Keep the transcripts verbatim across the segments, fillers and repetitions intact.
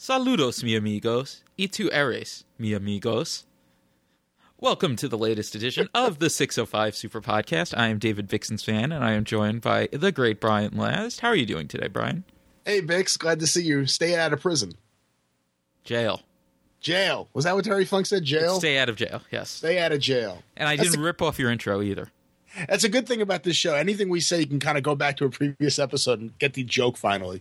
Saludos, mi amigos. Y tu eres, mi amigos. Welcome to the latest edition of the six oh five Super Podcast. I am David Vixen's fan, and I am joined by the great Brian Last. How are you doing today, Brian? Hey, Vix. Glad to see you. Stay out of prison. Jail. Jail. Was that what Terry Funk said? Jail? Stay out of jail, yes. Stay out of jail. And I That's didn't a- rip off your intro either. That's a good thing about this show. Anything we say, you can kind of go back to a previous episode and get the joke finally.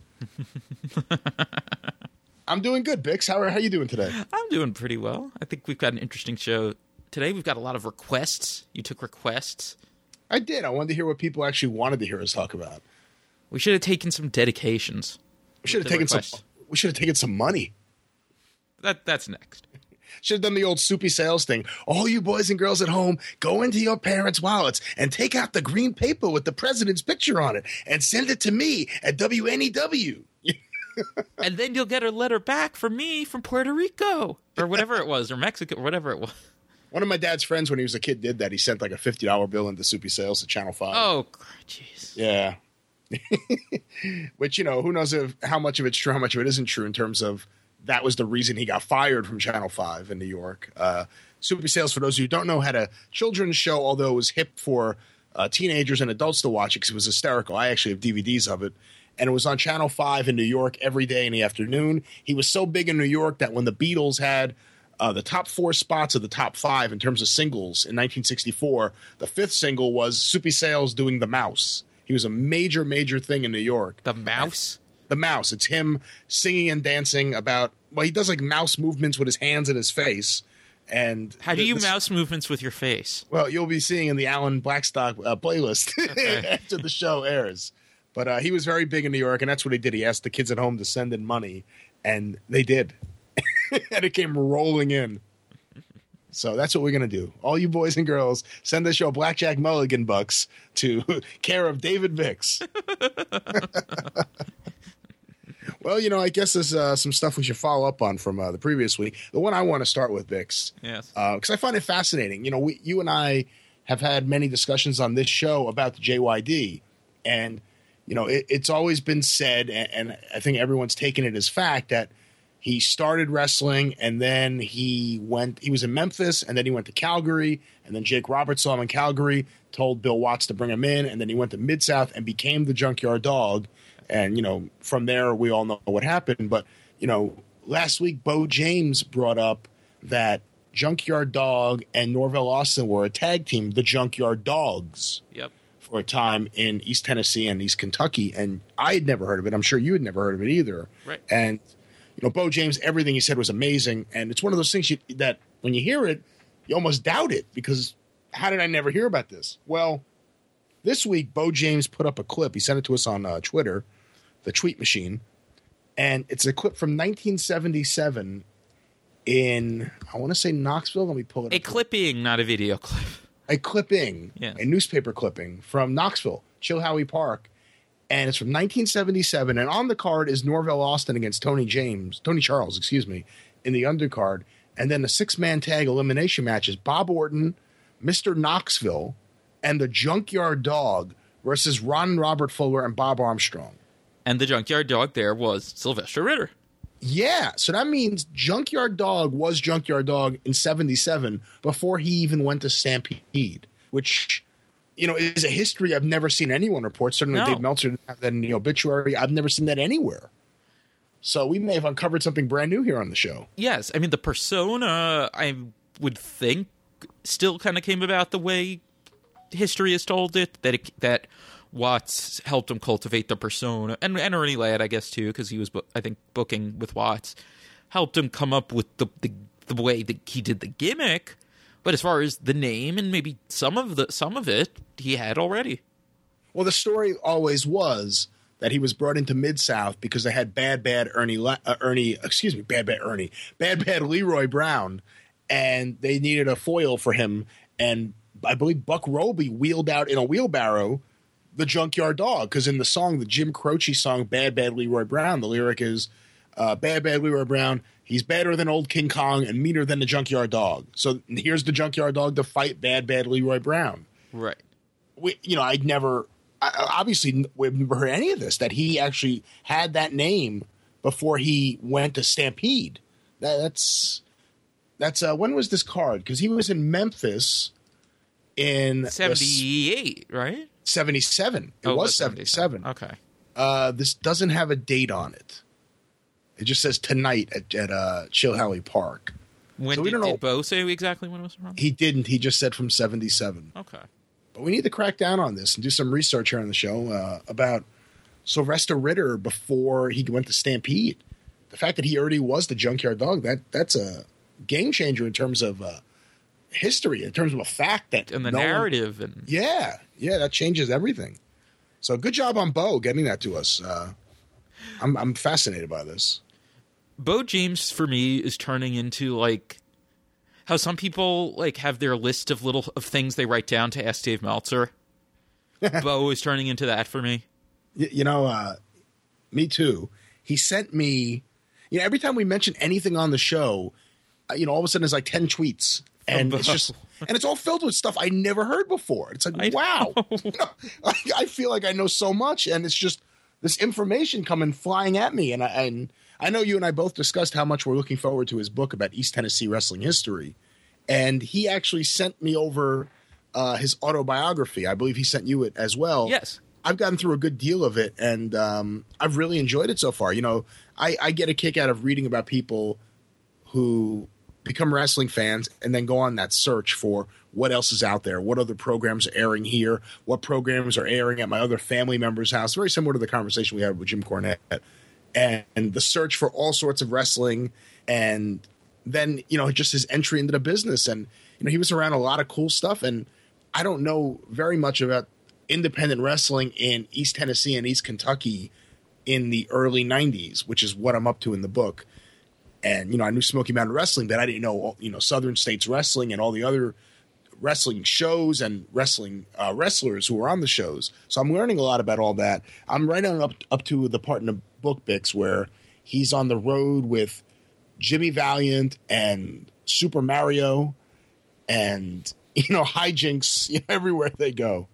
I'm doing good, Bix. How are how you doing today? I'm doing pretty well. I think we've got an interesting show today. We've got a lot of requests. You took requests. I did. I wanted to hear what people actually wanted to hear us talk about. We should have taken some dedications. We should have The taken request. some. We should have taken some money. That That's next. Should have done the old soupy sales thing. All you boys and girls at home, go into your parents' wallets and take out the green paper with the president's picture on it and send it to me at W N E W. And then you'll get a letter back from me from Puerto Rico or whatever it was, or Mexico, or whatever it was. One of my dad's friends, when he was a kid, did that. He sent like a fifty dollar bill into soupy sales to Channel five. Oh, jeez. Yeah. Which, you know, who knows if, how much of it's true, how much of it isn't true in terms of that was the reason he got fired from Channel five in New York. Uh, Soupy Sales, for those of you who don't know, had a children's show, although it was hip for uh, teenagers and adults to watch it because it was hysterical. I actually have D V Ds of it. And it was on Channel five in New York every day in the afternoon. He was so big in New York that when the Beatles had uh, the top four spots of the top five in terms of singles in nineteen sixty-four, the fifth single was Soupy Sales doing The Mouse. He was a major, major thing in New York. The Mouse? The Mouse. It's him singing and dancing about, well, he does like mouse movements with his hands and his face. And How do you this, mouse movements with your face? Well, you'll be seeing in the Alan Blackstock uh, playlist after the show airs. But uh, he was very big in New York, and that's what he did. He asked the kids at home to send in money, and they did. And it came rolling in. So that's what we're going to do. All you boys and girls, send the show Blackjack Mulligan bucks to care of David Vix. Well, you know, I guess there's uh, some stuff we should follow up on from uh, the previous week. The one I want to start with, Vix, Yes. because uh, I find it fascinating. You know, we, you and I have had many discussions on this show about the J Y D, and you know, it, it's always been said, and, and I think everyone's taken it as fact, that he started wrestling and then he went, he was in Memphis and then he went to Calgary, and then Jake Roberts saw him in Calgary, told Bill Watts to bring him in, and then he went to Mid-South and became the Junkyard Dog. And, you know, from there, we all know what happened. But, you know, last week, Bo James brought up that Junkyard Dog and Norvell Austin were a tag team, the Junkyard Dogs. Yep. For a time in East Tennessee and East Kentucky, and I had never heard of it. I'm sure you had never heard of it either. Right. And you know, Bo James, everything he said was amazing, and it's one of those things you, that when you hear it, you almost doubt it because how did I never hear about this? Well, this week Bo James put up a clip. He sent it to us on uh, Twitter, the tweet machine, and it's a clip from nineteen seventy-seven in I want to say Knoxville. Let me pull it A up. clipping, not a video clip. A clipping, Yes. a newspaper clipping from Knoxville, Chilhowie Park, and it's from nineteen seventy-seven. And on the card is Norvell Austin against Tony James, Tony Charles, excuse me, in the undercard. And then the six-man tag elimination match is Bob Orton, Mister Knoxville, and the Junkyard Dog versus Ron Robert Fuller and Bob Armstrong. And the Junkyard Dog there was Sylvester Ritter. Yeah, so that means Junkyard Dog was Junkyard Dog in seventy-seven before he even went to Stampede, which, you know, is a history I've never seen anyone report. Certainly No. Dave Meltzer didn't have that in the obituary. I've never seen that anywhere. So we may have uncovered something brand new here on the show. Yes, I mean, the persona, I would think, still kind of came about the way history has told it, that it, that Watts helped him cultivate the persona, and, and Ernie Ladd, I guess, too, because he was, I think, booking with Watts, helped him come up with the, the the way that he did the gimmick. But as far as the name and maybe some of the some of it, he had already. Well, the story always was that he was brought into Mid-South because they had bad, bad Ernie, La- uh, Ernie, excuse me, bad, bad Ernie, bad, bad Leroy Brown, and they needed a foil for him. And I believe Buck Roby wheeled out in a wheelbarrow the Junkyard Dog, because in the song, the Jim Croce song, Bad, Bad Leroy Brown, the lyric is, uh, Bad, Bad Leroy Brown, he's badder than old King Kong and meaner than the Junkyard Dog. So here's the Junkyard Dog to fight Bad, Bad Leroy Brown. Right. We, you know, I'd never, I, obviously, we've never heard any of this, that he actually had that name before he went to Stampede. That, that's that's uh, when was this card? Because he was in Memphis in seventy-eight, right? seventy-seven. It oh, was seventy-seven. Okay. Uh, this doesn't have a date on it. It just says tonight at, at uh, Chilhowie Park. When so we did, don't know. did Bo say exactly when it was from? He didn't. He just said from seventy-seven. Okay. But we need to crack down on this and do some research here on the show uh, about Sylvester Ritter before he went to Stampede. The fact that he already was the Junkyard Dog, that that's a game changer in terms of uh, history, in terms of a fact that and the no narrative one, and yeah, yeah, that changes everything. So good job on Bo getting that to us. Uh, I'm I'm fascinated by this. Bo James for me is turning into like how some people like have their list of little of things they write down to ask Dave Meltzer. Bo is turning into that for me. You, you know, uh, me too. He sent me, you know, every time we mention anything on the show, uh, you know, all of a sudden there's like ten tweets, and it's just, and it's all filled with stuff I never heard before. It's like, I wow, I, I feel like I know so much, and it's just this information coming flying at me, and I and I know you and I both discussed how much we're looking forward to his book about East Tennessee wrestling history, and he actually sent me over uh, his autobiography. I believe he sent you it as well. Yes. I've gotten through a good deal of it, and um, I've really enjoyed it so far. You know, I, I get a kick out of reading about people who become wrestling fans and then go on that search for what else is out there, what other programs are airing here, what programs are airing at my other family member's house. Very similar to the conversation we had with Jim Cornette. And, and the search for all sorts of wrestling, and then, you know, just his entry into the business. And, you know, he was around a lot of cool stuff, and I don't know very much about independent wrestling in East Tennessee and East Kentucky in the early nineties, which is what I'm up to in the book. And, you know, I knew Smoky Mountain Wrestling, but I didn't know, you know, Southern States Wrestling and all the other wrestling shows and wrestling uh, wrestlers who were on the shows. So I'm learning a lot about all that. I'm right on up, up to the part in the book, Bix, where he's on the road with Jimmy Valiant and Super Mario and, you know, hijinks, you know, everywhere they go.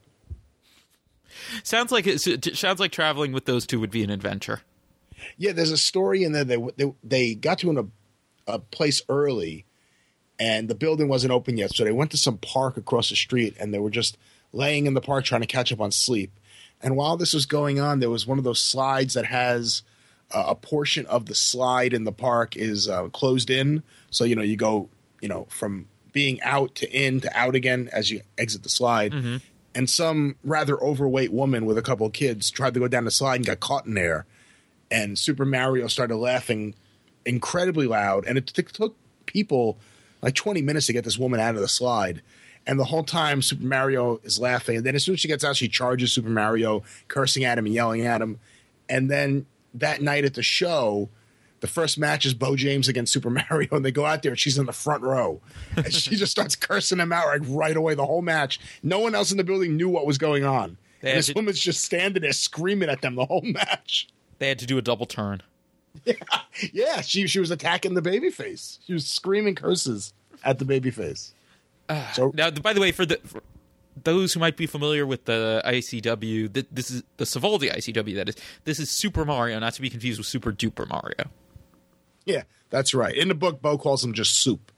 Sounds like it, it sounds like traveling with those two would be an adventure. Yeah, there's a story in there. They they, they got to an, a, a place early, and the building wasn't open yet. So they went to some park across the street, and they were just laying in the park trying to catch up on sleep. And while this was going on, there was one of those slides that has uh, a portion of the slide in the park is uh, closed in. So, you know, you go, you know, from being out to in to out again as you exit the slide. Mm-hmm. And some rather overweight woman with a couple of kids tried to go down the slide and got caught in there. And Super Mario started laughing incredibly loud. And it t- took people like twenty minutes to get this woman out of the slide. And the whole time Super Mario is laughing. And then as soon as she gets out, she charges Super Mario, cursing at him and yelling at him. And then that night at the show, the first match is Bo James against Super Mario, and they go out there, and she's in the front row. And she just starts cursing him out like right away the whole match. No one else in the building knew what was going on. And this to, woman's just standing there screaming at them the whole match. They had to do a double turn. Yeah, yeah. She she was attacking the babyface. She was screaming curses at the babyface. Uh, so now, by the way, for the for those who might be familiar with the I C W, th- this is the Savoldi I C W. That is, this is Super Mario, not to be confused with Super Duper Mario. Yeah, that's right. In the book, Bo calls him just Soup.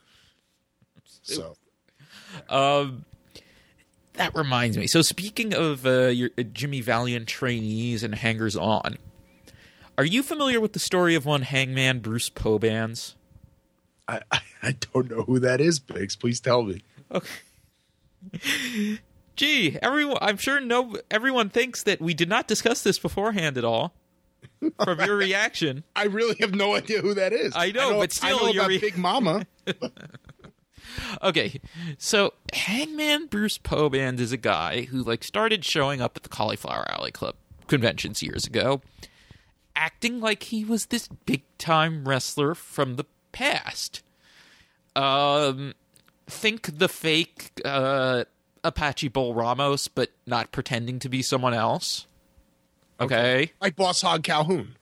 So, um, that reminds me. So, speaking of uh, your uh, Jimmy Valiant trainees and hangers-on, are you familiar with the story of one Hangman Bruce Pobans? I, I I don't know who that is, Biggs. Please tell me. Okay. Gee, everyone. I'm sure no everyone thinks that we did not discuss this beforehand at all. From your reaction, I really have no idea who that is. I know, I know but still, I know you're about re- Big Mama. Okay, so Hangman Bruce Pobans is a guy who like started showing up at the Cauliflower Alley Club conventions years ago, acting like he was this big time wrestler from the past. Um, think the fake uh, Apache Bull Ramos, but not pretending to be someone else. Okay. okay. Like Boss Hog Calhoun.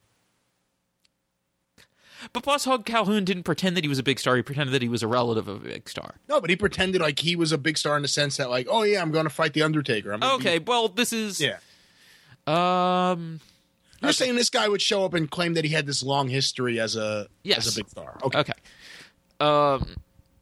But Boss Hog Calhoun didn't pretend that he was a big star. He pretended that he was a relative of a big star. No, but he pretended like he was a big star in the sense that, like, oh, yeah, I'm going to fight The Undertaker. I'm okay, be... well, this is... Yeah. Um, You're saying this guy would show up and claim that he had this long history as a Yes. as a big star. Okay. Okay. Um.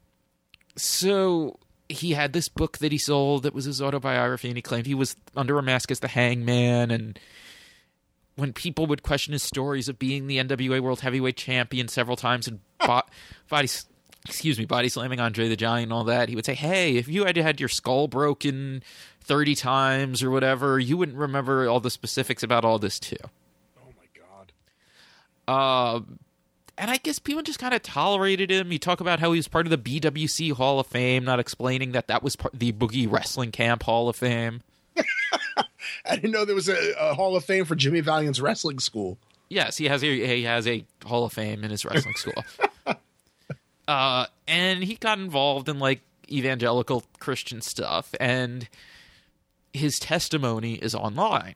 So he had this book that he sold that was his autobiography, and he claimed he was under a mask as the Hangman. And when people would question his stories of being the N W A World Heavyweight Champion several times and bo- body, excuse me, body slamming Andre the Giant and all that, he would say, "Hey, if you had had your skull broken thirty times or whatever, you wouldn't remember all the specifics about all this too." Oh my God. Uh, and I guess people just kind of tolerated him. You talk about how he was part of the B W C Hall of Fame, not explaining that that was part the Boogie Wrestling Camp Hall of Fame. I didn't know there was a, a Hall of Fame for Jimmy Valiant's wrestling school. Yes, he has a he has a Hall of Fame in his wrestling school. Uh, and he got involved in like evangelical Christian stuff, and his testimony is online.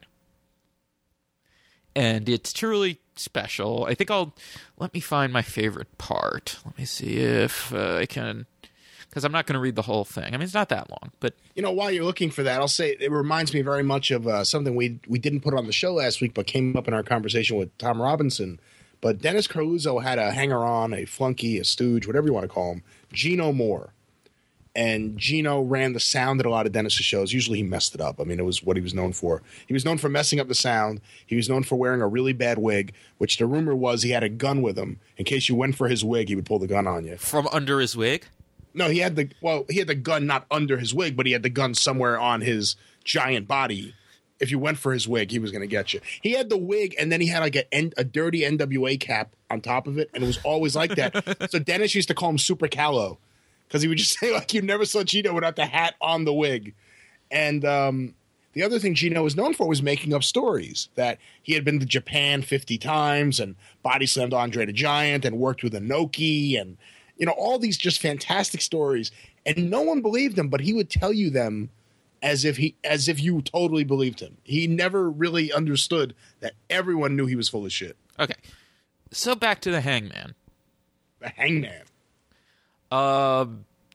And it's truly special. I think I'll let me find my favorite part. Let me see if uh, I can, because I'm not going to read the whole thing. I mean, it's not that long, but You know, while you're looking for that, I'll say it reminds me very much of uh, something we we didn't put on the show last week, but came up in our conversation with Tom Robinson. But Dennis Carluzzo had a hanger-on, a flunky, a stooge, whatever you want to call him, Gino Moore. And Gino ran the sound at a lot of Dennis's shows. Usually he messed it up. I mean, it was what he was known for. He was known for messing up the sound. He was known for wearing a really bad wig, which the rumor was he had a gun with him. In case you went for his wig, he would pull the gun on you. from under his wig. No, he had the well, he had the gun not under his wig, but he had the gun somewhere on his giant body. If you went for his wig, he was going to get you. He had the wig, and then he had like a, N- a dirty N W A cap on top of it, and it was always like that. So Dennis used to call him Super Callow because he would just say like you never saw Gino without the hat on the wig. And um, the other thing Gino was known for was making up stories that he had been to Japan fifty times and body slammed Andre the Giant and worked with Inoki and you know all these just fantastic stories. And no one believed him, but he would tell you them as if he as if you totally believed him. He never really understood that everyone knew he was full of shit. Okay, so back to the Hangman. The Hangman. Uh,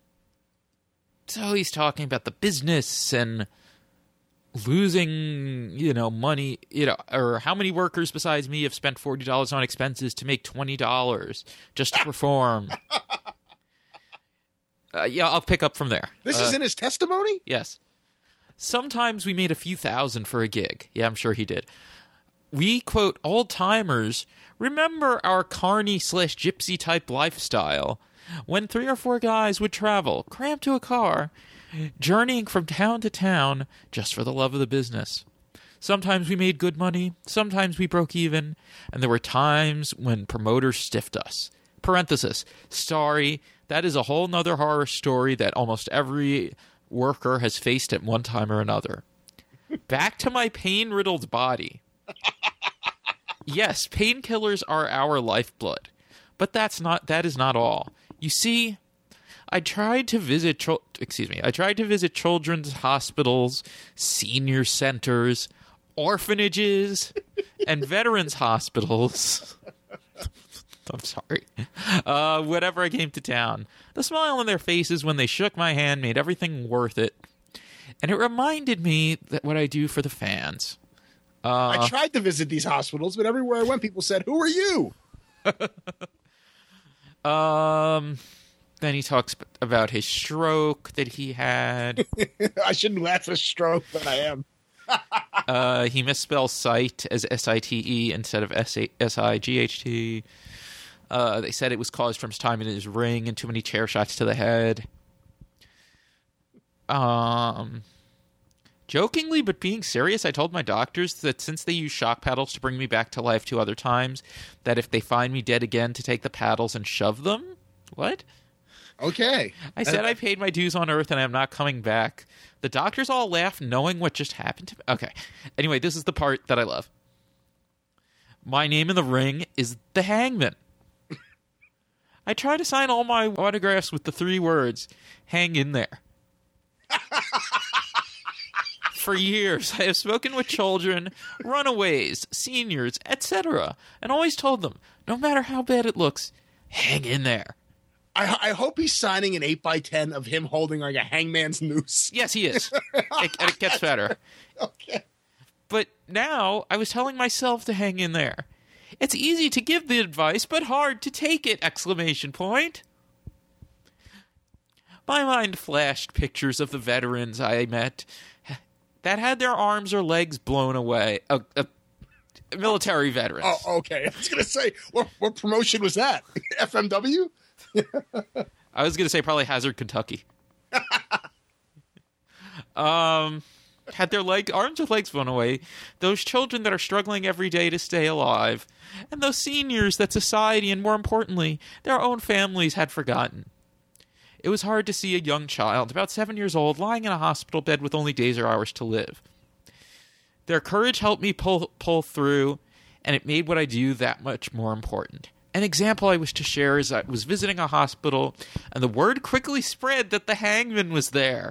so he's talking about the business and losing, you know, money, you know, or how many workers besides me have spent forty dollars on expenses to make twenty dollars just to perform. uh, yeah, I'll pick up from there. This uh, is in his testimony? Yes. Sometimes we made a few thousand for a gig. Yeah, I'm sure he did. We, quote, old timers, remember our carny slash gypsy type lifestyle when three or four guys would travel, crammed to a car, journeying from town to town just for the love of the business. Sometimes we made good money, sometimes we broke even, and there were times when promoters stiffed us. Parenthesis, sorry, that is a whole nother horror story that almost every worker has faced at one time or another. Back to my pain-riddled body. Yes, painkillers are our lifeblood, but that's not that is not all. You see, I tried to visit tro- excuse me, I tried to visit children's hospitals, senior centers, orphanages, and veterans hospitals. I'm sorry. Uh, whenever I came to town, the smile on their faces when they shook my hand made everything worth it. And it reminded me that what I do for the fans. Uh, I tried to visit these hospitals, but everywhere I went, people said, "Who are you?" um, then he talks about his stroke that he had. I shouldn't laugh at a stroke, but I am. uh, he misspells sight as S I T E instead of S I G H T. Uh, they said it was caused from his time in his ring and too many chair shots to the head. Um, jokingly, but being serious, I told my doctors that since they use shock paddles to bring me back to life two other times, that if they find me dead again, to take the paddles and shove them. What? Okay. I said I paid my dues on Earth and I'm not coming back. The doctors all laughed knowing what just happened to me. Okay. Anyway, this is the part that I love. My name in the ring is the Hangman. I try to sign all my autographs with the three words, hang in there. For years, I have spoken with children, runaways, seniors, et cetera, and always told them, no matter how bad it looks, hang in there. I, I hope he's signing an eight by ten of him holding like a hangman's noose. Yes, he is. it, it gets better. Okay. But now I was telling myself to hang in there. It's easy to give the advice, but hard to take it! Exclamation point. My mind flashed pictures of the veterans I met that had their arms or legs blown away. Uh, uh, military veterans. Oh, okay. I was going to say, what, what promotion was that? F M W? I was going to say probably Hazard, Kentucky. um, had their leg, arms or legs blown away. Those children that are struggling every day to stay alive. And those seniors that society, and more importantly, their own families had forgotten. It was hard to see a young child, about seven years old, lying in a hospital bed with only days or hours to live. Their courage helped me pull pull through, and it made what I do that much more important. An example I wish to share is I was visiting a hospital, and the word quickly spread that the hangman was there.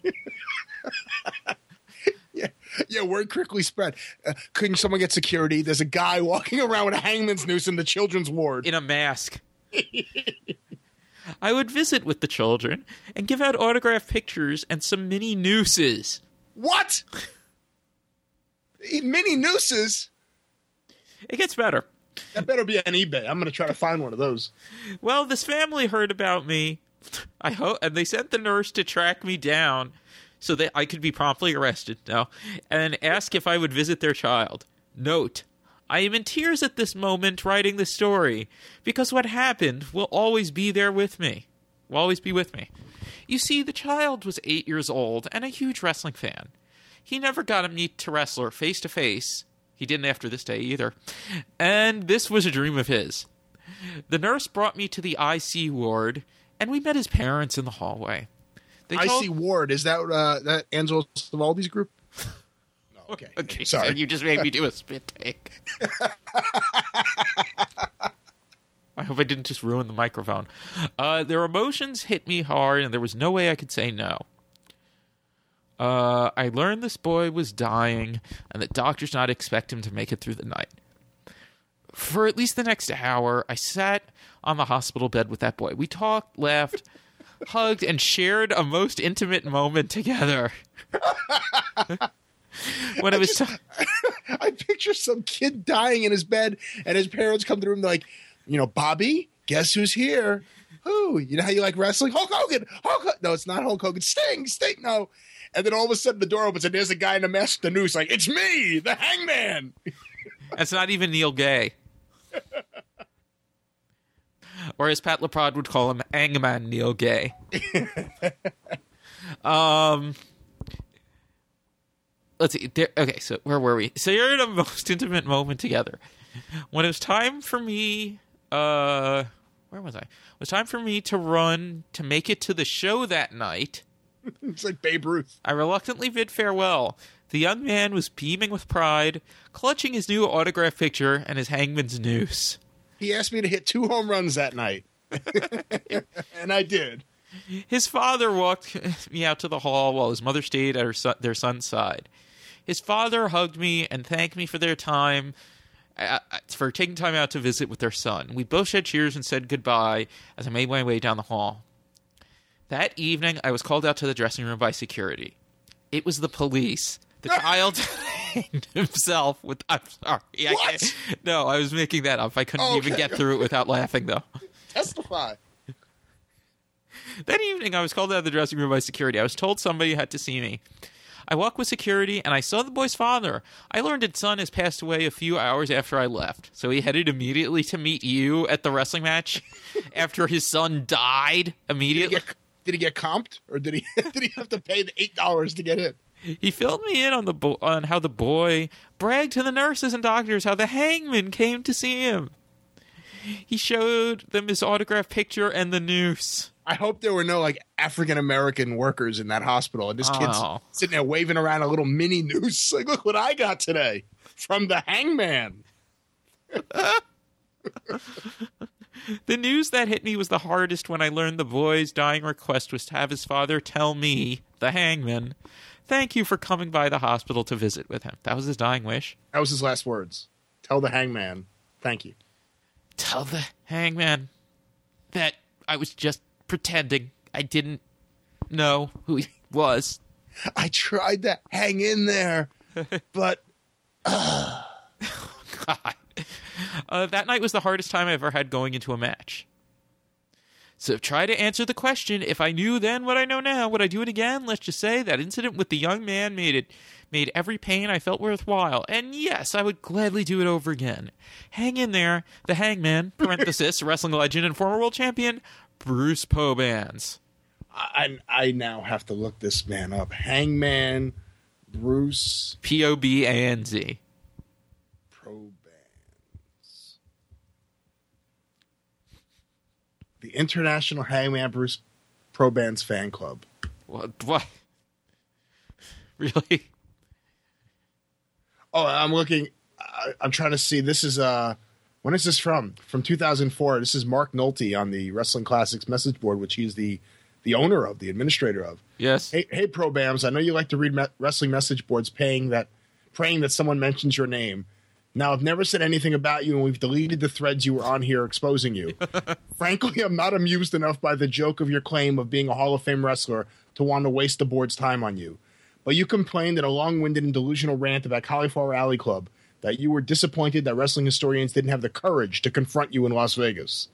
yeah, yeah, word quickly spread. Uh, couldn't someone get security? There's a guy walking around with a hangman's noose in the children's ward. In a mask. I would visit with the children and give out autographed pictures and some mini nooses. What? Mini nooses? It gets better. That better be on eBay. I'm going to try to find one of those. Well, this family heard about me, I hope, and they sent the nurse to track me down so that I could be promptly arrested now, and ask if I would visit their child. Note, I am in tears at this moment writing this story, because what happened will always be there with me. Will always be with me. You see, the child was eight years old and a huge wrestling fan. He never got to meet a wrestler face to face. He didn't after this day either. And this was a dream of his. The nurse brought me to the I C ward, and we met his parents in the hallway. They told- I C ward, is that uh, that Angelo Savaldi's group? No, okay. Okay, sorry. So you just made me do a spit take. I hope I didn't just ruin the microphone. Uh, their emotions hit me hard, and there was no way I could say no. Uh, I learned this boy was dying, and that doctors not expect him to make it through the night. For at least the next hour, I sat on the hospital bed with that boy. We talked, laughed, hugged, and shared a most intimate moment together. When it was I, just, t- I picture some kid dying in his bed, and his parents come to the room. They're like, you know, Bobby, guess who's here? Who? You know how you like wrestling? Hulk Hogan. Hulk Hogan. No, it's not Hulk Hogan. Sting. Sting. No. And then all of a sudden the door opens and there's a guy in a mask with the noose like, it's me, the Hangman. That's not even Neil Gay. Or as Pat LaPrade would call him, Angman Neil Gay. um, let's see. There, okay, so where were we? So you're in a most intimate moment together. When it was time for me, uh, where was I? It was time for me to run to make it to the show that night. It's like Babe Ruth. I reluctantly bid farewell. The young man was beaming with pride, clutching his new autograph picture and his hangman's noose. He asked me to hit two home runs that night. And I did. His father walked me out to the hall while his mother stayed at her son, their son's side. His father hugged me and thanked me for their time, uh, for taking time out to visit with their son. We both shed tears and said goodbye as I made my way down the hall. That evening, I was called out to the dressing room by security. It was the police. The child hanged himself with... I'm sorry. I What? can't, no, I was making that up. I couldn't Okay. even get through it without laughing, though. Testify. That evening, I was called out of the dressing room by security. I was told somebody had to see me. I walked with security, and I saw the boy's father. I learned his son has passed away a few hours after I left. So he headed immediately to meet you at the wrestling match after his son died Did immediately. he get, did he get comped? Or did he did he have to pay the eight dollars to get in? He filled me in on the bo- on how the boy bragged to the nurses and doctors how the hangman came to see him. He showed them his autographed picture and the noose. I hope there were no like African American workers in that hospital, and this kid's Oh. sitting there waving around a little mini noose. Like, look what I got today from the Hangman. The news that hit me was the hardest when I learned the boy's dying request was to have his father tell me, the hangman, thank you for coming by the hospital to visit with him. That was his dying wish. That was his last words. Tell the Hangman, thank you. Tell the hangman that I was just pretending I didn't know who he was. I tried to hang in there, but God. Uh, that night was the hardest time I ever had going into a match. So try to answer the question. If I knew then what I know now, would I do it again? Let's just say that incident with the young man made it made every pain I felt worthwhile. And yes, I would gladly do it over again. Hang in there. The Hangman, parenthesis, wrestling legend and former world champion, Bruce Pobans. I, I now have to look this man up. Hangman Bruce. P O B A N Z. Pobans. The International Hangman Bruce Pobans Fan Club. What? What? Really? Oh, I'm looking. I, I'm trying to see. This is uh, when is this from? From two thousand four. This is Mark Nolte on the Wrestling Classics message board, which he's the the owner of, the administrator of. Yes. Hey, hey, Probams. I know you like to read me- wrestling message boards, paying that, praying that someone mentions your name. Now, I've never said anything about you, and we've deleted the threads you were on here exposing you. Frankly, I'm not amused enough by the joke of your claim of being a Hall of Fame wrestler to want to waste the board's time on you. But you complained in a long-winded and delusional rant about Cauliflower Alley Club that you were disappointed that wrestling historians didn't have the courage to confront you in Las Vegas.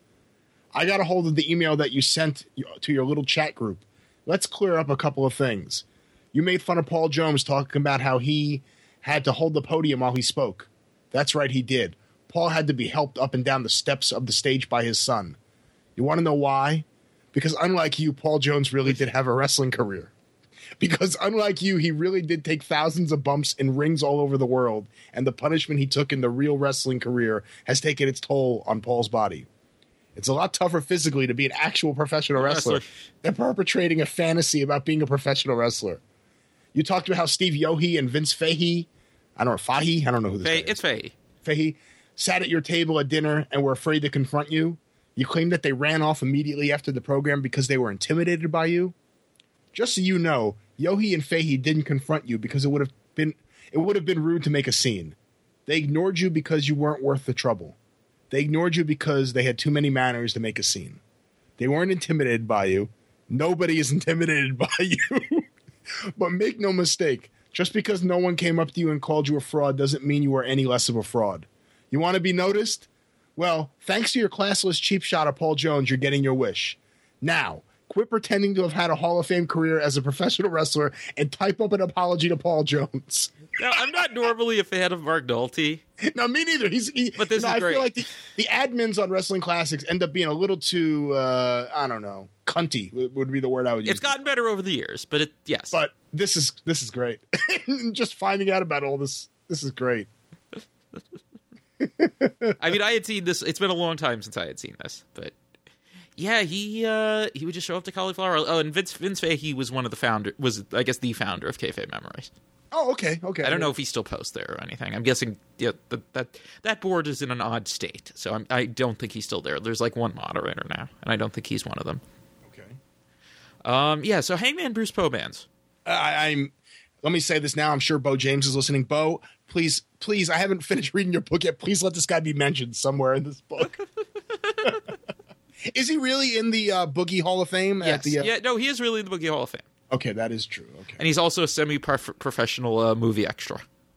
I got a hold of the email that you sent to your little chat group. Let's clear up a couple of things. You made fun of Paul Jones talking about how he had to hold the podium while he spoke. That's right, he did. Paul had to be helped up and down the steps of the stage by his son. You want to know why? Because unlike you, Paul Jones really did have a wrestling career. Because unlike you, he really did take thousands of bumps in rings all over the world, and the punishment he took in the real wrestling career has taken its toll on Paul's body. It's a lot tougher physically to be an actual professional wrestler, wrestler. than perpetrating a fantasy about being a professional wrestler. You talked about how Steve Yohe and Vince Fahey, I don't know, Fahey? I don't know who this Fahey, is. It's Fahey. Fahey sat at your table at dinner and were afraid to confront you. You claimed that they ran off immediately after the program because they were intimidated by you. Just so you know, Yohe and Fahey didn't confront you because it would have been it would have been rude to make a scene. They ignored you because you weren't worth the trouble. They ignored you because they had too many manners to make a scene. They weren't intimidated by you. Nobody is intimidated by you. But make no mistake, just because no one came up to you and called you a fraud doesn't mean you are any less of a fraud. You want to be noticed? Well, thanks to your classless cheap shot of Paul Jones, you're getting your wish. Now, quit pretending to have had a Hall of Fame career as a professional wrestler and type up an apology to Paul Jones. Now, I'm not normally a fan of Mark Nolte. No, me neither. He's, he, but this you know, is I great. feel like the, the admins on Wrestling Classics end up being a little too, uh, I don't know, cunty would be the word I would use. It's gotten better over the years, but it, yes. But this is this is great. Just finding out about all this, this is great. I mean, I had seen this. It's been a long time since I had seen this, but yeah, he uh, he would just show up to Cauliflower. Oh, and Vince Vince Fahey was one of the founder. Was I guess the founder of Kayfabe Memories. Oh, okay, okay. I don't know if he still posts there or anything. I'm guessing yeah, the, that that board is in an odd state, so I'm, I don't think he's still there. There's like one moderator now, and I don't think he's one of them. Okay. Um. Yeah. So Hangman Bruce Pobans. I, I'm. Let me say this now. I'm sure Bo James is listening. Bo, please, please. I haven't finished reading your book yet. Please let this guy be mentioned somewhere in this book. Is he really in the uh, Boogie Hall of Fame? Yes. At the, uh... Yeah. No, he is really in the Boogie Hall of Fame. Okay, that is true. Okay. And he's also a semi-professional uh, movie extra.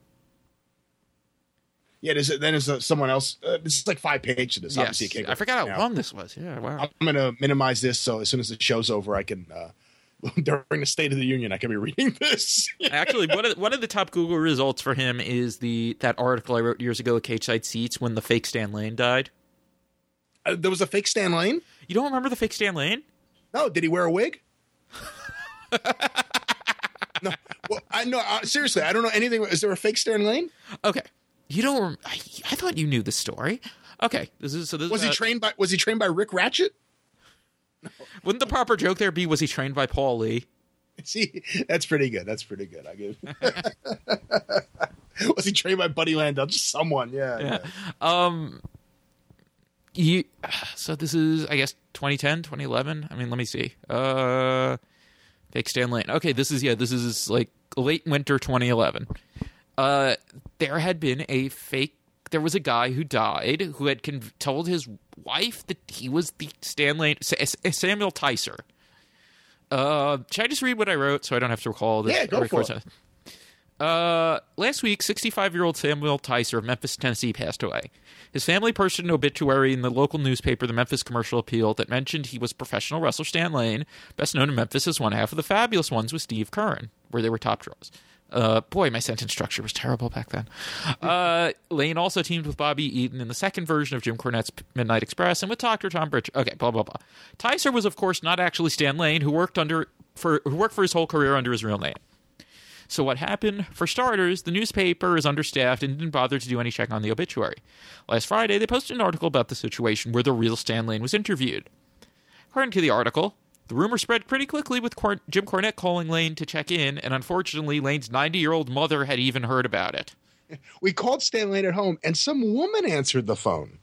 Yeah, there's, then there's uh, someone else. Uh, this is like five pages of this. Yes. Obviously, it can't go I forgot how now. long this was. Yeah, wow. I'm going to minimize this so as soon as the show's over, I can, uh, during the State of the Union, I can be reading this. Actually, one of the, one of the top Google results for him is the that article I wrote years ago at Cage Side Seats when the fake Stan Lane died. Uh, there was a fake Stan Lane? You don't remember the fake Stan Lane? No, did he wear a wig? No, well, I know. Uh, seriously, I don't know anything. Is there a fake Stan Lane? Okay, you don't. Rem- I, I thought you knew the story. Okay, this is so. This Was uh, he trained by? Was he trained by Rick Ratchet? No. Wouldn't the proper joke there be? Was he trained by Paul Lee? See, that's pretty good. That's pretty good. I give. Was he trained by Buddy Landel? Just someone. Yeah. Yeah. yeah. Um. You. So this is, I guess, twenty ten, twenty eleven. I mean, let me see. Uh. Fake Stan Lane. Okay, this is, yeah, this is like late winter twenty eleven. Uh, there had been a fake, there was a guy who died who had con- told his wife that he was the Stan Lane, Samuel Ticer. Uh, should I just read what I wrote so I don't have to recall this? Yeah, go for it. Uh, last week, sixty-five-year-old Samuel Ticer of Memphis, Tennessee, passed away. His family posted an obituary in the local newspaper, the Memphis Commercial Appeal, that mentioned he was professional wrestler Stan Lane, best known in Memphis as one half of the Fabulous Ones with Steve Curran, where they were top draws. Uh, boy, my sentence structure was terrible back then. Uh, Lane also teamed with Bobby Eaton in the second version of Jim Cornette's Midnight Express and with Doctor Tom Bridge. Okay, blah blah blah. Ticer was, of course, not actually Stan Lane, who worked under for who worked for his whole career under his real name. So what happened? For starters, the newspaper is understaffed and didn't bother to do any check on the obituary. Last Friday, they posted an article about the situation where the real Stan Lane was interviewed. According to the article, the rumor spread pretty quickly with Cor- Jim Cornette calling Lane to check in, and unfortunately, Lane's ninety-year-old mother had even heard about it. We called Stan Lane at home, and some woman answered the phone.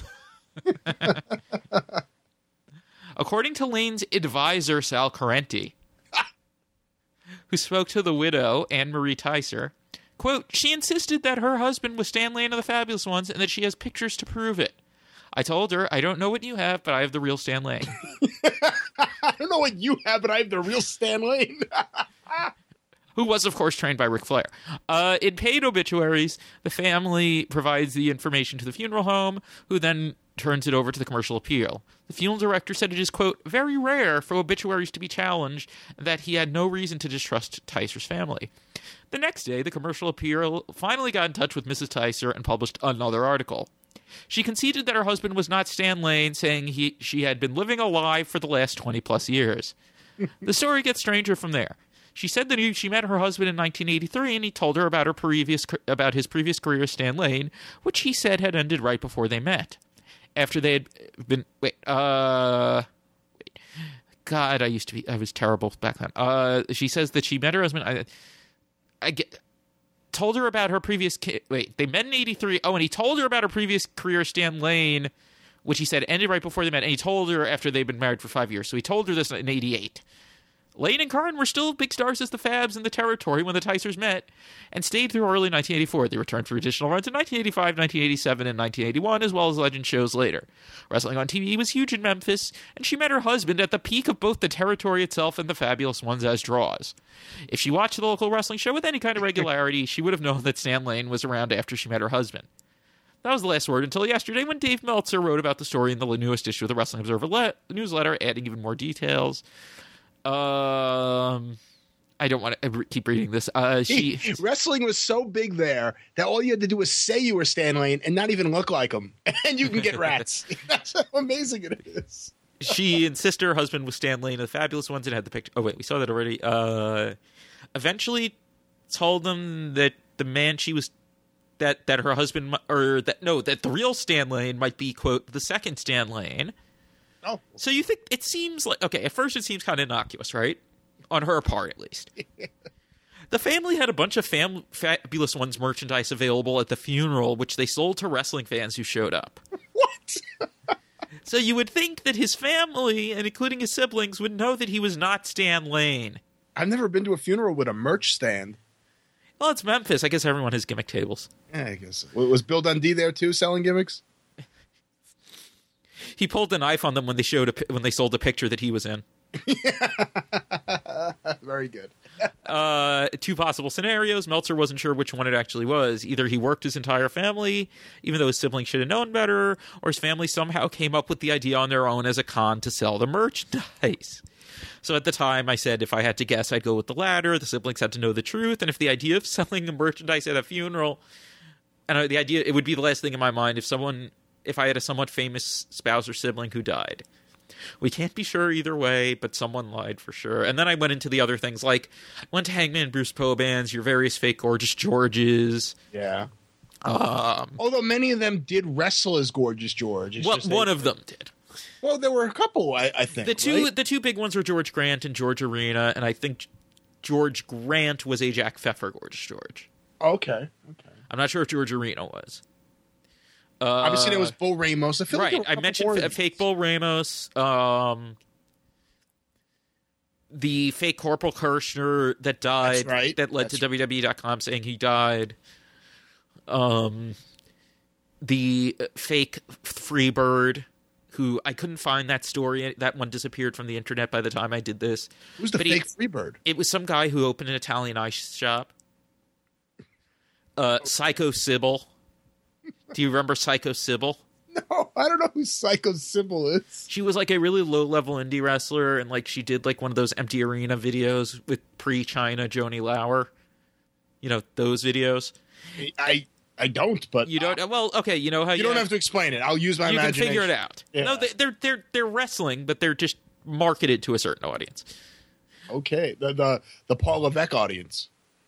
According to Lane's advisor, Sal Correnti, who spoke to the widow, Anne-Marie Ticer, quote, she insisted that her husband was Stan Lane of the Fabulous Ones and that she has pictures to prove it. I told her, I don't know what you have, but I have the real Stan Lane. I don't know what you have, but I have the real Stan Lane. Who was, of course, trained by Ric Flair. Uh, in paid obituaries, the family provides the information to the funeral home, who then turns it over to the Commercial Appeal. The funeral director said it is, quote, very rare for obituaries to be challenged, and that he had no reason to distrust Ticer's family. The next day, the Commercial Appeal finally got in touch with Missus Ticer and published another article. She conceded that her husband was not Stan Lane, saying he she had been living a lie for the last twenty-plus years. The story gets stranger from there. She said that he, she met her husband in nineteen eighty-three, and he told her about her previous about his previous career as Stan Lane, which he said had ended right before they met. After they had been wait, uh, wait, God, I used to be I was terrible back then. Uh, she says that she met her husband. I, I get. Told her about her previous ki- wait they met in eighty-three. Oh, and he told her about her previous career, Stan Lane, which he said ended right before they met, and he told her after they'd been married for five years. So he told her this in eighty-eight. Lane and Curran were still big stars as the Fabs in the territory when the Ticers met, and stayed through early nineteen eighty-four. They returned for additional runs in nineteen eighty-five, nineteen eighty-seven, and nineteen eighty-one, as well as legend shows later. Wrestling on T V was huge in Memphis, and she met her husband at the peak of both the territory itself and the Fabulous Ones as draws. If she watched the local wrestling show with any kind of regularity, she would have known that Stan Lane was around after she met her husband. That was the last word until yesterday when Dave Meltzer wrote about the story in the newest issue of the Wrestling Observer le- newsletter, adding even more details. Um, I don't want to keep reading this. Uh, she Wrestling was so big there that all you had to do was say you were Stan Lane and not even look like him, and you can get rats. That's how amazing it is. She and sister husband was Stan Lane of the Fabulous Ones and had the picture. Oh wait, we saw that already. Uh, eventually told them that the man she was that that her husband or that no that the real Stan Lane might be, quote, the second Stan Lane. Oh. So you think it seems like, okay, at first it seems kind of innocuous, right? On her part, at least. The family had a bunch of fam- Fabulous Ones merchandise available at the funeral, which they sold to wrestling fans who showed up. What? So you would think that his family, and including his siblings, would know that he was not Stan Lane. I've never been to a funeral with a merch stand. Well, it's Memphis. I guess everyone has gimmick tables. Yeah, I guess. Was Bill Dundee there, too, selling gimmicks? He pulled the knife on them when they showed a, when they sold the picture that he was in. Very good. uh, two possible scenarios. Meltzer wasn't sure which one it actually was. Either he worked his entire family, even though his siblings should have known better, or his family somehow came up with the idea on their own as a con to sell the merchandise. So at the time, I said if I had to guess, I'd go with the latter. The siblings had to know the truth, and if the idea of selling the merchandise at a funeral, and the idea, it would be the last thing in my mind if someone, if I had a somewhat famous spouse or sibling who died. We can't be sure either way, but someone lied for sure. And then I went into the other things, like I went to Hangman Bruce Poe bands, your various fake Gorgeous Georges. Yeah. Um, Although many of them did wrestle as Gorgeous George. It's well, just one they, of them did. Well, there were a couple, I, I think. The two, right? the two big ones were George Grant and George Arena, and I think George Grant was a Jack Pfeffer Gorgeous George. Okay. Okay. I'm not sure if George Arena was. Uh, Obviously, there was Bull Ramos. I feel right. like I mentioned f- fake Bull Ramos. Um, the fake Corporal Kirshner that died. That's right. That led That's to W W E dot com saying he died. Um, the fake Freebird, who I couldn't find that story. That one disappeared from the internet by the time I did this. Who's the but fake he, Freebird? It was some guy who opened an Italian ice shop. Uh, Psycho Sybil. Do you remember Psycho Sybil? No, I don't know who Psycho Sybil is. She was like a really low-level indie wrestler, and like she did like one of those empty arena videos with pre-China Joni Lauer. You know, those videos. I I don't, but you don't. Well, okay, you know how you, you don't have, have to explain it. I'll use my you imagination. can figure it out. Yeah. No, they, they're they're they're wrestling, but they're just marketed to a certain audience. Okay, the the the Paul Levesque audience.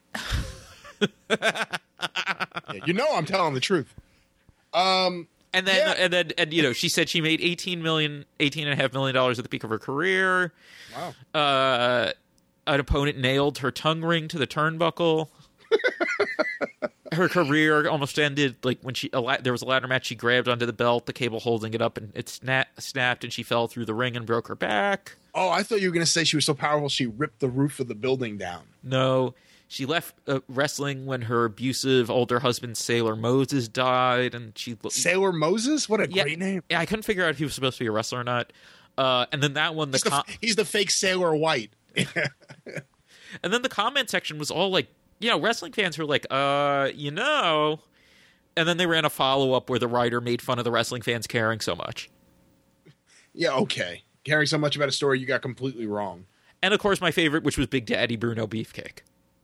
Yeah, you know, I'm telling the truth. Um. And then, Yeah. and then, and you know, she said she made eighteen million, eighteen and a half million dollars at the peak of her career. Wow. Uh, an opponent nailed her tongue ring to the turnbuckle. Her career almost ended like when she a la- there was a ladder match. She grabbed onto the belt, the cable holding it up, and it snap, snapped, and she fell through the ring and broke her back. Oh, I thought you were going to say she was so powerful she ripped the roof of the building down. No. She left uh, wrestling when her abusive older husband Sailor Moses died, and she Sailor Moses. What a yeah, great name! Yeah, I couldn't figure out if he was supposed to be a wrestler or not. Uh, and then that one, the, He's the, com- he's the fake Sailor White. and then the comment section was all like, you know, wrestling fans were like, uh, you know, and then they ran a follow up where the writer made fun of the wrestling fans caring so much. Yeah, okay, caring so much about a story you got completely wrong. And of course, my favorite, which was Big Daddy Bruno Beefcake.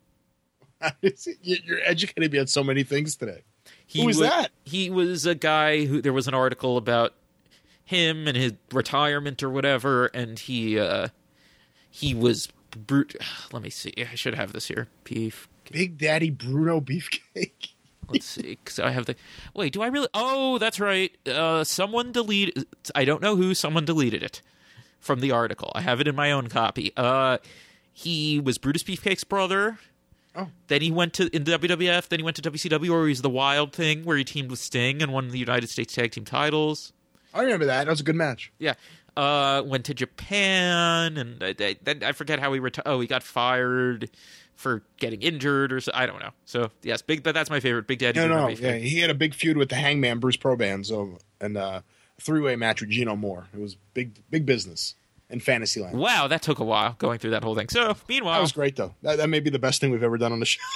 You're educating me on so many things today. He Who was, was that? He was a guy who there was an article about him and his retirement or whatever, and he uh, he was brute. Let me see. I should have this here. Beef. Big Daddy Bruno Beefcake. Let's see, because I have the. Wait, do I really? Oh, that's right. Uh, someone deleted. I don't know who. Someone deleted it from the article. I have it in my own copy. Uh, he was Brutus Beefcake's brother. Oh. Then he went to in the W W F. Then he went to W C W, where he was the Wild Thing, where he teamed with Sting and won the United States Tag Team titles. I remember that. That was a good match. Yeah. Uh, went to Japan, and I, I, I forget how he retired. Oh, he got fired for getting injured, or so. I don't know. So yes, big. But that's my favorite, Big Daddy. No, Bruno no, Beefcake. yeah, he had a big feud with the Hangman Bruce Proban, so and uh, a three way match with Gino Moore. It was big, big business in Fantasyland. Wow, that took a while going through that whole thing. So meanwhile, That was great, though. That, that may be the best thing we've ever done on the show.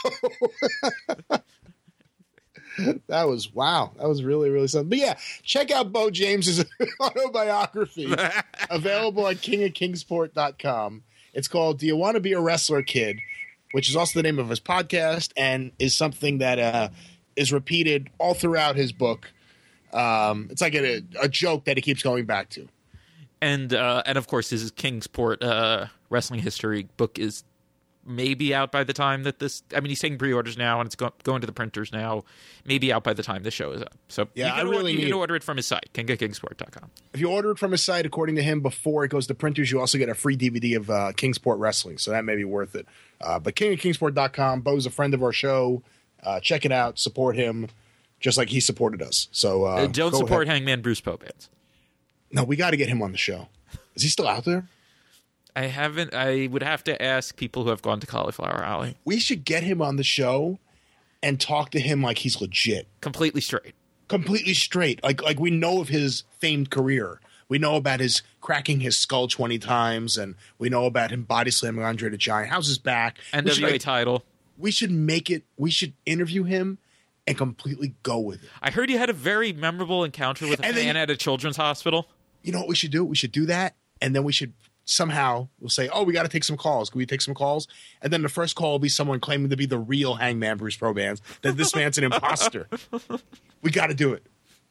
That was, wow. That was really, really something. But yeah, check out Bo James's autobiography, available at king of kingsport dot com. It's called Do You Want to Be a Wrestler, Kid? Which is also the name of his podcast and is something that uh, is repeated all throughout his book. Um, it's like a, a joke that he keeps going back to. And uh, and of course, his Kingsport uh, wrestling history book is maybe out by the time that this. I mean, he's taking pre-orders now, and it's go- going to the printers now. Maybe out by the time this show is up. So Yeah, you can, I really order, you need- can order it from his site, king of kingsport dot com. If you order it from his site, according to him, before it goes to printers, you also get a free D V D of uh, Kingsport Wrestling, so that may be worth it. Uh, but king of kingsport dot com, Bo's a friend of our show. Uh, check it out, support him, just like he supported us. So uh, Uh, don't go support ahead. Hangman Bruce Pobans. No, we got to get him on the show. Is he still out there? I haven't. I would have to ask people who have gone to Cauliflower Alley. We should get him on the show and talk to him like he's legit, Completely straight. completely straight. Like like we know of his famed career. We know about his cracking his skull twenty times, and we know about him body slamming Andre the Giant. How's his back? N We should, W A like, title. we should make it. We should interview him and completely go with it. I heard you had a very memorable encounter with a And then fan you- at a children's hospital. You know what we should do? We should do that, and then we should somehow we'll say, "Oh, we got to take some calls. Can we take some calls?" And then the first call will be someone claiming to be the real Hangman Bruce Probans, that this man's an imposter. We got to do it.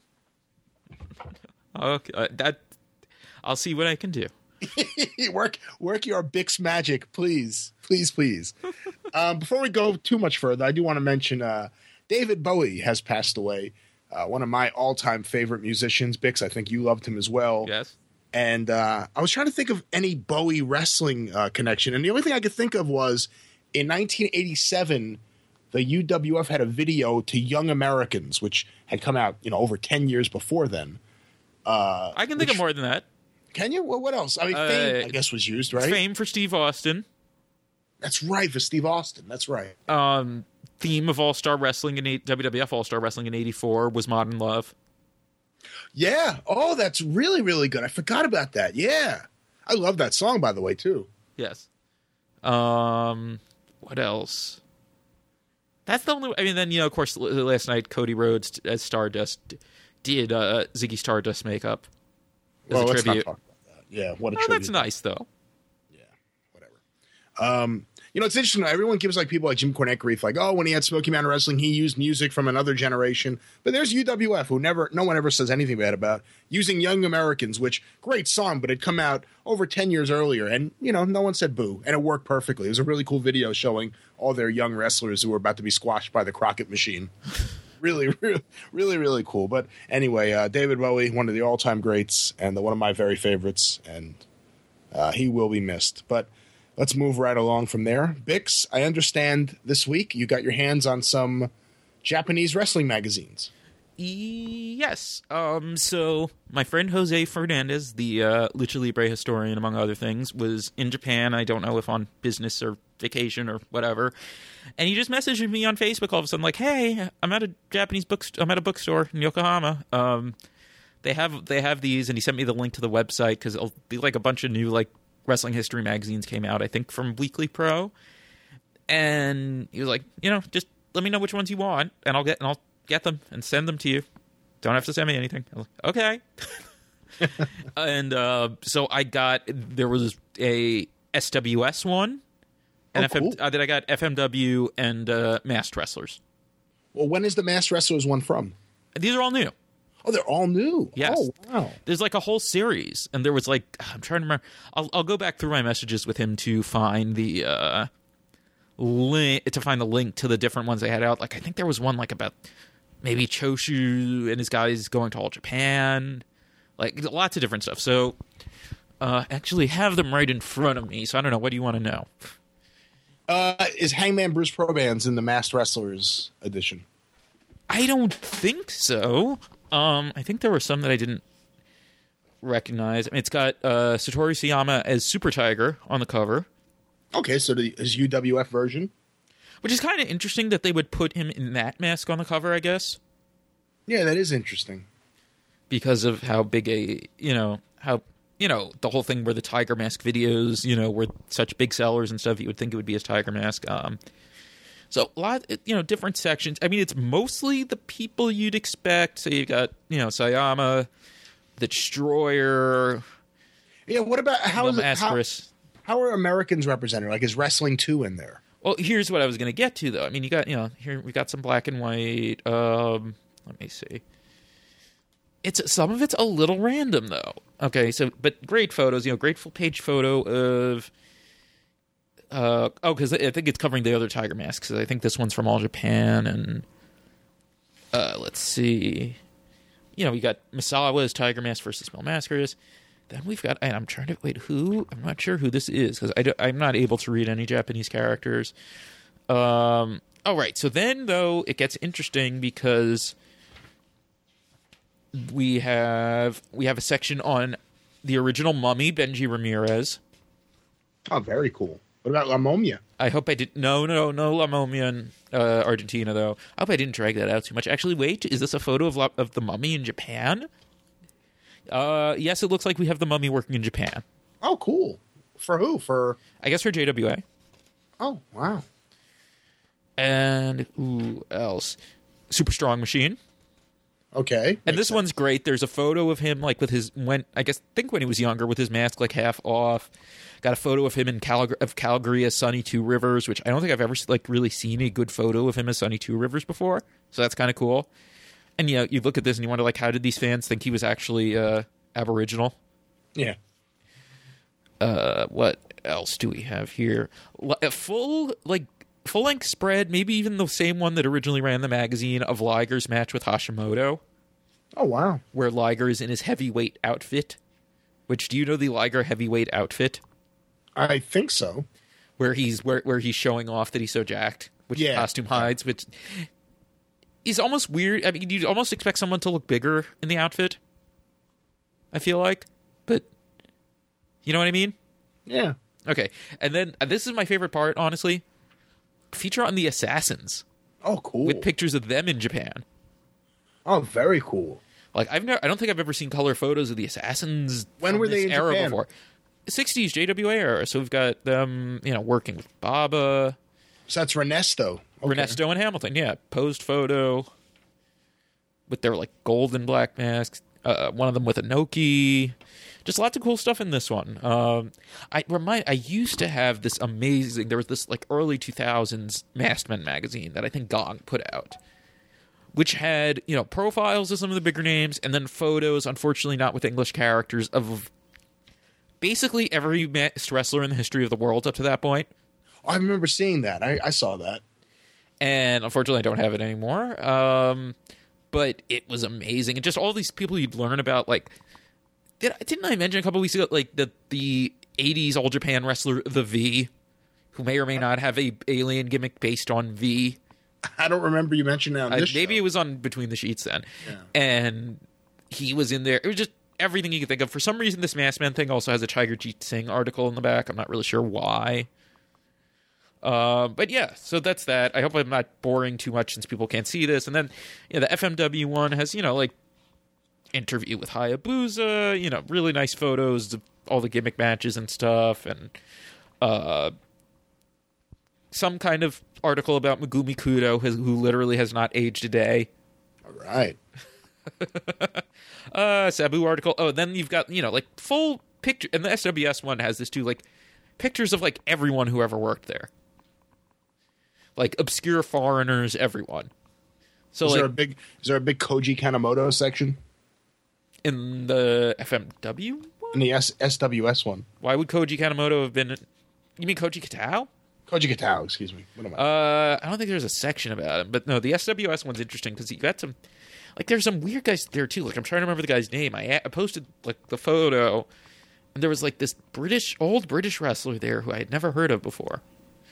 Okay, uh, that I'll see what I can do. work work your Bix magic, please, please, please. Um, before we go too much further, I do want to mention uh, David Bowie has passed away. Uh, one of my all-time favorite musicians, Bix. I think you loved him as well. Yes. And uh, I was trying to think of any Bowie wrestling uh, connection, and the only thing I could think of was in nineteen eighty-seven, the U W F had a video to Young Americans, which had come out, you know, over ten years before then. Uh, I can think which- of more than that. Can you? Well, what else? I mean, Uh, Fame, I guess, was used, right? Fame for Steve Austin. That's right, for Steve Austin. That's right. Um, theme of All Star Wrestling in eight, W W F All Star Wrestling in eighty-four was Modern Love. Yeah. Oh, that's really, really good. I forgot about that. Yeah. I love that song, by the way, too. Yes. Um, what else? That's the only. I mean, then you know, of course, last night Cody Rhodes as Stardust did uh, Ziggy Stardust makeup as well, a let's tribute. not talk about that. Yeah, what a Oh, tribute. that's nice though. Yeah, whatever. Um, you know, it's interesting. Everyone gives like people like Jim Cornette grief, like, oh, when he had Smoky Mountain Wrestling, he used music from another generation. But there's U W F, who never, no one ever says anything bad about, using Young Americans, which great song, but it come out over ten years earlier, and you know, no one said boo, and it worked perfectly. It was a really cool video showing all their young wrestlers who were about to be squashed by the Crockett machine. really, really, really, really cool. But anyway, uh, David Bowie, one of the all-time greats, and the, one of my very favorites, and uh, he will be missed. But let's move right along from there. Bix, I understand this week you got your hands on some Japanese wrestling magazines. Yes. Um. So my friend Jose Fernandez, the uh, Lucha Libre historian, among other things, was in Japan. I don't know if on business or vacation or whatever. And he just messaged me on Facebook all of a sudden, like, "Hey, I'm at a Japanese book. I'm at a bookstore in Yokohama. Um, they have they have these." And he sent me the link to the website because it'll be like a bunch of new like wrestling history magazines came out, I think, from Weekly Pro. And he was like, you know, just let me know which ones you want, and I'll get and I'll get them and send them to you. Don't have to send me anything. I was like, okay. and uh, so I got, there was a S W S one, and oh, F M, cool. uh, then I got F M W and uh, Masked Wrestlers. Well, when is the Masked Wrestlers one from? These are all new. Oh, they're all new. Yes. Oh, wow. There's like a whole series, and there was like, I'm trying to remember. I'll, I'll go back through my messages with him to find the uh, link, to find the link to the different ones they had out. Like, I think there was one like about maybe Choshu and his guys going to All Japan, like lots of different stuff. So, uh, actually have them right in front of me. So I don't know. What do you want to know? Uh, is Hangman Bruce Probands in the Masked Wrestlers edition? I don't think so. Um, I think there were some that I didn't recognize. I mean, it's got uh, Satoru Siyama as Super Tiger on the cover. Okay, so the his U W F version. Which is kind of interesting that they would put him in that mask on the cover, I guess. Yeah, that is interesting. Because of how big a, you know, how, you know, the whole thing where the Tiger Mask videos, you know, were such big sellers and stuff, you would think it would be his Tiger Mask. Um, so a lot, you know, different sections. I mean, it's mostly the people you'd expect. So you got, you know, Sayama, the Destroyer. Yeah, what about, how is it, how, Ascaris. how are Americans represented? Like, is Wrestling two in there? Well, here's what I was going to get to, though. I mean, you got, you know, here we got some black and white. Um, let me see. It's some of it's a little random, though. Okay, so but great photos. You know, great full page photo of. Uh, oh, because I think it's covering the other Tiger Masks. I think this one's from All Japan, and uh, let's see. You know, we got Misawa's Tiger Mask versus Mil Mascaras. Then we've got, and I'm trying to, wait, who? I'm not sure who this is, because I'm not able to read any Japanese characters. Um, oh, right. So then, though, it gets interesting because we have we have a section on the original Mummy, Benji Ramirez. Oh, very cool. What about La Momia? I hope I didn't, no, no, no La Momia in uh, Argentina, though. I hope I didn't drag that out too much. Actually, wait, is this a photo of, La, of the Mummy in Japan? Uh, yes, it looks like we have the Mummy working in Japan. Oh, cool. For who? For I guess for J W A. Oh, wow. And who else? Super Strong Machine. Okay. And this sense. one's great. There's a photo of him like with his when I guess think when he was younger with his mask like half off. Got a photo of him in Calgary of Calgary as Sonny Two Rivers, which I don't think I've ever like really seen a good photo of him as Sonny Two Rivers before. So that's kind of cool. And you know, you look at this and you wonder, like, how did these fans think he was actually uh, Aboriginal? Yeah. Uh, what else do we have here? A full, like, full-length spread, maybe even the same one that originally ran the magazine, of Liger's match with Hashimoto. Oh, wow. Where Liger is in his heavyweight outfit. Which, do you know the Liger heavyweight outfit? I think so. Where he's where where he's showing off that he's so jacked, which yeah. the costume hides, which... He's almost weird. I mean, you'd almost expect someone to look bigger in the outfit, I feel like. But, you know what I mean? Yeah. Okay. And then, uh, this is my favorite part, honestly. Feature on the Assassins. Oh, cool. With pictures of them in Japan. Oh, very cool. Like, I've never, I don't think I've ever seen color photos of the Assassins when were they in era Japan? Before. sixties J W A era. So we've got them, you know, working with Baba. So that's Renesto. Okay. Ernesto and Hamilton, yeah, posed photo with their like gold and black masks. Uh, one of them with a Noki. Just lots of cool stuff in this one. Um, I remind. I used to have this amazing. There was this like early two thousands Masked Men magazine that I think Gong put out, which had, you know, profiles of some of the bigger names and then photos, unfortunately not with English characters, of basically every masked wrestler in the history of the world up to that point. I remember seeing that. I, I saw that. And unfortunately I don't have it anymore. Um, but it was amazing. And just all these people you'd learn about, like, did, didn't I mention a couple weeks ago, like, the, the eighties All Japan wrestler, The V, who may or may not have a alien gimmick based on V. I don't remember you mentioning that on this uh, Maybe show. it was on Between the Sheets then. Yeah. And he was in there. It was just everything you could think of. For some reason, this Masked Man thing also has a Tiger Jeet Singh article in the back. I'm not really sure why. Uh, but yeah, so that's that. I hope I'm not boring too much since people can't see this. And then, you know, the F M W one has, you know, like, interview with Hayabusa, you know, really nice photos of all the gimmick matches and stuff, and uh, some kind of article about Megumi Kudo, who literally has not aged a day. All right. uh, Sabu article. Oh, then you've got, you know, like, full picture, and the S W S one has this too, like, pictures of, like, everyone who ever worked there. Like, obscure foreigners, everyone. So, is like, there a big is there a big Koji Kanemoto section in the F M W one? in the S- SWS one? Why would Koji Kanemoto have been? You mean Koji Katao? Koji Katao, excuse me. What am I? Uh, I don't think there's a section about him, but no, the S W S one's interesting because you got some, like, there's some weird guys there too. Like, I'm trying to remember the guy's name. I, I posted like the photo, and there was like this British old British wrestler there who I had never heard of before.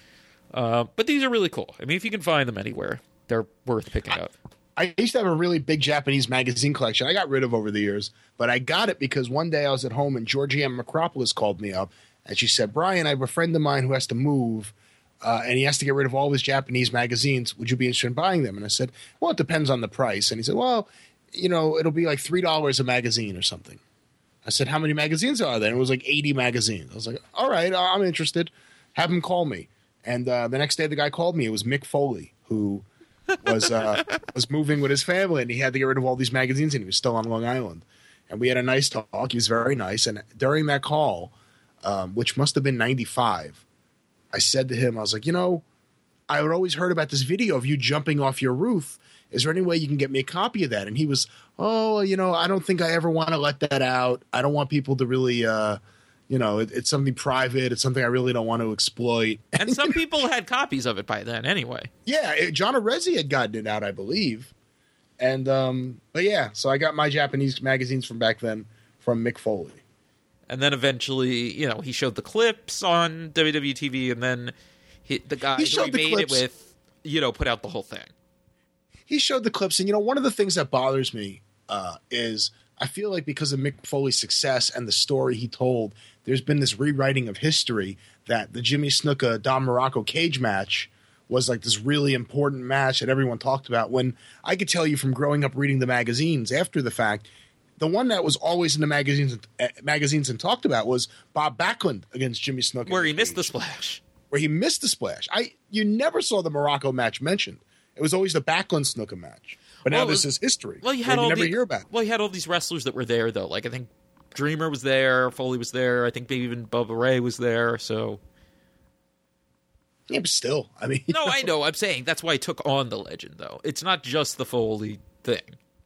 Uh, but these are really cool. I mean, if you can find them anywhere, they're worth picking up. I used to have a really big Japanese magazine collection I got rid of over the years, but I got it because one day I was at home and Georgianne Macropolis called me up and she said, Brian, I have a friend of mine who has to move uh, and he has to get rid of all his Japanese magazines. Would you be interested in buying them? And I said, well, it depends on the price. And he said, well, you know, it'll be like three dollars a magazine or something. I said, how many magazines are there? And it was like eighty magazines. I was like, all right, I'm interested. Have him call me. And uh, the next day the guy called me. It was Mick Foley, who was uh, was moving with his family, and he had to get rid of all these magazines, and he was still on Long Island. And we had a nice talk. He was very nice. And during that call, um, which must have been ninety-five, I said to him, I was like, you know, I had always heard about this video of you jumping off your roof. Is there any way you can get me a copy of that? And he was, oh, you know, I don't think I ever want to let that out. I don't want people to really, uh, you know, it, it's something private. It's something I really don't want to exploit. And some people had copies of it by then anyway. Yeah, it, John Arezzi had gotten it out, I believe. And, um, but yeah, so I got my Japanese magazines from back then from Mick Foley. And then eventually, you know, he showed the clips on W W E T V, and then he, the guy He who showed he the made clips. it with, you know, put out the whole thing. He showed the clips, and you know, one of the things that bothers me uh, is I feel like because of Mick Foley's success and the story he told, there's been this rewriting of history that the Jimmy Snuka Don Morocco cage match was like this really important match that everyone talked about. When I could tell you from growing up reading the magazines after the fact, the one that was always in the magazines uh, magazines and talked about was Bob Backlund against Jimmy Snuka, Where he missed the splash. Where he missed the splash. I you never saw the Morocco match mentioned. It was always the Backlund Snuka match. But now Well, it this was- is history. Well, you had you all never the, hear about it. Well, you had all these wrestlers that were there, though. Like, I think Dreamer was there, Foley was there, I think maybe even Bubba Ray was there, so... Yeah, but still, I mean, No, I know, I'm saying that's why he took on the legend, though. It's not just the Foley thing.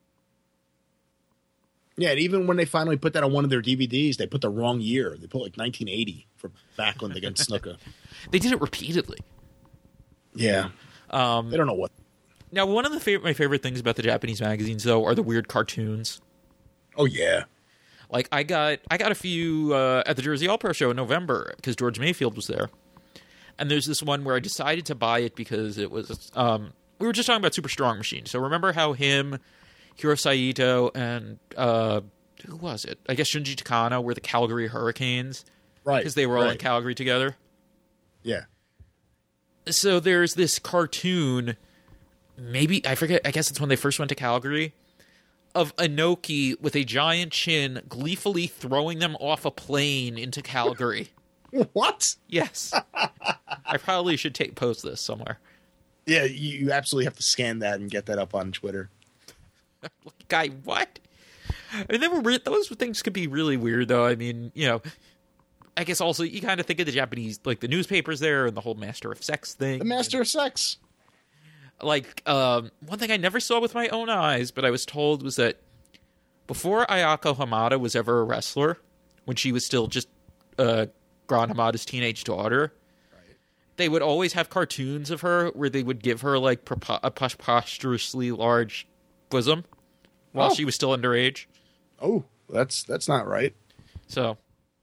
yeah. And even when they finally put that on one of their D V Ds, they put the wrong year. They put like nineteen eighty for Backlund against Snuka. They did it repeatedly. Yeah, Um, they don't know what. now, one of the fav- my favorite things about the Japanese magazines, though, are the weird cartoons. Oh yeah, Like, I got I got a few uh, at the Jersey All Pro show in November because George Mayfield was there. And there's this one where I decided to buy it because it was... Um, we were just talking about Super Strong Machine. So remember how him, Hiro Saito, and... Uh, who was it? I guess Shinji Takano were the Calgary Hurricanes. right. Because they were all in right. Calgary together. Yeah, So there's this cartoon... Maybe... I forget... I guess it's when they first went to Calgary... of Inoki with a giant chin gleefully throwing them off a plane into Calgary. what? Yes. I probably should take post this somewhere. Yeah, you, you absolutely have to scan that and get that up on Twitter. Guy, what? I mean, they were re- those things could be really weird, though. I mean, you know, I guess also you kind of think of the Japanese, like the newspapers there and the whole Master of Sex thing. The Master and, of Sex. Like, um, one thing I never saw with my own eyes, but I was told was that before Ayako Hamada was ever a wrestler, when she was still just uh, Gran Hamada's teenage daughter, right, they would always have cartoons of her where they would give her, like, prepo- a preposterously large bosom while oh. she was still underage. Oh, that's that's not right. So,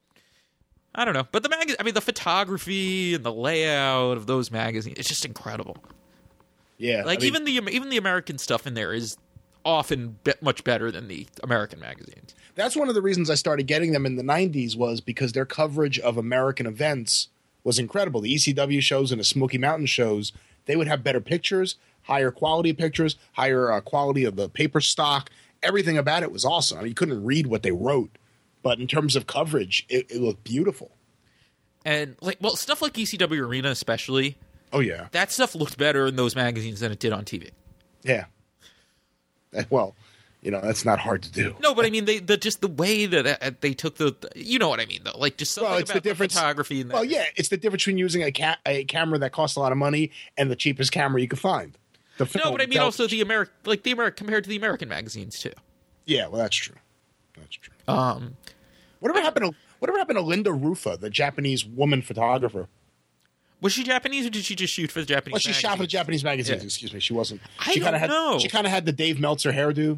I don't know. But the mag- I mean, the photography and the layout of those magazines, it's just incredible. Yeah. Like, I mean, even the even the American stuff in there is often be- much better than the American magazines. That's one of the reasons I started getting them in the nineties was because their coverage of American events was incredible. The E C W shows and the Smoky Mountain shows, they would have better pictures, higher quality pictures, higher uh, quality of the paper stock. Everything about it was awesome. I mean, you couldn't read what they wrote, but in terms of coverage, it, it looked beautiful. And, like, well, stuff like E C W Arena especially. Oh, yeah. That stuff looked better in those magazines than it did on T V. Yeah. Well, you know, that's not hard to do. No, but I mean, they the just the way that uh, they took the, you know what I mean, though. Like, just something well, it's about the, difference, the photography. And that. Well, yeah, it's the difference between using a, ca- a camera that costs a lot of money and the cheapest camera you could find. The film, no, but I mean also the American, like the American, compared to the American magazines, too. Yeah, well, that's true. That's true. Um, whatever happened to whatever happened to Linda Rufa, the Japanese woman photographer? Was she Japanese or did she just shoot for the Japanese? Well, she magazines? shot for the Japanese magazines. Yeah. Excuse me, she wasn't. I she don't had, know. She kind of had the Dave Meltzer hairdo.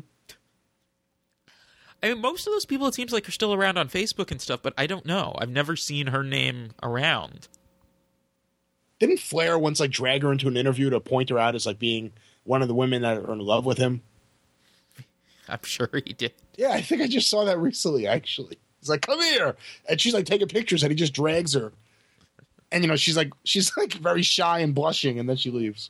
I mean, most of those people, it seems like, are still around on Facebook and stuff, but I don't know. I've never seen her name around. Didn't Flair once like drag her into an interview to point her out as like being one of the women that are in love with him? I'm sure he did. Yeah, I think I just saw that recently, actually. He's like, come here. And she's like taking pictures and he just drags her. And, you know, she's like, she's like very shy and blushing and then she leaves.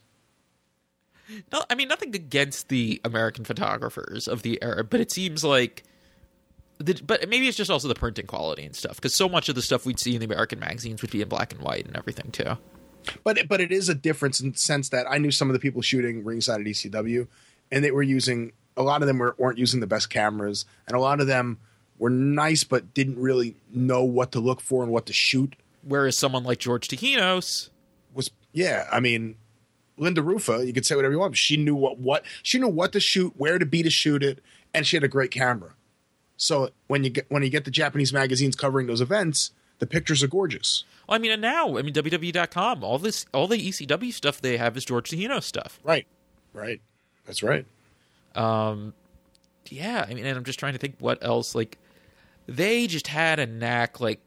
No, I mean, nothing against the American photographers of the era, but it seems like, the, but maybe it's just also the printing quality and stuff, because so much of the stuff we'd see in the American magazines would be in black and white and everything, too. But, but it is a difference in the sense that I knew some of the people shooting ringside at E C W, and they were using, a lot of them were, weren't using the best cameras, and a lot of them were nice but didn't really know what to look for and what to shoot. Whereas someone like George Tahinos was, yeah, I mean, Linda Rufa, you could say whatever you want. She knew what, what she knew what to shoot, where to be to shoot it, and she had a great camera. So when you get when you get the Japanese magazines covering those events, the pictures are gorgeous. Well, I mean, and now, I mean, W W E dot com, all this, all the E C W stuff they have is George Tahinos stuff. Right, right, that's right. Um, yeah, I mean, and I'm just trying to think what else. Like, they just had a knack, like.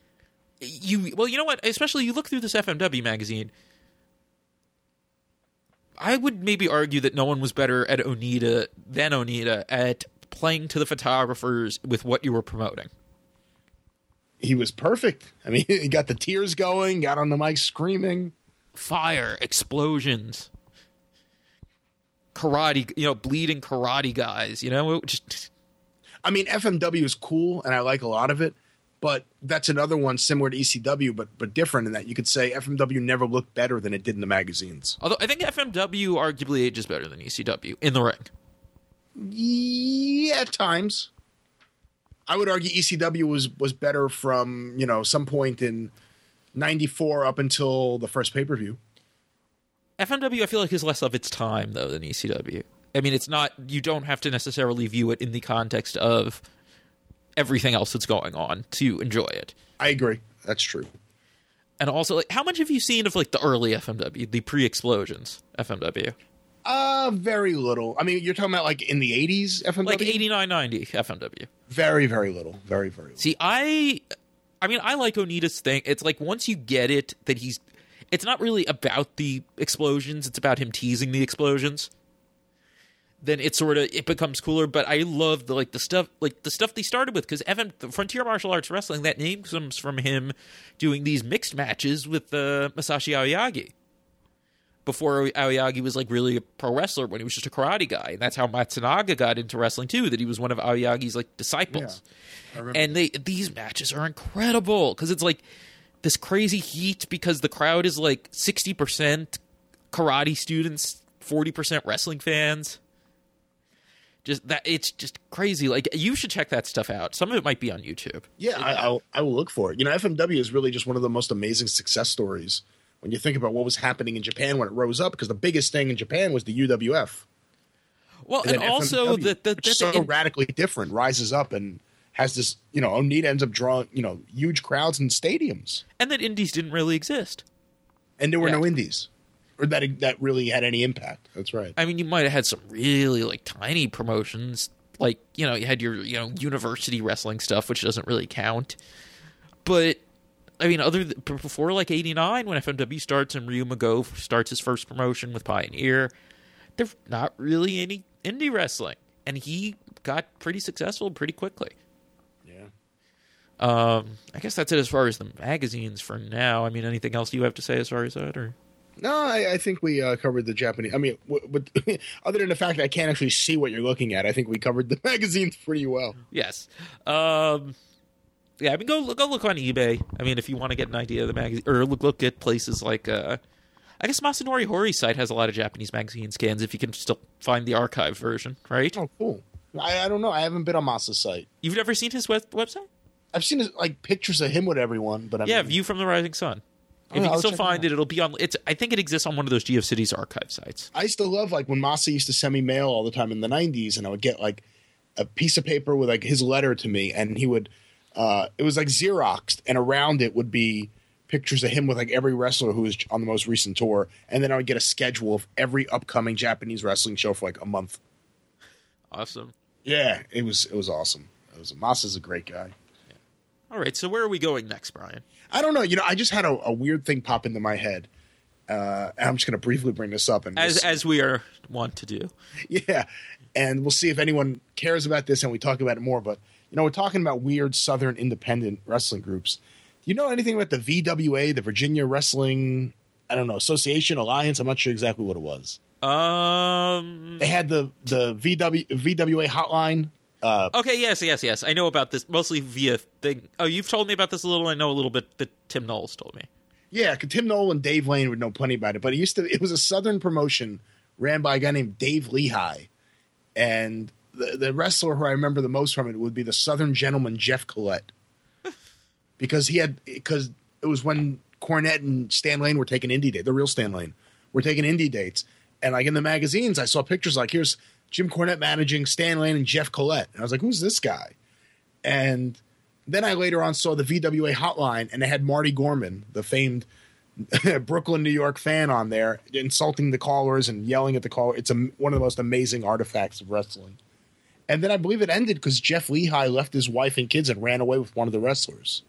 You well, you know what? Especially you look through this F M W magazine. I would maybe argue that no one was better at Onita than Onita at playing to the photographers with what you were promoting. He was perfect. I mean, he got the tears going, got on the mic screaming, fire, explosions, karate, you know, bleeding karate guys. You know, it just. I mean, F M W is cool, and I like a lot of it. But that's another one similar to E C W, but but different in that you could say F M W never looked better than it did in the magazines. Although I think F M W arguably ages better than E C W in the ring. Yeah, at times. I would argue E C W was was better from, you know, some point in ninety-four up until the first pay-per-view. F M W I feel like is less of its time though than E C W. I mean, it's not, you don't have to necessarily view it in the context of everything else that's going on to enjoy it. I agree. That's true. And also, like, how much have you seen of like the early F M W, the pre-explosions F M W? Uh, very little. I mean, you're talking about like in the eighties F M W? Like eighty-nine, ninety F M W. Very, very little. Very, very little. See, I, I mean, I like Onita's thing. It's like once you get it, that he's, it's not really about the explosions. It's about him teasing the explosions. Then it sort of it becomes cooler. But I love the like the stuff like the stuff they started with, because F M the Frontier Martial Arts Wrestling, that name comes from him doing these mixed matches with uh, Masashi Aoyagi before Aoyagi was like really a pro wrestler, when he was just a karate guy, and that's how Matsunaga got into wrestling too. That he was one of Aoyagi's like disciples. Yeah, and they these matches are incredible because it's like this crazy heat because the crowd is like sixty percent karate students, forty percent wrestling fans. Just that it's just crazy. Like, you should check that stuff out. Some of it might be on YouTube. Yeah, I, I'll, I will look for it. You know, F M W is really just one of the most amazing success stories when you think about what was happening in Japan when it rose up, because the biggest thing in Japan was the U W F. Well, and, and also the, the, the so the, radically different, rises up and has this, you know, Onita ends up drawing, you know, huge crowds in stadiums. And that indies didn't really exist. And there were yeah. no indies. Or that that really had any impact. That's right. I mean, you might have had some really, like, tiny promotions. Like, you know, you had your, you know, university wrestling stuff, which doesn't really count. But, I mean, other than, before, like, eighty-nine, when F M W starts and Ryu Mago starts his first promotion with Pioneer, there's not really any indie wrestling. And he got pretty successful pretty quickly. Yeah. Um, I guess that's it as far as the magazines for now. I mean, anything else you have to say as far as that, or... No, I, I think we uh, covered the Japanese. I mean, w- w- other than the fact that I can't actually see what you're looking at, I think we covered the magazines pretty well. Yes. Um, yeah, I mean, go go look on eBay. I mean, if you want to get an idea of the magazine, or look look at places like, uh, I guess Masanori Hori's site has a lot of Japanese magazine scans. If you can still find the archive version, right? Oh, cool. I, I don't know. I haven't been on Masa's site. You've never seen his web- website? I've seen like pictures of him with everyone, but I yeah, mean, View from the Rising Sun. If Oh, you can I'll still check find it it, out. it'll be on. It's. I think it exists on one of those GeoCities archive sites. I used to love like when Masa used to send me mail all the time in the nineties, and I would get like a piece of paper with like his letter to me, and he would. Uh, it was like Xeroxed, and around it would be pictures of him with like every wrestler who was on the most recent tour, and then I would get a schedule of every upcoming Japanese wrestling show for like a month. Awesome. Yeah, it was it was awesome. It was Masa's a great guy. All right, so where are we going next, Brian? I don't know. You know, I just had a, a weird thing pop into my head. Uh, and I'm just going to briefly bring this up. And As we'll as we are wont to do. yeah, and we'll see if anyone cares about this and we talk about it more. But, you know, we're talking about weird Southern independent wrestling groups. Do you know anything about the V W A, the Virginia Wrestling, I don't know, Association, Alliance? I'm not sure exactly what it was. Um. They had the, the V W, V W A hotline. Uh, Okay, yes, yes, yes. I know about this mostly via thing. Oh, you've told me about this a little. I know a little bit that Tim Knowles told me. Yeah, 'cause Tim Knoll and Dave Lane would know plenty about it. But it used to. It was a Southern promotion ran by a guy named Dave Lehigh, and the, the wrestler who I remember the most from it would be the Southern gentleman Jeff Collette, because he had because it was when Cornette and Stan Lane were taking indie date, the real Stan Lane, were taking indie dates, and like in the magazines, I saw pictures like here's Jim Cornette managing Stan Lane and Jeff Collette, and I was like, who's this guy? And then I later on saw the V W A hotline, and they had Marty Gorman, the famed Brooklyn, New York fan, on there, insulting the callers and yelling at the caller. It's a, one of the most amazing artifacts of wrestling. And then I believe it ended because Jeff Lehigh left his wife and kids and ran away with one of the wrestlers.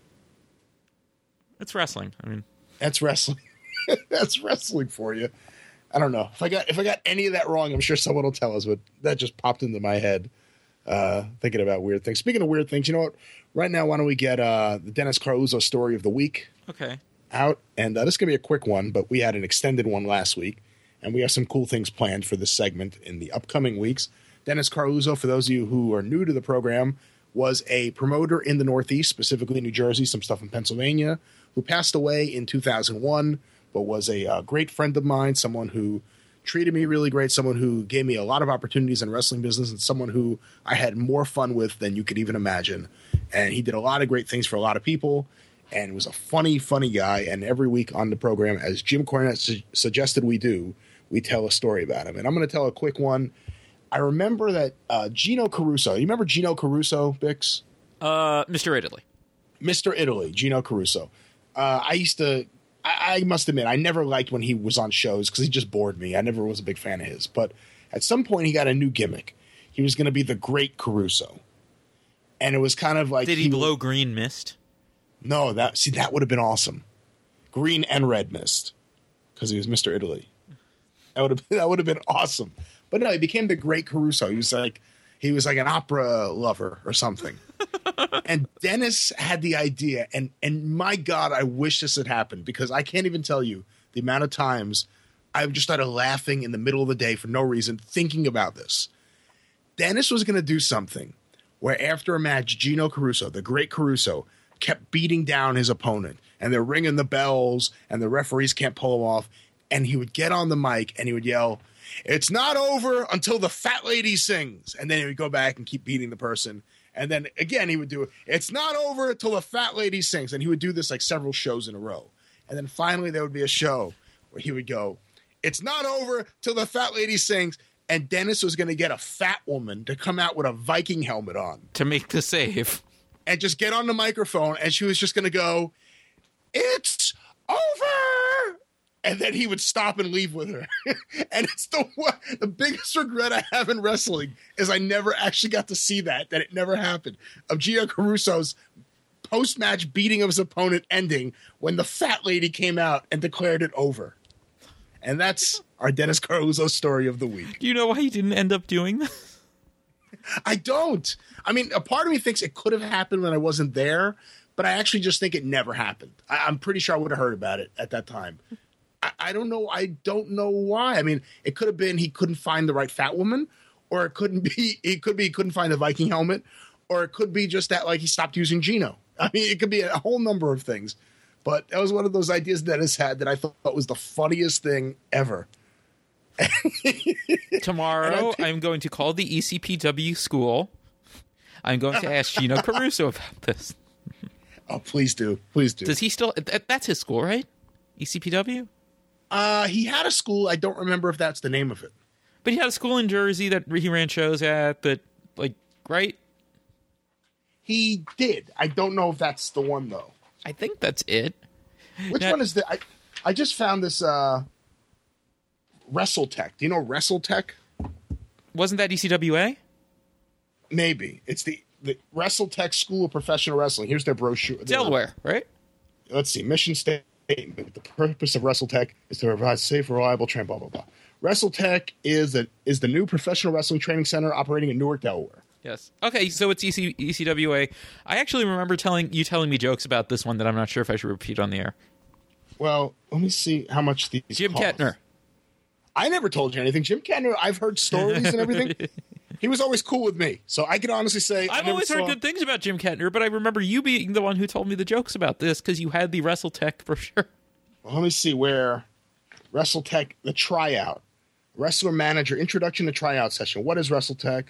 It's wrestling. I mean, That's wrestling. That's wrestling for you. I don't know if I got if I got any of that wrong. I'm sure someone will tell us, but that just popped into my head. Uh, thinking about weird things. Speaking of weird things, you know what? Right now, why don't we get uh, the Dennis Carluzzo story of the week okay. out? And uh, this is going to be a quick one, but we had an extended one last week, and we have some cool things planned for this segment in the upcoming weeks. Dennis Carluzzo, for those of you who are new to the program, was a promoter in the Northeast, specifically New Jersey, some stuff in Pennsylvania, who passed away in two thousand one, but was a uh, great friend of mine, someone who treated me really great, someone who gave me a lot of opportunities in wrestling business, and someone who I had more fun with than you could even imagine. And he did a lot of great things for a lot of people, and was a funny, funny guy. And every week on the program, as Jim Cornette su- suggested we do, we tell a story about him. And I'm going to tell a quick one. I remember that uh, Gino Caruso, you remember Gino Caruso, Bix? Uh, Mister Italy. Mister Italy, Gino Caruso. Uh, I used to, I, I must admit, I never liked when he was on shows because he just bored me. I never was a big fan of his. But at some point, he got a new gimmick. He was going to be the Great Caruso. And it was kind of like... Did he, he blow green mist? No, that see, that would have been awesome. Green and red mist. Because he was Mister Italy. That would have that would have been awesome. But no, he became the Great Caruso. He was like he was like an opera lover or something. And Dennis had the idea, and and my God, I wish this had happened, because I can't even tell you the amount of times I've just started laughing in the middle of the day for no reason, thinking about this. Dennis was going to do something where after a match, Gino Caruso, the Great Caruso, kept beating down his opponent, and they're ringing the bells, and the referees can't pull him off. and he would get on the mic and he would yell, "It's not over until the fat lady sings." And then he would go back and keep beating the person. And then again, he would do, "It's not over until the fat lady sings." And he would do this like several shows in a row. And then finally there would be a show where he would go, "It's not over till the fat lady sings." And Dennis was going to get a fat woman to come out with a Viking helmet on. To make the save. And just get on the microphone, and she was just going to go, "It's over!" And then he would stop and leave with her. And it's the the biggest regret I have in wrestling is I never actually got to see that, that it never happened, of Gino Caruso's post-match beating of his opponent ending when the fat lady came out and declared it over. And that's our Dennis Caruso story of the week. Do you know why he didn't end up doing that? I don't. I mean, a part of me thinks it could have happened when I wasn't there, but I actually just think it never happened. I, I'm pretty sure I would have heard about it at that time. I, I don't know. I don't know why. I mean, it could have been he couldn't find the right fat woman, or it couldn't be. It could be he couldn't find the Viking helmet, or it could be just that like he stopped using Gino. I mean, it could be a whole number of things. But that was one of those ideas Dennis had that I thought was the funniest thing ever. Tomorrow, I'm going to call the E C P W school. I'm going to ask Gino Caruso about this. Oh, please do. Please do. Does he still... That's his school, right? E C P W? Uh, he had a school. I don't remember if that's the name of it. But he had a school in Jersey that he ran shows at, that, like, right? He did. I don't know if that's the one, though. I think that's it. Which now, one is the... I, I just found this... Uh, WrestleTech. Do you know WrestleTech? Wasn't that E C W A? Maybe. It's the, the WrestleTech School of Professional Wrestling. Here's their brochure. Delaware, right? Let's see. Mission statement. The purpose of WrestleTech is to provide safe, reliable training, blah, blah, blah. WrestleTech is, a, is the new professional wrestling training center operating in Newark, Delaware. Yes. Okay, so it's E C, E C W A. I actually remember telling you telling me jokes about this one that I'm not sure if I should repeat on the air. Well, let me see how much these Jim cost. Kettner. I never told you anything. Jim Kettner, I've heard stories and everything. He was always cool with me. So I can honestly say I've I always saw... heard good things about Jim Kettner, but I remember you being the one who told me the jokes about this because you had the WrestleTech brochure. Well, let me see where WrestleTech, the tryout. Wrestler manager, introduction to tryout session. What is WrestleTech?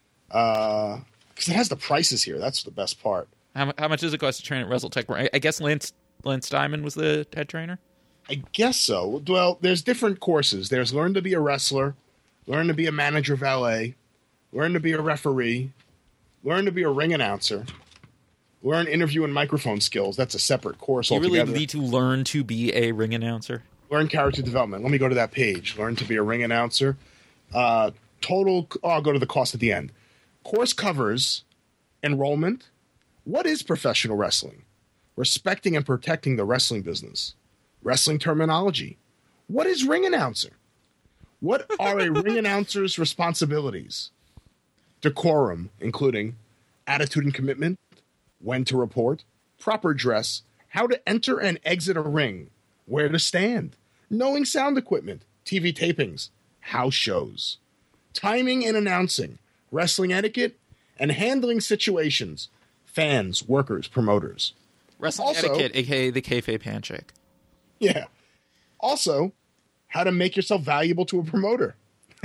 Uh, because it has the prices here. That's the best part. How, how much does it cost to train at WrestleTech? I, I guess Lance, Lance Diamond was the head trainer? I guess so. Well, there's different courses. There's learn to be a wrestler, learn to be a manager valet, learn to be a referee, learn to be a ring announcer, learn interview and microphone skills. That's a separate course you altogether. You really need to learn to be a ring announcer? Learn character development. Let me go to that page. Learn to be a ring announcer. Uh, total, oh, I'll go to the cost at the end. Course covers enrollment. What is professional wrestling? Respecting and protecting the wrestling business. Wrestling terminology. What is ring announcer? What are a ring announcer's responsibilities? Decorum, including attitude and commitment, when to report, proper dress, how to enter and exit a ring, where to stand, knowing sound equipment, T V tapings, house shows, timing and announcing, wrestling etiquette, and handling situations, fans, workers, promoters. Wrestling Also, etiquette, a k a the kayfabe handshake. Yeah. Also, how to make yourself valuable to a promoter.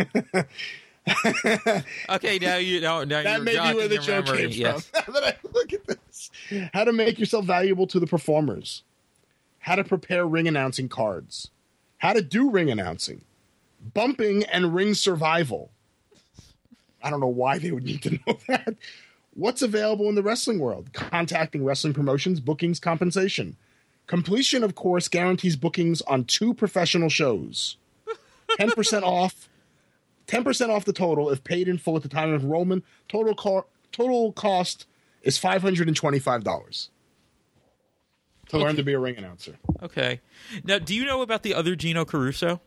Okay, now you know. Now that you're may be where the joke memory. came Yes. from. Now that I look at this, how to make yourself valuable to the performers. How to prepare ring announcing cards. How to do ring announcing. Bumping and ring survival. I don't know why they would need to know that. What's available in the wrestling world? Contacting wrestling promotions, bookings, compensation. Completion of course guarantees bookings on two professional shows. ten percent off. ten percent off the total if paid in full at the time of enrollment. Total co- total cost is five hundred twenty-five dollars to Okay. learn to be a ring announcer. Okay. Now, do you know about the other Gino Caruso?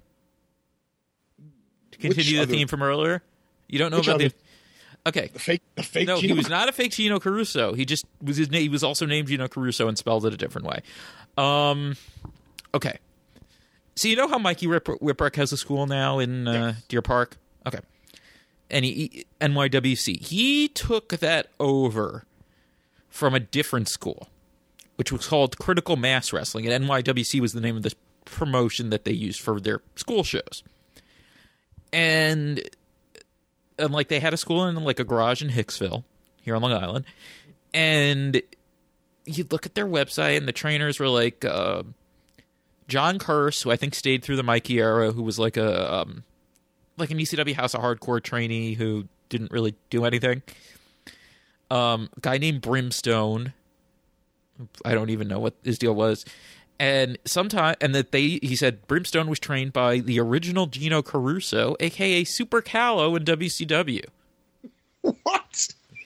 To continue the other- theme from earlier? You don't know Which about other- the... Okay. The fake, the fake. No, he Gino- was not a fake Gino Caruso. He just was his name. He was also named Gino Caruso and spelled it a different way. Um, okay. So you know how Mikey Whip- Whipwreck has a school now in uh, Yes. Deer Park? Okay. And he, N Y W C. He took that over from a different school, which was called Critical Mass Wrestling. And N Y W C was the name of this promotion that they used for their school shows. And, and like they had a school in like a garage in Hicksville here on Long Island. And you look at their website and the trainers were like uh, John Curse, who I think stayed through the Mikey era, who was like a um, like an E C W House of Hardcore trainee who didn't really do anything. Um, a guy named Brimstone. I don't even know what his deal was. And sometime, and that they, he said Brimstone was trained by the original Gino Caruso, aka Super Callow in W C W. What?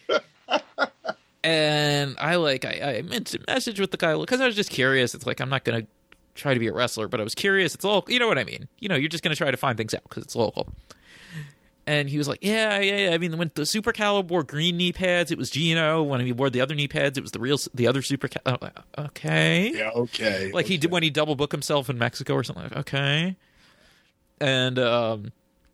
And I like, I, I meant to message with the guy because I was just curious. It's like, I'm not going to try to be a wrestler, but I was curious. It's local. You know what I mean? You know, you're just going to try to find things out because it's local. And he was like, yeah, yeah, yeah. I mean, when the Super Callow wore green knee pads, it was Gino. When he wore the other knee pads, it was the real, the other Super Callow. Like, okay. Yeah, okay. Like okay. he did when he double booked himself in Mexico or something. Like, okay. And um,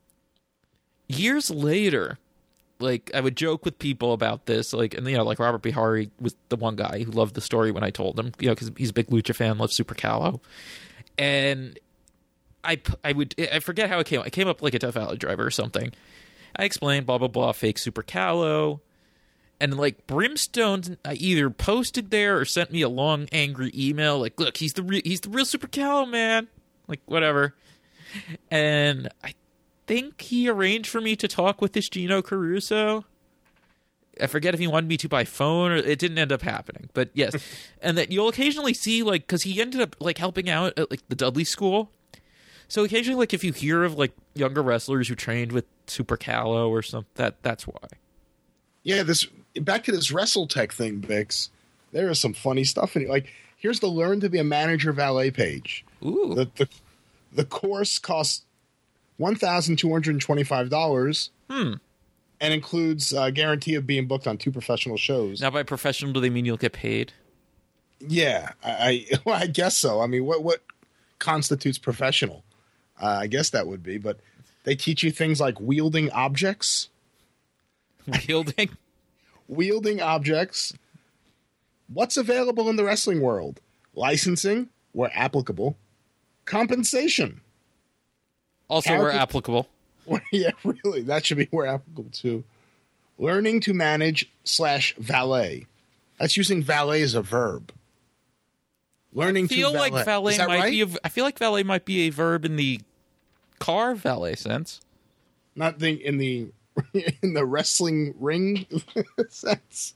years later, like I would joke with people about this, like, and you know, like Robert Bihari was the one guy who loved the story when I told him, you know, because he's a big Lucha fan, loves Super Callow. And I, I would, I forget how it came. I came up like a Death Valley driver or something. I explained blah blah blah, fake Super Callow, and like Brimstone, I either posted there or sent me a long angry email like, "Look, he's the real, he's the real Super Callow, man." Like whatever. And I think he arranged for me to talk with this Gino Caruso. I forget if he wanted me to by phone or it didn't end up happening, but yes. And that you'll occasionally see like because he ended up like helping out at like the Dudley School. So occasionally, like if you hear of like younger wrestlers who trained with Super Callow or something, that that's why. Yeah, this back to this WrestleTech thing, Bix. There is some funny stuff in it. Like here's the Learn to Be a Manager Valet page. Ooh, the the, the course costs one thousand two hundred and twenty five dollars. Hmm. And includes a guarantee of being booked on two professional shows. Now, by professional, do they mean you'll get paid? Yeah, I, I well, I guess so. I mean, what what constitutes professional? Uh, I guess that would be, but they teach you things like wielding objects. Wielding? Wielding objects. What's available in the wrestling world? Licensing, where applicable. Compensation. Also where applicable. Yeah, really. That should be where applicable too. Learning to manage slash valet. That's using valet as a verb. Learning I feel to valet. like valet Is that might right? be a, I feel like valet might be a verb in the car valet sense. Not the in the in the wrestling ring sense.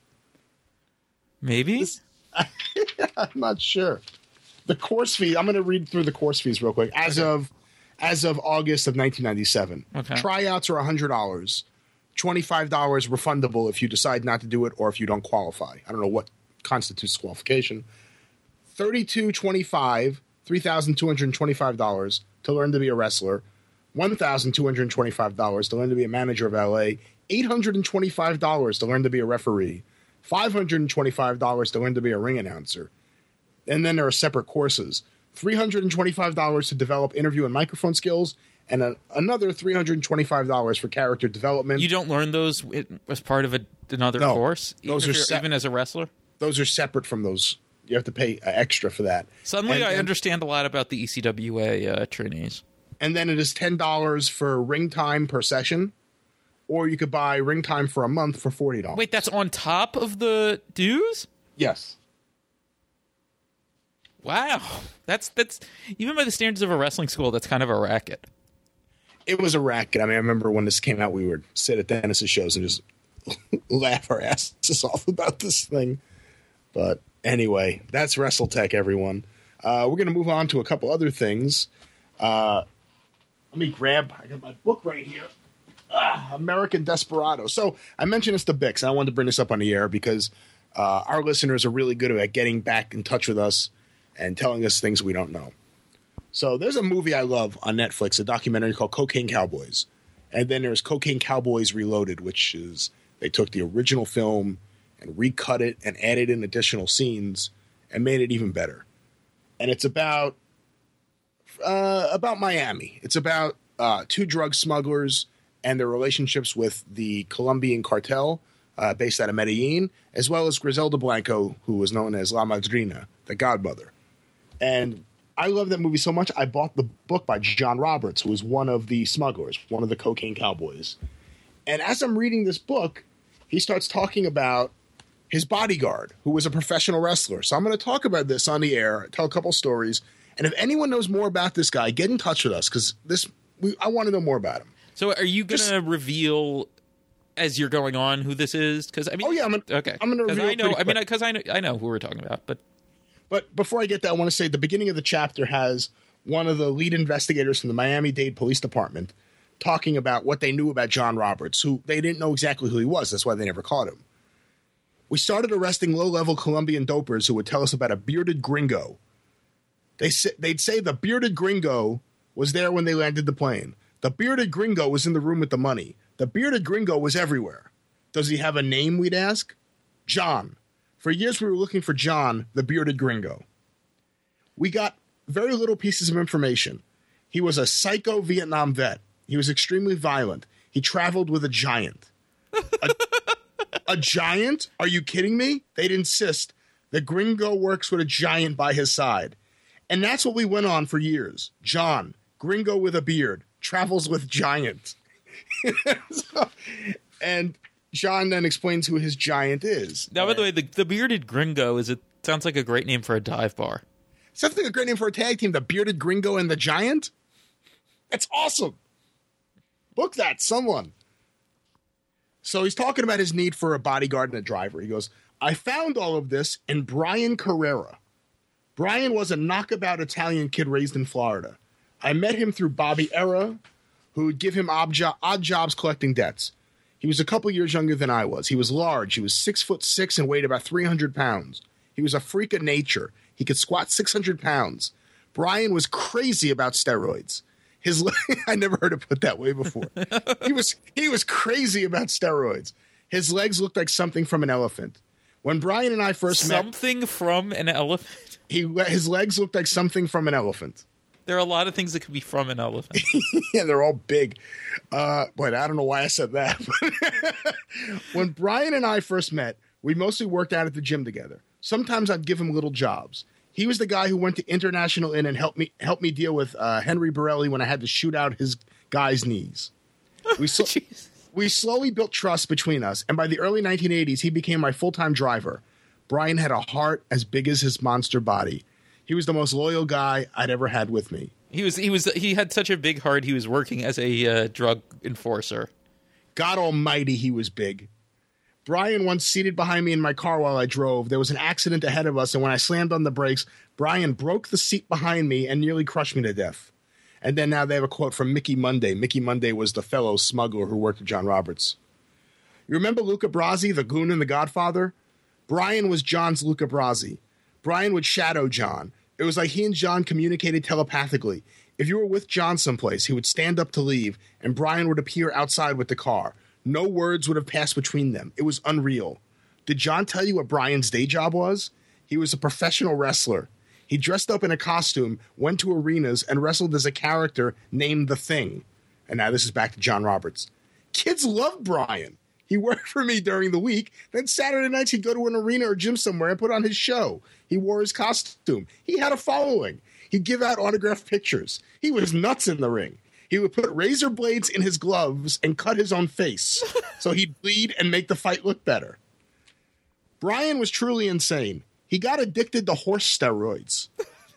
Maybe. This, I'm not sure. The course fee. I'm going to read through the course fees real quick. As Okay. of as of August of nineteen ninety-seven, Okay. Tryouts are one hundred dollars. twenty-five dollars refundable if you decide not to do it or if you don't qualify. I don't know what constitutes qualification. thirty-two twenty-five, three thousand two hundred twenty-five dollars to learn to be a wrestler. one thousand two hundred twenty-five dollars to learn to be a manager of L A. eight hundred twenty-five dollars to learn to be a referee. five hundred twenty-five dollars to learn to be a ring announcer. And then there are separate courses. three hundred twenty-five dollars to develop interview and microphone skills, and a, another three hundred twenty-five dollars for character development. You don't learn those as part of a, another No, course, those even, are if you're- sep- even as a wrestler. Those are separate from those. You have to pay uh, extra for that. Suddenly, And- I and- understand a lot about the E C W A uh, trainees. And then it is ten dollars for ring time per session, or you could buy ring time for a month for forty dollars. Wait, that's on top of the dues? Yes. Wow, that's that's even by the standards of a wrestling school, that's kind of a racket. It was a racket. I mean, I remember when this came out, we would sit at Dennis's shows and just laugh our asses off about this thing. But anyway, that's WrestleTech, everyone. Uh, we're going to move on to a couple other things. Uh, let me grab, I got my book right here. Ah, American Desperado. So I mentioned this to Bix, and I wanted to bring this up on the air because uh, our listeners are really good at getting back in touch with us and telling us things we don't know. So there's a movie I love on Netflix, a documentary called Cocaine Cowboys. And then there's Cocaine Cowboys Reloaded, which is they took the original film and recut it and added in additional scenes and made it even better. And it's about uh, about Miami. It's about uh, two drug smugglers and their relationships with the Colombian cartel uh, based out of Medellin, as well as Griselda Blanco, who was known as La Madrina, the godmother. And I love that movie so much, I bought the book by John Roberts, who was one of the smugglers, one of the cocaine cowboys. And as I'm reading this book, he starts talking about his bodyguard, who was a professional wrestler. So I'm going to talk about this on the air, tell a couple stories. And if anyone knows more about this guy, get in touch with us, because this we, I want to know more about him. So are you going to reveal as you're going on who this is? Because I mean, oh yeah, I'm gonna, okay. I'm going to reveal. I know. I mean, quick. because I know, I know who we're talking about, but but before I get that, I want to say the beginning of the chapter has one of the lead investigators from the Miami-Dade Police Department talking about what they knew about John Roberts, who they didn't know exactly who he was. That's why they never caught him. We started arresting low-level Colombian dopers who would tell us about a bearded gringo. They say, they'd say the bearded gringo was there when they landed the plane. The bearded gringo was in the room with the money. The bearded gringo was everywhere. Does he have a name, we'd ask? John. For years we were looking for John, the bearded gringo. We got very little pieces of information. He was a psycho Vietnam vet. He was extremely violent. He traveled with a giant. A, a giant? Are you kidding me? They'd insist. The gringo works with a giant by his side. And that's what we went on for years. John, gringo with a beard, travels with giant. so, and John then explains who his giant is. Now, by the way, the, the bearded gringo is it sounds like a great name for a dive bar. Sounds like a great name for a tag team, the bearded gringo and the giant. That's awesome. Book that, someone. So he's talking about his need for a bodyguard and a driver. He goes, I found all of this in Brian Carrera. Brian was a knockabout Italian kid raised in Florida. I met him through Bobby Era, who would give him odd, jo- odd jobs collecting debts. He was a couple years younger than I was. He was large. He was six foot six and weighed about three hundred pounds. He was a freak of nature. He could squat six hundred pounds. Brian was crazy about steroids. His le- I never heard it put that way before. he was he was crazy about steroids. His legs looked like something from an elephant. When Brian and I first something met, something from an elephant. He his legs looked like something from an elephant. There are a lot of things that could be from an elephant. Yeah, they're all big. Uh, but I don't know why I said that. When Brian and I first met, we mostly worked out at the gym together. Sometimes I'd give him little jobs. He was the guy who went to International Inn and helped me help me deal with uh, Henry Borelli when I had to shoot out his guy's knees. We so, we slowly built trust between us, and by the early nineteen eighties, he became my full-time driver. Brian had a heart as big as his monster body. He was the most loyal guy I'd ever had with me. He was he was he had such a big heart. He was working as a uh, drug enforcer. God almighty, he was big. Brian once seated behind me in my car while I drove. There was an accident ahead of us, and when I slammed on the brakes, Brian broke the seat behind me and nearly crushed me to death. And then now they have a quote from Mickey Monday. Mickey Monday was the fellow smuggler who worked with John Roberts. You remember Luca Brasi, the goon in The Godfather? Brian was John's Luca Brasi. Brian would shadow John. It was like he and John communicated telepathically. If you were with John someplace, he would stand up to leave, and Brian would appear outside with the car. No words would have passed between them. It was unreal. Did John tell you what Brian's day job was? He was a professional wrestler. He dressed up in a costume, went to arenas, and wrestled as a character named The Thing. And now this is back to John Roberts. Kids loved Brian. He worked for me during the week. Then Saturday nights he'd go to an arena or gym somewhere and put on his show. He wore his costume. He had a following. He'd give out autographed pictures. He was nuts in the ring. He would put razor blades in his gloves and cut his own face so he'd bleed and make the fight look better. Brian was truly insane. He got addicted to horse steroids.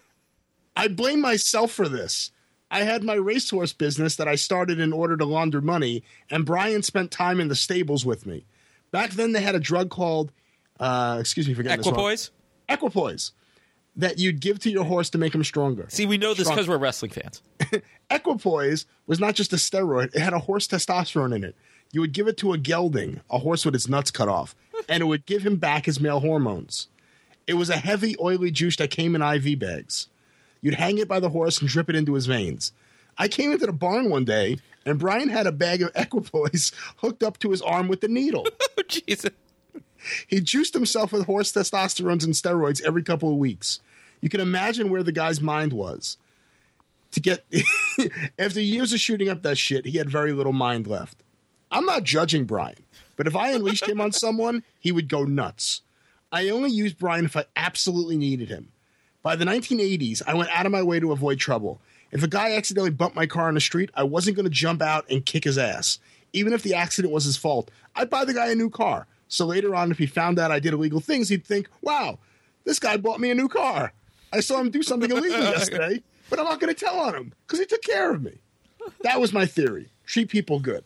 I blame myself for this. I had my racehorse business that I started in order to launder money, and Brian spent time in the stables with me. Back then, they had a drug called, uh, excuse me for getting Equipoise? this wrong. Equipoise. That you'd give to your horse to make him stronger. See, we know this because we're wrestling fans. Equipoise was not just a steroid. It had a horse testosterone in it. You would give it to a gelding, a horse with its nuts cut off, and it would give him back his male hormones. It was a heavy, oily juice that came in I V bags. You'd hang it by the horse and drip it into his veins. I came into the barn one day, and Brian had a bag of Equipoise hooked up to his arm with the needle. Oh, Jesus. He juiced himself with horse testosterones and steroids every couple of weeks. You can imagine where the guy's mind was. To get after years of shooting up that shit, he had very little mind left. I'm not judging Brian, but if I unleashed him on someone, he would go nuts. I only used Brian if I absolutely needed him. By the nineteen eighties, I went out of my way to avoid trouble. If a guy accidentally bumped my car on the street, I wasn't going to jump out and kick his ass. Even if the accident was his fault, I'd buy the guy a new car. So later on, if he found out I did illegal things, he'd think, wow, this guy bought me a new car. I saw him do something illegal yesterday, but I'm not going to tell on him because he took care of me. That was my theory. Treat people good.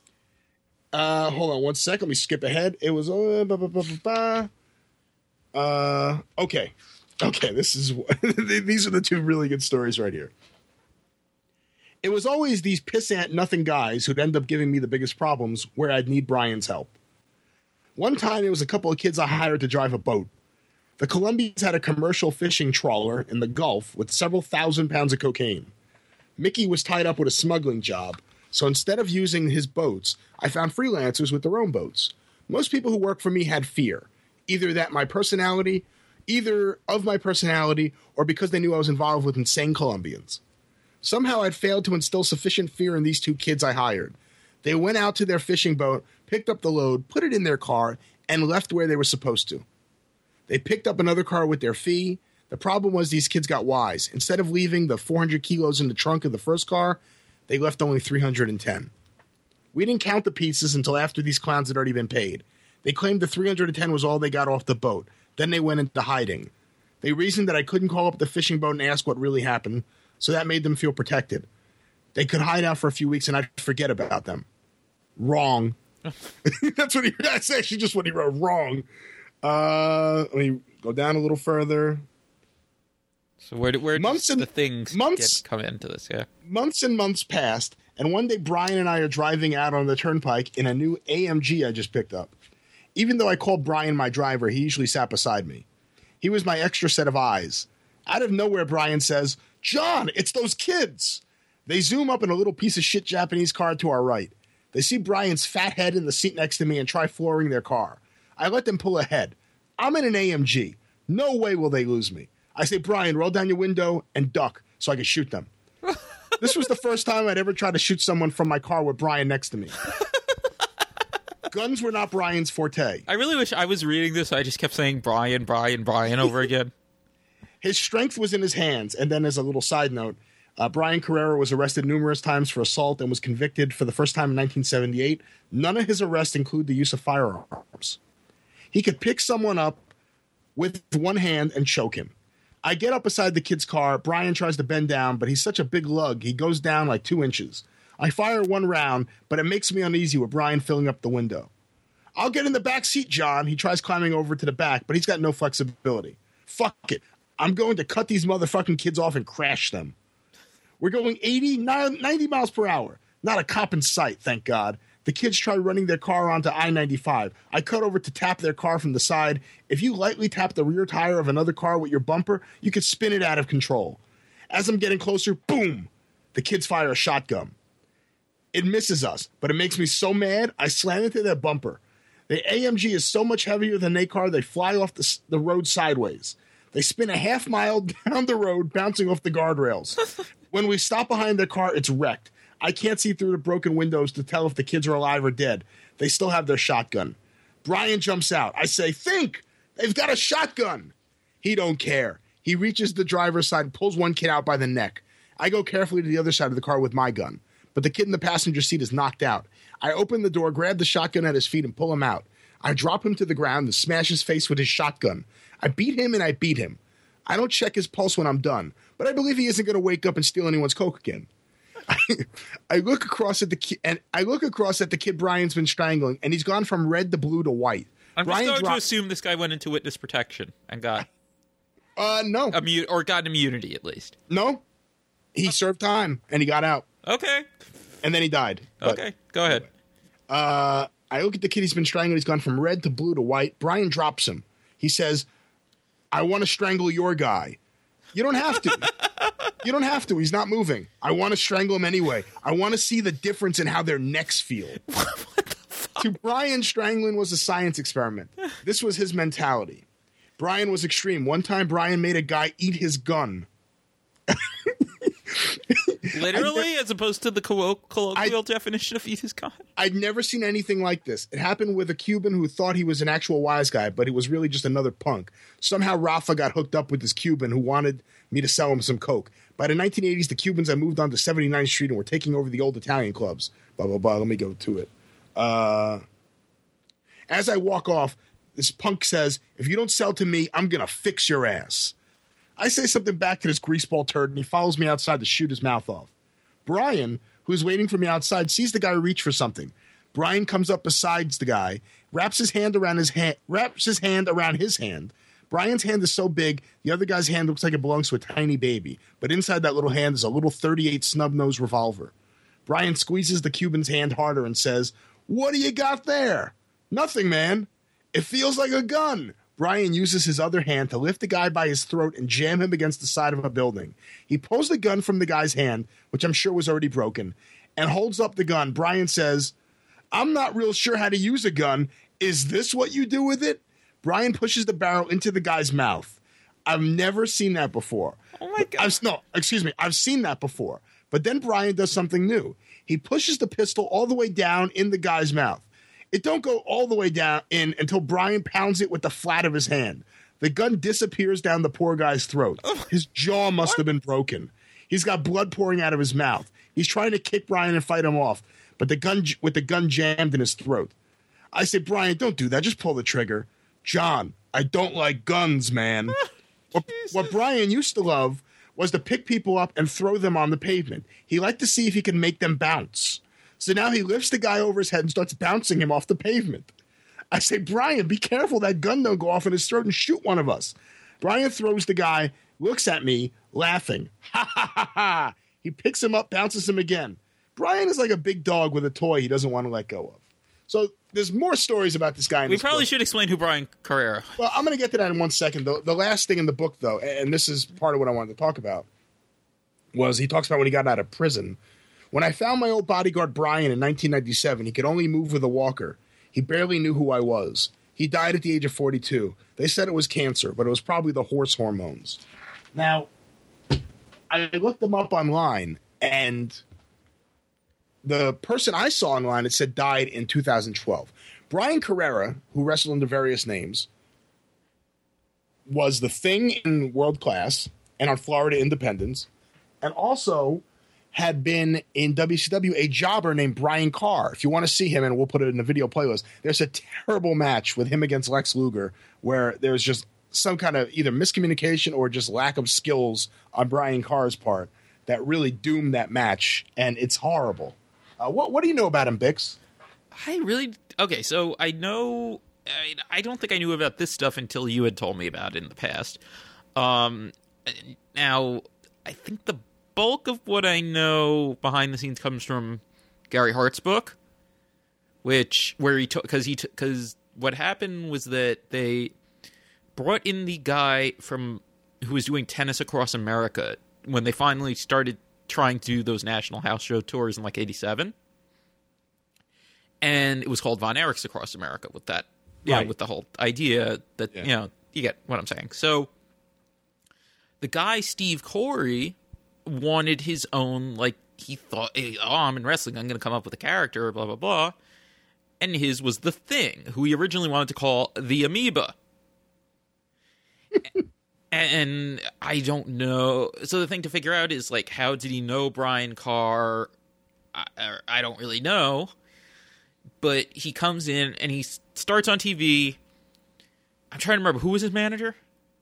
Uh, hold on one sec. Let me skip ahead. It was... Uh, bah, bah, bah, bah, bah. uh okay. Okay, this is... these are the two really good stories right here. It was always these pissant nothing guys who'd end up giving me the biggest problems where I'd need Brian's help. One time, it was a couple of kids I hired to drive a boat. The Colombians had a commercial fishing trawler in the Gulf with several thousand pounds of cocaine. Mickey was tied up with a smuggling job, so instead of using his boats, I found freelancers with their own boats. Most people who worked for me had fear, either that my personality, either of my personality, or because they knew I was involved with insane Colombians. Somehow I'd failed to instill sufficient fear in these two kids I hired. They went out to their fishing boat, picked up the load, put it in their car, and left where they were supposed to. They picked up another car with their fee. The problem was these kids got wise. Instead of leaving the four hundred kilos in the trunk of the first car, they left only three hundred ten. We didn't count the pieces until after these clowns had already been paid. They claimed the three hundred ten was all they got off the boat. Then they went into hiding. They reasoned that I couldn't call up the fishing boat and ask what really happened, so that made them feel protected. They could hide out for a few weeks and I'd forget about them. Wrong. That's what he, that's actually just what he wrote. Wrong. Uh, let me go down a little further. So where, where months does and, the things months, get, come into this? Yeah. Months and months passed, and one day Brian and I are driving out on the turnpike in a new A M G I just picked up. Even though I called Brian my driver, he usually sat beside me. He was my extra set of eyes. Out of nowhere, Brian says, "John, it's those kids." They zoom up in a little piece of shit Japanese car to our right. They see Brian's fat head in the seat next to me and try flooring their car. I let them pull ahead. I'm in an A M G. No way will they lose me. I say, "Brian, roll down your window and duck so I can shoot them." This was the first time I'd ever tried to shoot someone from my car with Brian next to me. Guns were not Brian's forte. I really wish I was reading this. I just kept saying Brian, Brian, Brian over again. His strength was in his hands. And then as a little side note, uh, Brian Carrera was arrested numerous times for assault and was convicted for the first time in nineteen seventy-eight. None of his arrests include the use of firearms. He could pick someone up with one hand and choke him. I get up beside the kid's car. Brian tries to bend down, but he's such a big lug, he goes down like two inches. I fire one round, but it makes me uneasy with Brian filling up the window. "I'll get in the back seat, John." He tries climbing over to the back, but he's got no flexibility. Fuck it. I'm going to cut these motherfucking kids off and crash them. We're going eighty, ninety miles per hour. Not a cop in sight, thank God. The kids try running their car onto I ninety-five. I cut over to tap their car from the side. If you lightly tap the rear tire of another car with your bumper, you could spin it out of control. As I'm getting closer, boom! The kids fire a shotgun. It misses us, but it makes me so mad, I slam into their bumper. The A M G is so much heavier than their car, they fly off the, the road sideways. They spin a half mile down the road, bouncing off the guardrails. When we stop behind their car, it's wrecked. I can't see through the broken windows to tell if the kids are alive or dead. They still have their shotgun. Brian jumps out. I say, "Think! They've got a shotgun!" He don't care. He reaches the driver's side and pulls one kid out by the neck. I go carefully to the other side of the car with my gun. But the kid in the passenger seat is knocked out. I open the door, grab the shotgun at his feet, and pull him out. I drop him to the ground and smash his face with his shotgun. I beat him and I beat him. I don't check his pulse when I'm done, but I believe he isn't going to wake up and steal anyone's coke again. I, I look across at the ki- and I look across at the kid Brian's been strangling, and he's gone from red to blue to white. I'm Brian just going dro- to assume this guy went into witness protection and got uh no immu- or got immunity at least. No, he served time and he got out. Okay, and then he died. But, okay, go ahead. Uh, I look at the kid he's been strangling. He's gone from red to blue to white. Brian drops him. He says, "I want to strangle your guy." You don't have to. You don't have to. He's not moving. I want to strangle him anyway. I want to see the difference in how their necks feel. What the fuck? To Brian, strangling was a science experiment. This was his mentality. Brian was extreme. One time, Brian made a guy eat his gun. Literally, ne- as opposed to the collo- colloquial I, definition of Fetus God? I'd never seen anything like this. It happened with a Cuban who thought he was an actual wise guy, but he was really just another punk. Somehow Rafa got hooked up with this Cuban who wanted me to sell him some coke. By the nineteen eighties, the Cubans had moved on to seventy-ninth Street and were taking over the old Italian clubs. Blah, blah, blah. Let me go to it. Uh, as I walk off, this punk says, if you don't sell to me, I'm going to fix your ass. I say something back to this greaseball turd, and he follows me outside to shoot his mouth off. Brian, who's waiting for me outside, sees the guy reach for something. Brian comes up beside the guy, wraps his hand around his hand, wraps his hand around his hand. Brian's hand is so big, the other guy's hand looks like it belongs to a tiny baby. But inside that little hand is a little thirty-eight snub-nosed revolver. Brian squeezes the Cuban's hand harder and says, "What do you got there?" "Nothing, man. It feels like a gun." Brian uses his other hand to lift the guy by his throat and jam him against the side of a building. He pulls the gun from the guy's hand, which I'm sure was already broken, and holds up the gun. Brian says, "I'm not real sure how to use a gun. Is this what you do with it?" Brian pushes the barrel into the guy's mouth. I've never seen that before. Oh, my God. I've, no, excuse me. I've seen that before. But then Brian does something new. He pushes the pistol all the way down in the guy's mouth. It don't go all the way down in until Brian pounds it with the flat of his hand. The gun disappears down the poor guy's throat. His jaw must what? have been broken. He's got blood pouring out of his mouth. He's trying to kick Brian and fight him off, but the gun with the gun jammed in his throat. I say, "Brian, don't do that. Just pull the trigger." "John, I don't like guns, man." what, what Brian used to love was to pick people up and throw them on the pavement. He liked to see if he could make them bounce. So now he lifts the guy over his head and starts bouncing him off the pavement. I say, "Brian, be careful that gun don't go off in his throat and shoot one of us." Brian throws the guy, looks at me, laughing. Ha ha ha ha. He picks him up, bounces him again. Brian is like a big dog with a toy he doesn't want to let go of. So there's more stories about this guy in We this probably book. should explain who Brian Carrera. Well, I'm going to get to that in one second. The, the last thing in the book, though, and this is part of what I wanted to talk about, was he talks about when he got out of prison. "When I found my old bodyguard Brian in nineteen ninety-seven, he could only move with a walker. He barely knew who I was. He died at the age of forty-two. They said it was cancer, but it was probably the horse hormones." Now, I looked them up online, and the person I saw online, it said died in two thousand twelve. Brian Carrera, who wrestled under various names, was the Thing in World Class and on Florida Independence, and also had been in W C W a jobber named Brian Carr. If you want to see him, and we'll put it in the video playlist, there's a terrible match with him against Lex Luger where there's just some kind of either miscommunication or just lack of skills on Brian Carr's part that really doomed that match, and it's horrible. Uh, what what do you know about him, Bix? I really okay. So I know. I, I don't think I knew about this stuff until you had told me about it in the past. Um, now I think the bulk of what I know behind the scenes comes from Gary Hart's book, which where he took because he because what happened was that they brought in the guy from who was doing Tennis Across America when they finally started trying to do those national house show tours in like eighty-seven. And it was called Von Erichs Across America with that, you right. know, with the whole idea that, yeah. you know, you get what I'm saying. So the guy, Steve Corey, wanted his own, like, he thought, hey, oh, I'm in wrestling, I'm going to come up with a character, blah, blah, blah. And his was The Thing, who he originally wanted to call The Amoeba. And I don't know. So the thing to figure out is, like, how did he know Brian Carr? I, I don't really know. But he comes in and he starts on T V. I'm trying to remember. Who was his manager?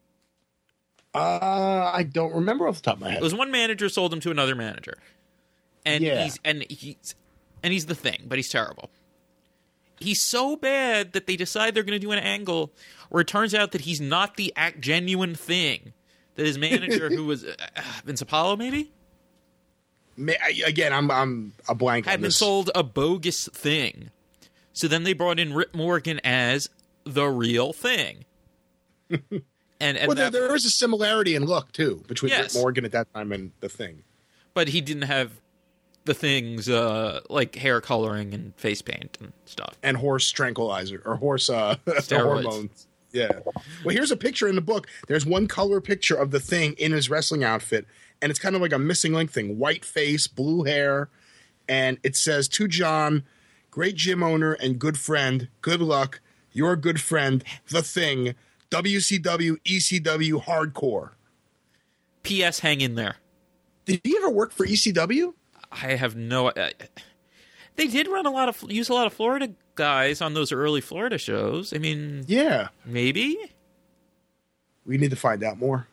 Uh, I don't remember off the top of my head. It was one manager sold him to another manager. And yeah. he's and he's and he's The Thing, but he's terrible. He's so bad that they decide they're going to do an angle where it turns out that he's not the act genuine Thing. That his manager, who was uh, Vince Apollo, maybe? Again, I'm I'm a blank. Had on been this. sold a bogus Thing. So then they brought in Rip Morgan as the real Thing. and, and well, there, that, there is a similarity in look too between yes. Rip Morgan at that time and the Thing. But he didn't have the Thing's uh, like hair coloring and face paint and stuff and horse tranquilizer or horse uh, steroids. hormones. Yeah. Well, here's a picture in the book. There's one color picture of the Thing in his wrestling outfit, and it's kind of like a missing link thing. White face, blue hair, and it says, to John, great gym owner and good friend, good luck, your good friend, the Thing, W C W, E C W, hardcore. P S. Hang in there. Did he ever work for E C W? I have no... Uh, they did run a lot of... use a lot of Florida guys on those early Florida shows. I mean... Yeah. Maybe? We need to find out more.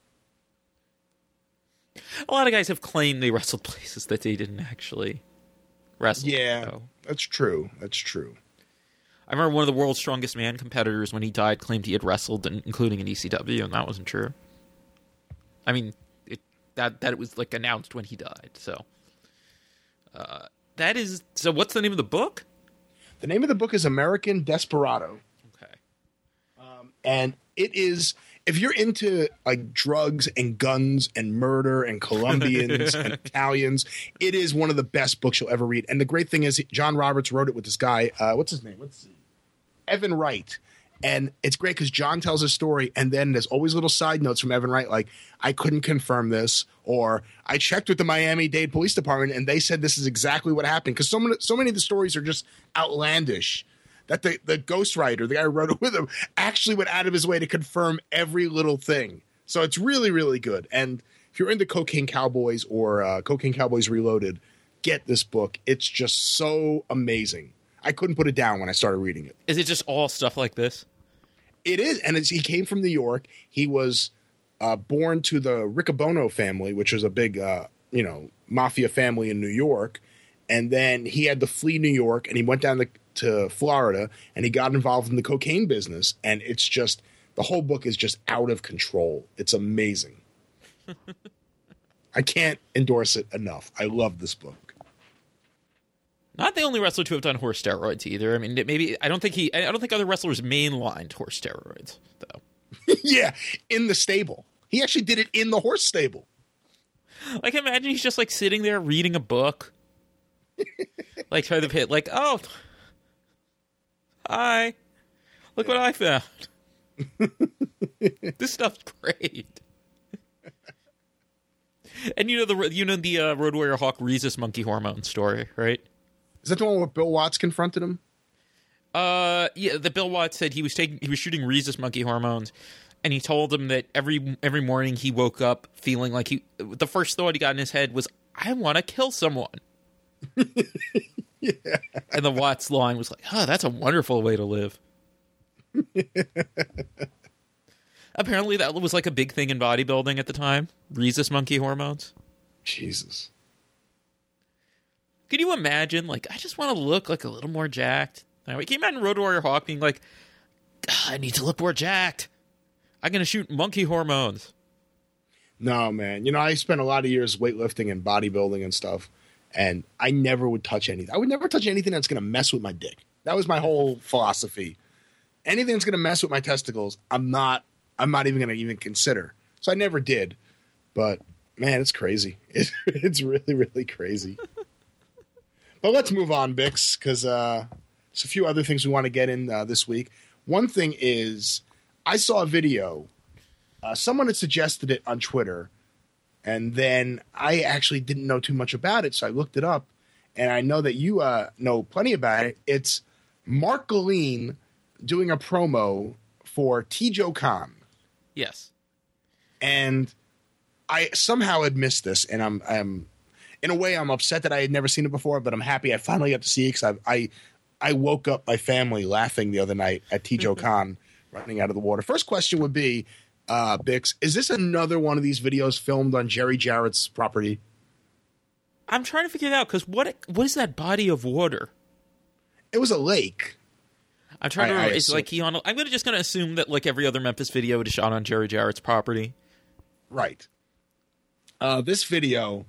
A lot of guys have claimed they wrestled places that they didn't actually wrestle. Yeah, so. That's true. That's true. I remember one of the world's strongest man competitors, when he died, claimed he had wrestled, in, including in E C W, and that wasn't true. I mean, it, that that it was like announced when he died. So uh, that is. So what's the name of the book? The name of the book is American Desperado. Okay, um, and it is. If you're into like drugs and guns and murder and Colombians and Italians, it is one of the best books you'll ever read. And the great thing is, John Roberts wrote it with this guy. Uh, what's his name? Let's see. Evan Wright. And it's great because John tells a story, and then there's always little side notes from Evan Wright, like, I couldn't confirm this, or I checked with the Miami-Dade Police Department, and they said this is exactly what happened. Because so many, so many of the stories are just outlandish that the, the ghostwriter, the guy who wrote it with him, actually went out of his way to confirm every little thing. So it's really, really good. And if you're into Cocaine Cowboys or uh, Cocaine Cowboys Reloaded, get this book. It's just so amazing. I couldn't put it down when I started reading it. Is it just all stuff like this? It is, and it's, he came from New York. He was uh, born to the Riccobono family, which was a big, uh, you know, mafia family in New York. And then he had to flee New York, and he went down to, to Florida, and he got involved in the cocaine business. And it's just, the whole book is just out of control. It's amazing. I can't endorse it enough. I love this book. Not the only wrestler to have done horse steroids either. I mean, maybe I don't think he. I don't think other wrestlers mainlined horse steroids though. Yeah, in the stable. He actually did it in the horse stable. Like, imagine he's just like sitting there reading a book, like trying to hit, like, oh, hi, look what I found. This stuff's great. And you know the you know the uh, Road Warrior Hawk rhesus monkey hormone story, right? Is that the one where Bill Watts confronted him? Uh, yeah. The Bill Watts said he was taking he was shooting rhesus monkey hormones, and he told him that every every morning he woke up feeling like he the first thought he got in his head was, I want to kill someone. Yeah. And the Watts line was like, oh, that's a wonderful way to live. Apparently that was like a big thing in bodybuilding at the time. Rhesus monkey hormones. Jesus. Could you imagine, like, I just want to look like a little more jacked? Now, we came out in Road Warrior Hawk being like, I need to look more jacked. I'm going to shoot monkey hormones. No, man. You know, I spent a lot of years weightlifting and bodybuilding and stuff, and I never would touch anything. I would never touch anything that's going to mess with my dick. That was my whole philosophy. Anything that's going to mess with my testicles, I'm not, I'm not even going to even consider. So I never did. But, man, it's crazy. It's, it's really, really crazy. But let's move on, Bix, because uh, there's a few other things we want to get in uh, this week. One thing is, I saw a video. Uh, someone had suggested it on Twitter, and then I actually didn't know too much about it, so I looked it up, and I know that you uh, know plenty about it. It's Mark Galeen doing a promo for Tijo Khan. Yes. And I somehow had missed this, and I'm I'm in a way I'm upset that I had never seen it before, but I'm happy I finally got to see it because I, I I woke up my family laughing the other night at Tijo Khan running out of the water. First question would be, uh, Bix, is this another one of these videos filmed on Jerry Jarrett's property? I'm trying to figure it out because what what is that body of water? It was a lake. I'm trying to I, remember. I it's assume, like he on. I'm gonna just gonna assume that like every other Memphis video, it is shot on Jerry Jarrett's property. Right. Uh, this video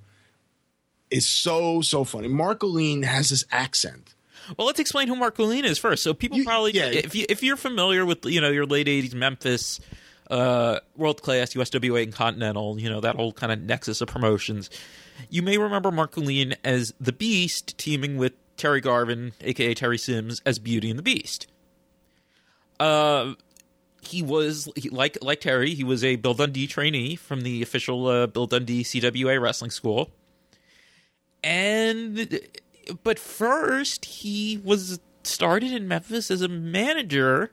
is so so funny. Mark Galeen has this accent. Well, let's explain who Mark Galeen is first. So people You- probably, yeah. if you if you're familiar with you know your late eighties Memphis, uh, world class, U S W A, and Continental, you know that whole kind of nexus of promotions, you may remember Mark Galeen as the Beast teaming with Terry Garvin, aka Terry Sims, as Beauty and the Beast. Uh, he was he, like like Terry. He was a Bill Dundee trainee from the official uh, Bill Dundee C W A wrestling school. And but first he was started in Memphis as a manager.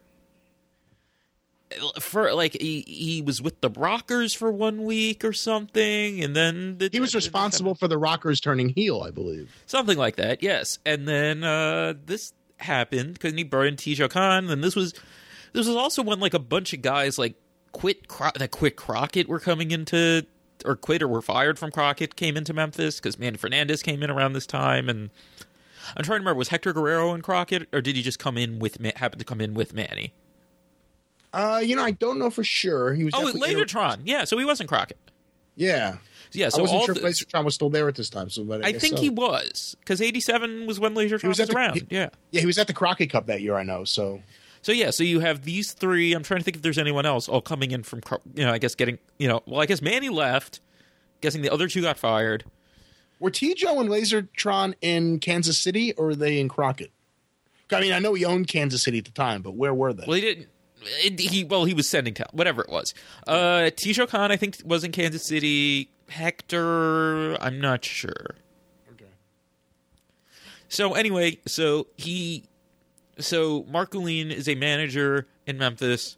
For like he, he was with the Rockers for one week or something, and then the, he was responsible for the Rockers turning heel, I believe, something like that. Yes, and then uh, this happened because he brought in Tijo Khan, and this was this was also when like a bunch of guys like quit Cro- that quit Crockett were coming into or quit or were fired from Crockett came into Memphis because Manny Fernandez came in around this time, and I'm trying to remember, was Hector Guerrero in Crockett, or did he just come in with happen to come in with Manny? Uh, you know, I don't know for sure. He was oh, Lasertron. Yeah, so he wasn't Crockett. Yeah, yeah. So I wasn't all sure the, if Lasertron was still there at this time. So, but I, I guess think so. he was because eighty-seven was when Lasertron was, was the, around. He, yeah, yeah, he was at the Crockett Cup that year. I know. So, so yeah, so you have these three. I'm trying to think if there's anyone else all coming in from, you know, I guess getting, you know, well, I guess Manny left. Guessing the other two got fired. Were Tijo and Lasertron in Kansas City, or were they in Crockett? I mean, I know he owned Kansas City at the time, but where were they? Well, he didn't. It, he well, he was sending talent, whatever it was. Uh, Tijo Khan, I think, was in Kansas City. Hector, I'm not sure. Okay. So anyway, so he, so Mark Gullin is a manager in Memphis,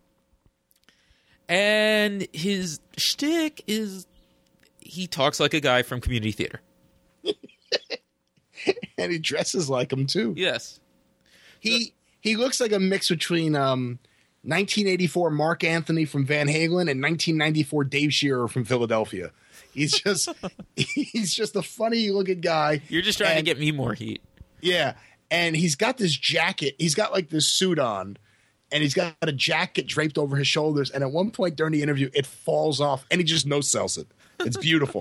and his shtick is he talks like a guy from community theater, and he dresses like him too. Yes, he so, he looks like a mix between um. nineteen eighty-four Mark Anthony from Van Halen and nineteen ninety-four Dave Shearer from Philadelphia. He's just he's just a funny looking guy. You're just trying and, to get me more heat. Yeah, and he's got this jacket. He's got like this suit on, and he's got a jacket draped over his shoulders. And at one point during the interview, it falls off, and he just no sells it. It's beautiful.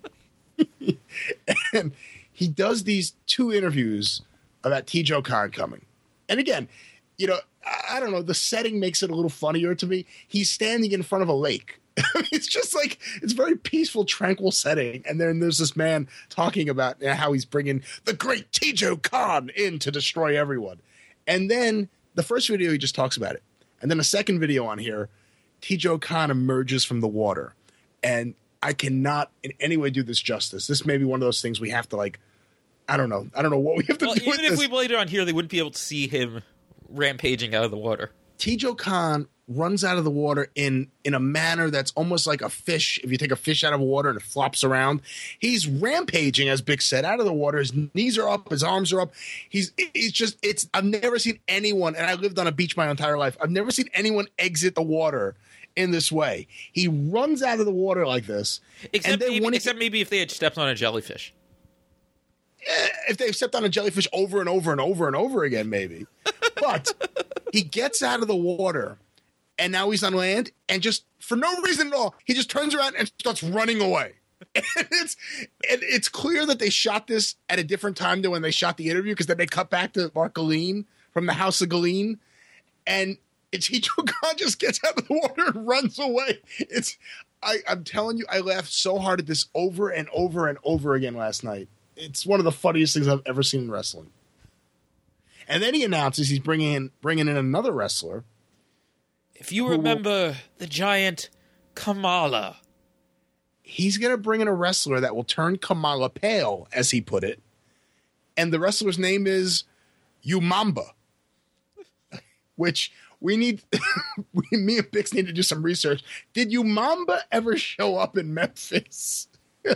And he does these two interviews about Tijo Khan coming, and again, you know. I don't know. The setting makes it a little funnier to me. He's standing in front of a lake. It's just like, it's a very peaceful, tranquil setting. And then there's this man talking about how he's bringing the great Tijo Khan in to destroy everyone. And then the first video, he just talks about it. And then a second video on here, Tijo Khan emerges from the water. And I cannot in any way do this justice. This may be one of those things we have to like, I don't know. I don't know what we have to well, do even with if this. we played it on here, they wouldn't be able to see him rampaging out of the water. Tijo Khan runs out of the water in in a manner that's almost like a fish. If you take a fish out of water and it flops around, he's rampaging, as Bix said, out of the water. His knees are up, his arms are up. He's he's just it's. I've never seen anyone, and I lived on a beach my entire life. I've never seen anyone exit the water in this way. He runs out of the water like this, except and then maybe, when he, except maybe if they had stepped on a jellyfish. If they've stepped on a jellyfish over and over and over and over again, maybe. But he gets out of the water, and now he's on land, and just for no reason at all, he just turns around and starts running away. And it's and it's clear that they shot this at a different time than when they shot the interview, because then they cut back to Mark Gullin from the House of Gullin, and Tijo Khan just gets out of the water and runs away. It's I, I'm telling you, I laughed so hard at this over and over and over again last night. It's one of the funniest things I've ever seen in wrestling. And then he announces he's bringing in bringing in another wrestler. If you remember will, the giant Kamala, he's going to bring in a wrestler that will turn Kamala pale, as he put it. And the wrestler's name is Umamba, which we need. we, me and Bix need to do some research. Did Umamba ever show up in Memphis?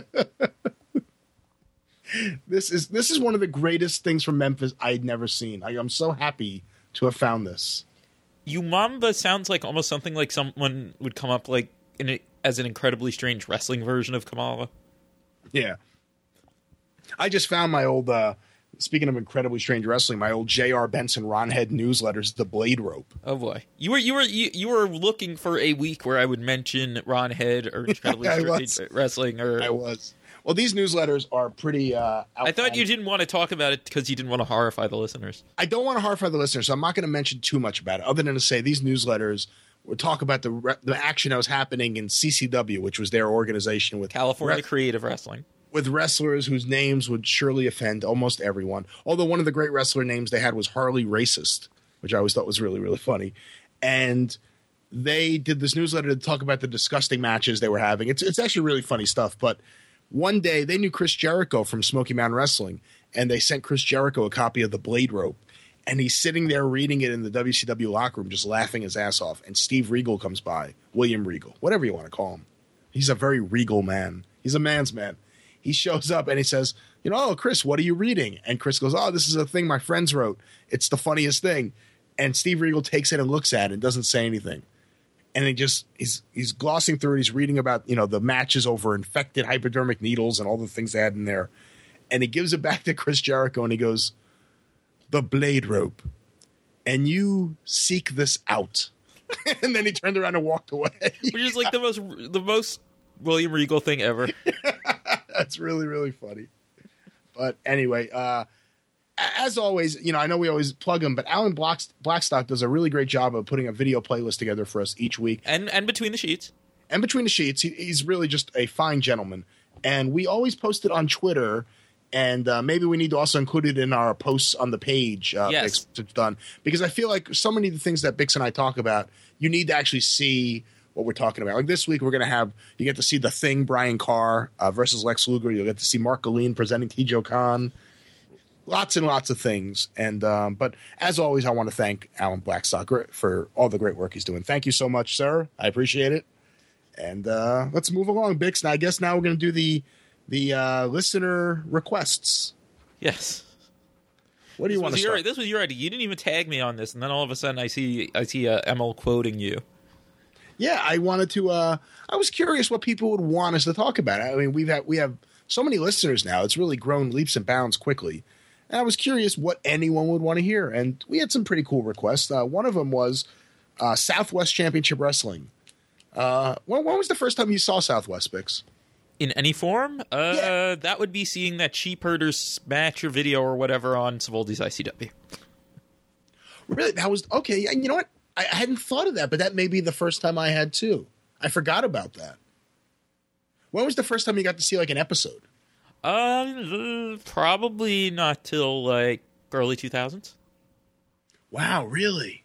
This is this is one of the greatest things from Memphis I'd never seen. I, I'm so happy to have found this. Umamba sounds like almost something like someone would come up like in a, as an incredibly strange wrestling version of Kamala. Yeah, I just found my old. Uh, speaking of incredibly strange wrestling, my old J R Benson Ron Head newsletters, The Blade Rope. Oh boy, you were you were you, you were looking for a week where I would mention Ron Head or incredibly strange wrestling, or I was. Well, these newsletters are pretty uh I thought you didn't want to talk about it because you didn't want to horrify the listeners. I don't want to horrify the listeners, so I'm not going to mention too much about it, other than to say these newsletters would talk about the re- the action that was happening in C C W, which was their organization with California re- Creative Wrestling, with wrestlers whose names would surely offend almost everyone. Although one of the great wrestler names they had was Harley Racist, which I always thought was really, really funny. And they did this newsletter to talk about the disgusting matches they were having. It's it's actually really funny stuff. But one day they knew Chris Jericho from Smoky Mountain Wrestling, and they sent Chris Jericho a copy of the Blade Rope. And he's sitting there reading it in the W C W locker room, just laughing his ass off. And Steve Regal comes by, William Regal, whatever you want to call him. He's a very regal man. He's a man's man. He shows up and he says, you know, oh, Chris, what are you reading? And Chris goes, oh, this is a thing my friends wrote. It's the funniest thing. And Steve Regal takes it and looks at it and doesn't say anything. And he just he's he's glossing through it. He's reading about, you know, the matches over infected hypodermic needles and all the things they had in there. And he gives it back to Chris Jericho and he goes, the Blade Rope, and you seek this out. And then he turned around and walked away. Which is like the most the most William Regal thing ever. That's really, really funny. But anyway, uh, as always, you know, I know we always plug him, but Alan Blackstock does a really great job of putting a video playlist together for us each week. And and between the sheets. And between the sheets, he, he's really just a fine gentleman. And we always post it on Twitter. And uh, maybe we need to also include it in our posts on the page. Uh, yes. It's done. Because I feel like so many of the things that Bix and I talk about, you need to actually see what we're talking about. Like this week, we're going to have, you get to see The Thing, Brian Carr uh, versus Lex Luger. You'll get to see Mark Galeen presenting Tijo Khan. Lots and lots of things. And um, But as always, I want to thank Alan Blackstock for all the great work he's doing. Thank you so much, sir. I appreciate it. And uh, let's move along, Bix. Now, I guess now we're going to do the the uh, listener requests. Yes. What do you this want to your, start? This was your idea. You didn't even tag me on this, and then all of a sudden I see I see uh, Emil quoting you. Yeah, I wanted to. Uh, I was curious what people would want us to talk about. I mean, we've had we have so many listeners now; it's really grown leaps and bounds quickly. And I was curious what anyone would want to hear, and we had some pretty cool requests. Uh, one of them was uh, Southwest Championship Wrestling. Uh, when, when was the first time you saw Southwest, Bix? In any form? Uh, yeah. That would be seeing that Cheap Herders match or video or whatever on Savoldi's I C W. Really? That was okay. And you know what? I, I hadn't thought of that, but that may be the first time I had too. I forgot about that. When was the first time you got to see like an episode? Uh, probably not till like early two thousands. Wow, really?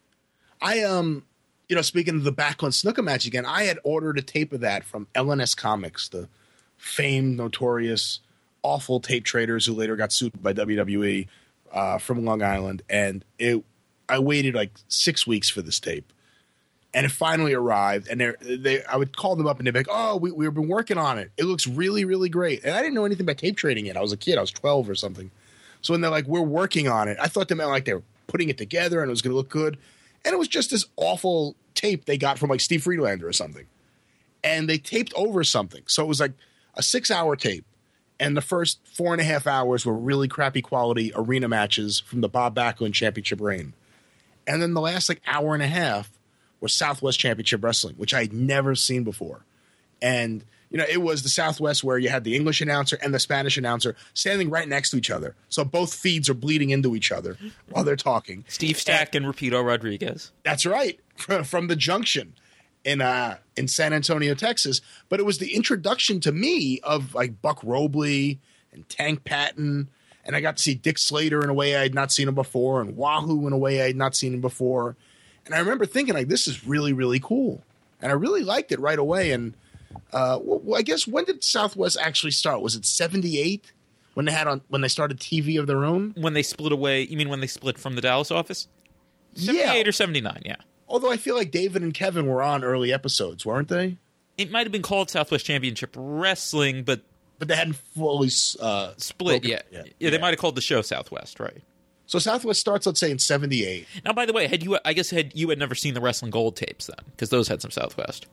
I um. You know, speaking of the Backlund Snuka match again, I had ordered a tape of that from L N S Comics, the famed, notorious, awful tape traders who later got sued by W W E uh, from Long Island. And it, I waited like six weeks for this tape. And it finally arrived. And they, they, I would call them up and they'd be like, oh, we, we've been working on it. It looks really, really great. And I didn't know anything about tape trading yet. I was a kid. I was twelve or something. So when they're like, we're working on it, I thought they meant like they were putting it together and it was going to look good. And it was just this awful tape they got from like Steve Friedlander or something. And they taped over something. So it was like a six hour tape. And the first four and a half hours were really crappy quality arena matches from the Bob Backlund Championship reign. And then the last like hour and a half was Southwest Championship Wrestling, which I had never seen before. And, you know, it was the Southwest where you had the English announcer and the Spanish announcer standing right next to each other. So both feeds are bleeding into each other while they're talking. Steve Stack and, and Rapido Rodriguez. That's right. From the Junction in uh, in San Antonio, Texas. But it was the introduction to me of like Buck Robley and Tank Patton. And I got to see Dick Slater in a way I had not seen him before, and Wahoo in a way I had not seen him before. And I remember thinking, like, this is really, really cool. And I really liked it right away. And uh, well, I guess when did Southwest actually start? Was it seventy-eight when they had on when they started T V of their own? When they split away? You mean when they split from the Dallas office? seventy-eight yeah. or seventy-nine, yeah. Although I feel like David and Kevin were on early episodes, weren't they? It might have been called Southwest Championship Wrestling, but but they hadn't fully uh, split yet. Yeah. Yeah, yeah, they might have called the show Southwest, right? So Southwest starts, let's say, in seventy-eight. Now, by the way, had you? I guess had you had never seen the Wrestling Gold tapes then, because those had some Southwest.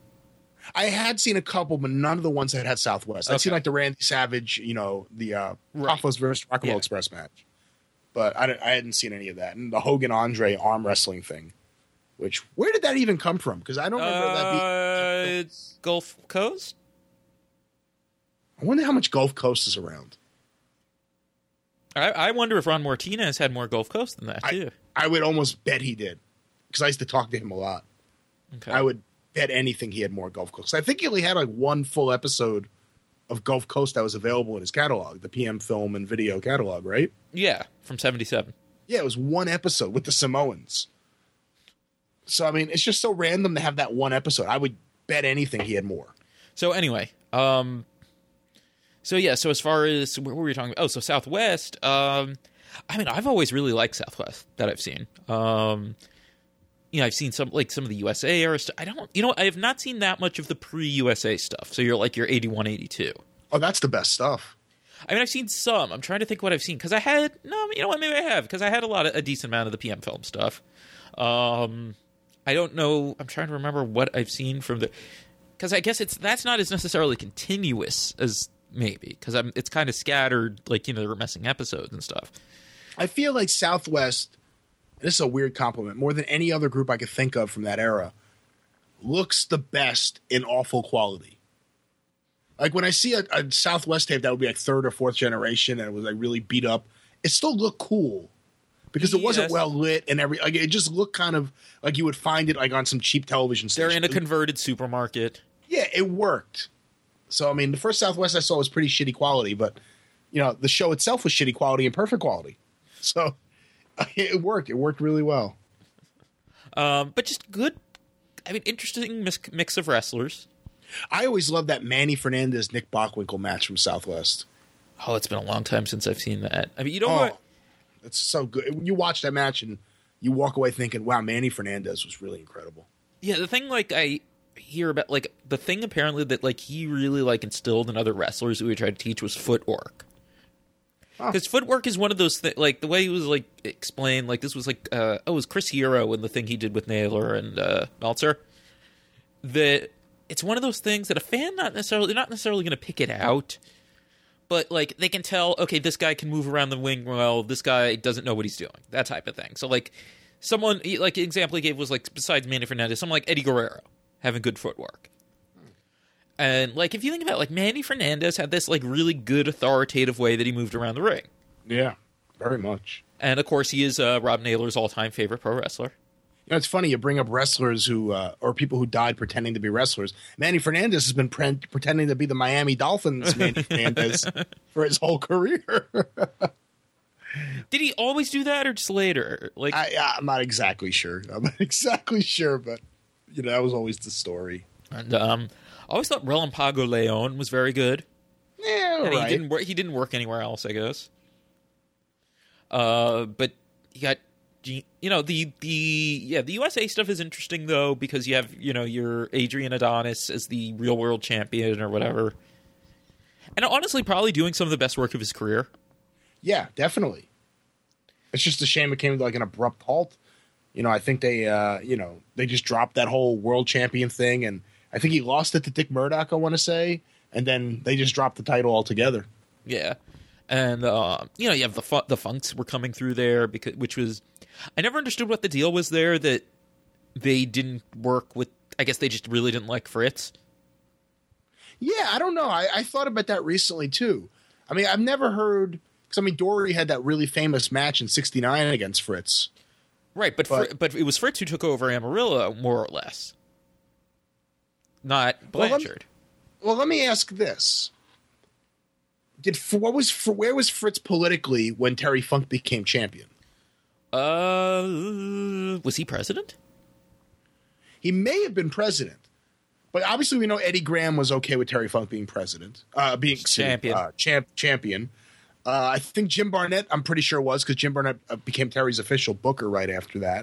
I had seen a couple, but none of the ones that had Southwest. I'd okay. seen like the Randy Savage, you know, the uh, right. Profos versus Rock'n'Roll yeah. Express match, but I, I hadn't seen any of that. And the Hogan Andre arm wrestling thing, which where did that even come from? Because I don't remember uh, that being it's Gulf Coast. I wonder how much Gulf Coast is around. I, I wonder if Ron Martinez had more Gulf Coast than that too. I, I would almost bet he did, because I used to talk to him a lot. Okay. I would bet anything he had more Gulf Coast. I think he only had like one full episode of Gulf Coast that was available in his catalog, the P M Film and Video catalog, right? Yeah, from seventy-seven. Yeah, it was one episode with the Samoans. So I mean, it's just so random to have that one episode. I would bet anything he had more. So anyway, um, so yeah, so as far as what were we talking about? Oh, so Southwest. Um, I mean, I've always really liked Southwest that I've seen. Um, you know, I've seen some like some of the U S A era stuff. I don't, you know, I have not seen that much of the pre-U S A stuff. So you're like your eighty-one, eighty-two. Oh, that's the best stuff. I mean, I've seen some. I'm trying to think what I've seen because I had no, you know what? Maybe I have because I had a lot of a decent amount of the P M film stuff. Um, I don't know. I'm trying to remember what I've seen from the because I guess it's that's not as necessarily continuous as maybe because I'm it's kind of scattered. Like you know, they're missing episodes and stuff. I feel like Southwest. This is a weird compliment. More than any other group I could think of from that era, looks the best in awful quality. Like when I see a, a Southwest tape that would be like third or fourth generation and it was like really beat up, it still looked cool because it wasn't Yes. well lit and every like it just looked kind of like you would find it like on some cheap television station. They're in a converted supermarket. Yeah, it worked. So I mean, the first Southwest I saw was pretty shitty quality, but you know the show itself was shitty quality and perfect quality. So it worked. It worked really well. Um, but just good. I mean, interesting mix, mix of wrestlers. I always loved that Manny Fernandez Nick Bockwinkel match from Southwest. Oh, it's been a long time since I've seen that. I mean, you know Oh, what? it's so good. You watch that match and you walk away thinking, "Wow, Manny Fernandez was really incredible." Yeah, the thing like I hear about like the thing apparently that like he really like instilled in other wrestlers who he tried to teach was footwork. Oh. Because footwork is one of those things. Like the way he was like explained, like this was like uh, oh, it was Chris Hero and the thing he did with Naylor and uh, Meltzer. That it's one of those things that a fan not necessarily they're not necessarily going to pick it out, but like they can tell. Okay, this guy can move around the ring well. This guy doesn't know what he's doing. That type of thing. So like someone like an example he gave was like besides Manny Fernandez, someone like Eddie Guerrero having good footwork. And, like, if you think about it, like, Manny Fernandez had this, like, really good authoritative way that he moved around the ring. Yeah, very much. And, of course, he is uh, Rob Naylor's all-time favorite pro wrestler. You know, it's funny you bring up wrestlers who, uh, or people who died pretending to be wrestlers. Manny Fernandez has been pre- pretending to be the Miami Dolphins Manny Fernandez for his whole career. Did he always do that or just later? Like, I, I'm not exactly sure. I'm not exactly sure, but, you know, that was always the story. And, um... I always thought Relampago Leon was very good. Yeah, all and right. he didn't work. He didn't work anywhere else, I guess. Uh, but you got, you know, the the yeah, the U S A stuff is interesting though because you have you know your Adrian Adonis as the real world champion or whatever, and honestly, probably doing some of the best work of his career. Yeah, definitely. It's just a shame it came to like an abrupt halt. You know, I think they, uh, you know, they just dropped that whole world champion thing and. I think he lost it to Dick Murdoch, I want to say, and then they just dropped the title altogether. Yeah, and uh, you know you have the fu- the Funks were coming through there because which was I never understood what the deal was there that they didn't work with. I guess they just really didn't like Fritz. Yeah, I don't know. I, I thought about that recently too. I mean, I've never heard because I mean Dory had that really famous match in sixty-nine against Fritz, right? But but, Fr- but it was Fritz who took over Amarillo more or less. Not Blanchard. Well, let me, well, let me ask this: Did what was where was Fritz politically when Terry Funk became champion? Uh, was he president? He may have been president, but obviously we know Eddie Graham was okay with Terry Funk being president, uh, being champion. Uh, champ, champion. Uh, I think Jim Barnett. I'm pretty sure was because Jim Barnett became Terry's official booker right after that.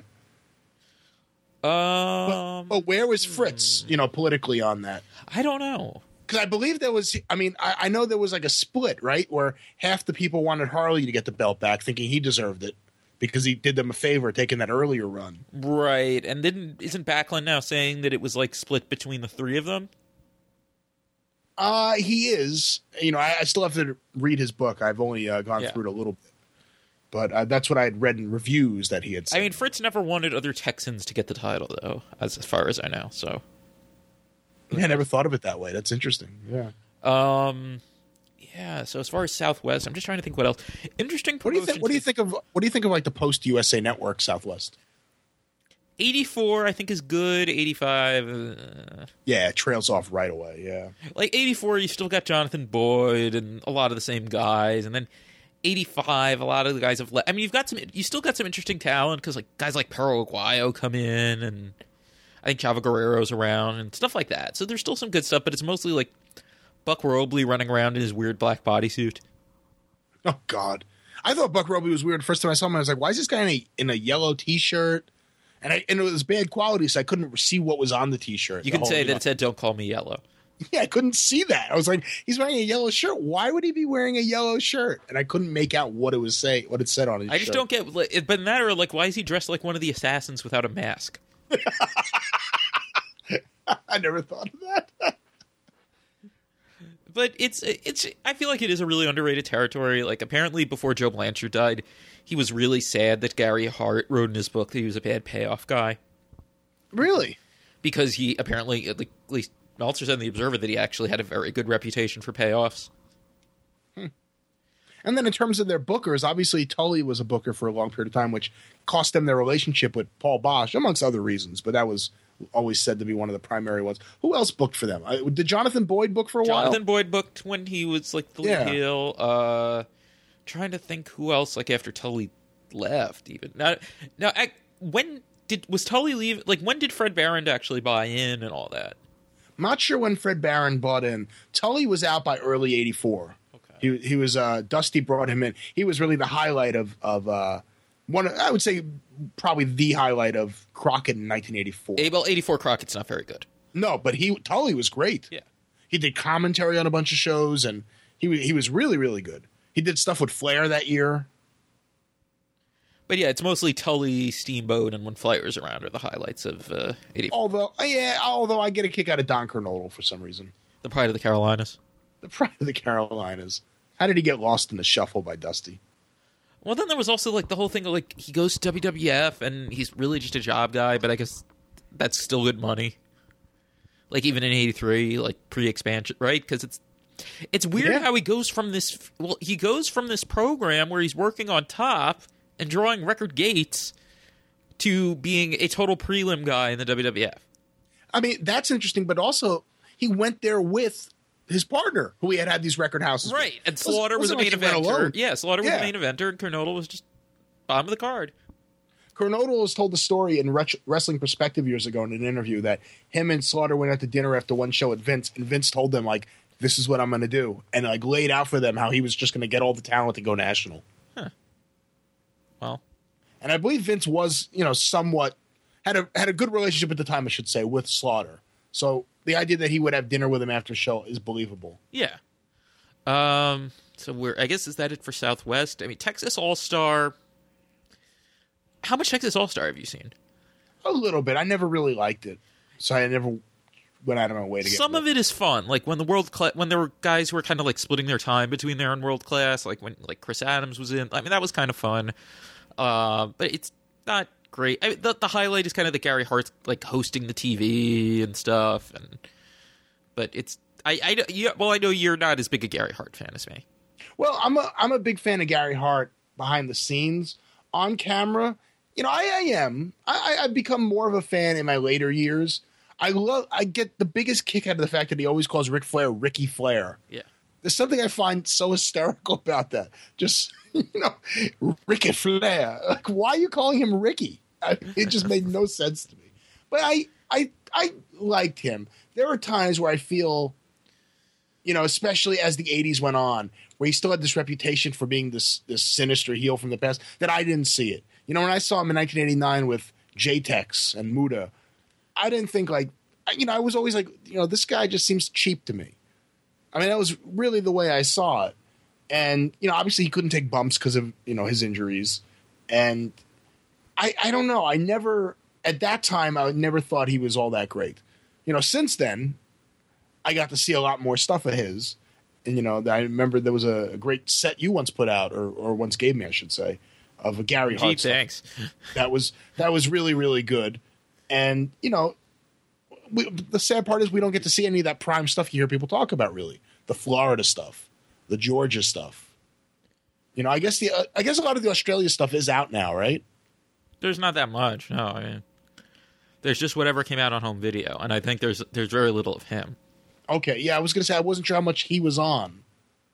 Um, but, but where was Fritz, you know, politically on that? I don't know. Because I believe there was, I mean, I, I know there was like a split, right? Where half the people wanted Harley to get the belt back, thinking he deserved it because he did them a favor taking that earlier run. Right. And then isn't Backlund now saying that it was like split between the three of them? Uh, he is. You know, I, I still have to read his book. I've only uh, gone Yeah. through it a little bit. But uh, that's what I had read in reviews that he had said. I mean, Fritz never wanted other Texans to get the title, though, as, as far as I know. So, Yeah, I never thought of it that way. That's interesting. Yeah. um, yeah. So as far as Southwest, I'm just trying to think what else. Interesting. What do you think? What do you think of? What do you think of like the post U S A Network Southwest? eighty-four, I think, is good. eighty-five, uh, Yeah, it trails off right away. Yeah. like eighty-four, you still got Jonathan Boyd and a lot of the same guys, and then eighty-five, a lot of the guys have left. I mean, you've got some, you still got some interesting talent because like guys like Perro Aguayo come in, and I think Chavo Guerrero's around and stuff like that. So there's still some good stuff, but it's mostly like Buck Robley running around in his weird black bodysuit. Oh God, I thought Buck Robley was weird. The first time I saw him, I was like, "Why is this guy in a in a yellow T-shirt?" And I and it was bad quality, so I couldn't see what was on the T-shirt. You can say that it said "Don't call me yellow." Yeah, I couldn't see that. I was like, he's wearing a yellow shirt. Why would he be wearing a yellow shirt? And I couldn't make out what it was say, what it said on his shirt. I just shirt. don't get. But matter of like, why is he dressed like one of the assassins without a mask? I never thought of that. But it's it's. I feel like it is a really underrated territory. Like apparently, before Joe Blanchard died, he was really sad that Gary Hart wrote in his book that he was a bad payoff guy. Really? Because he apparently, at least Meltzer said in the Observer, that he actually had a very good reputation for payoffs. Hmm. And then in terms of their bookers, obviously Tully was a booker for a long period of time, which cost them their relationship with Paul Bosch, amongst other reasons. But that was always said to be one of the primary ones. Who else booked for them? Uh, did Jonathan Boyd book for a Jonathan while? Jonathan Boyd booked when he was like the lead Yeah. heel. Uh, trying to think who else like after Tully left even. Now, now I, when did was Tully leave? Like when did Fred Barron actually buy in and all that? I'm not sure when Fred Barron bought in. Tully was out by early eighty-four. Okay. He he was uh, Dusty brought him in. He was really the highlight of of uh, one. I would say probably the highlight of Crockett in nineteen eighty-four. Well, eighty-four Crockett's not very good. No, but he Tully was great. Yeah. He did commentary on a bunch of shows, and he wa- he was really really good. He did stuff with Flair that year. But yeah, it's mostly Tully, Steamboat, and When Flyers Around are the highlights of uh, eighty-four. Although uh, yeah, although I get a kick out of Don Kernodle for some reason. The Pride of the Carolinas. The Pride of the Carolinas. How did he get lost in the shuffle by Dusty? Well, then there was also like the whole thing of like he goes to W W F and he's really just a job guy, but I guess that's still good money. Like even in eighty-three, like pre-expansion, right? Because it's it's weird Yeah. how he goes from this. Well, he goes from this program where he's working on top and drawing record gates to being a total prelim guy in the W W F. I mean, that's interesting, but also he went there with his partner, who he had had these record houses with. Right, and Slaughter was, Wasn't a like main he went eventer. alone. Yeah, Slaughter was Yeah. a main eventer, and Kernodle was just bottom of the card. Kernodle has told the story in Ret- Wrestling Perspective years ago in an interview that him and Slaughter went out to dinner after one show at Vince, and Vince told them, like, this is what I'm going to do, and like laid out for them how he was just going to get all the talent to go national. Well, And I believe Vince was, you know, somewhat had a had a good relationship at the time, I should say, with Slaughter. So the idea that he would have dinner with him after the show is believable. yeah. Um. So we're. I guess is that it for Southwest? I mean, Texas All Star. How much Texas All Star have you seen? A little bit. I never really liked it, so I never went out of my way to get Some of it is fun, like when the world cla- when there were guys who were kind of like splitting their time between there and world class, like when like Chris Adams was in. I mean, that was kind of fun, uh, but it's not great. I mean, the the highlight is kind of the Gary Hart like hosting the T V and stuff, and but it's I I yeah, well I know you're not as big a Gary Hart fan as me. Well, I'm a I'm a big fan of Gary Hart behind the scenes. On camera, you know, I, I am. I, I, I've become more of a fan in my later years. I love. I get the biggest kick out of the fact that he always calls Ric Flair Ricky Flair. Yeah. There's something I find so hysterical about that. Just, you know, Ricky Flair. Like, why are you calling him Ricky? I, it just made no sense to me. But I, I, I liked him. There were times where I feel, you know, especially as the eighties went on, where he still had this reputation for being this this sinister heel from the past, that I didn't see it. You know, when I saw him in nineteen eighty-nine with J-Tex and Muda, I didn't think like, you know, I was always like, you know, this guy just seems cheap to me. I mean, that was really the way I saw it. And, you know, obviously he couldn't take bumps because of, you know, his injuries. And I, I don't know. I never, at that time, I never thought he was all that great. You know, since then, I got to see a lot more stuff of his. And, you know, I remember there was a, a great set you once put out, or, or once gave me, I should say, of a Gary Hart. Gee, thanks. That was, that was really, really good. And, you know, we, the sad part is we don't get to see any of that prime stuff you hear people talk about, really. The Florida stuff, the Georgia stuff. You know, I guess the uh, I guess a lot of the Australia stuff is out now, right? There's not that much. No, I mean, there's just whatever came out on home video, and I think there's there's very little of him. Okay, yeah, I was going to say I wasn't sure how much he was on.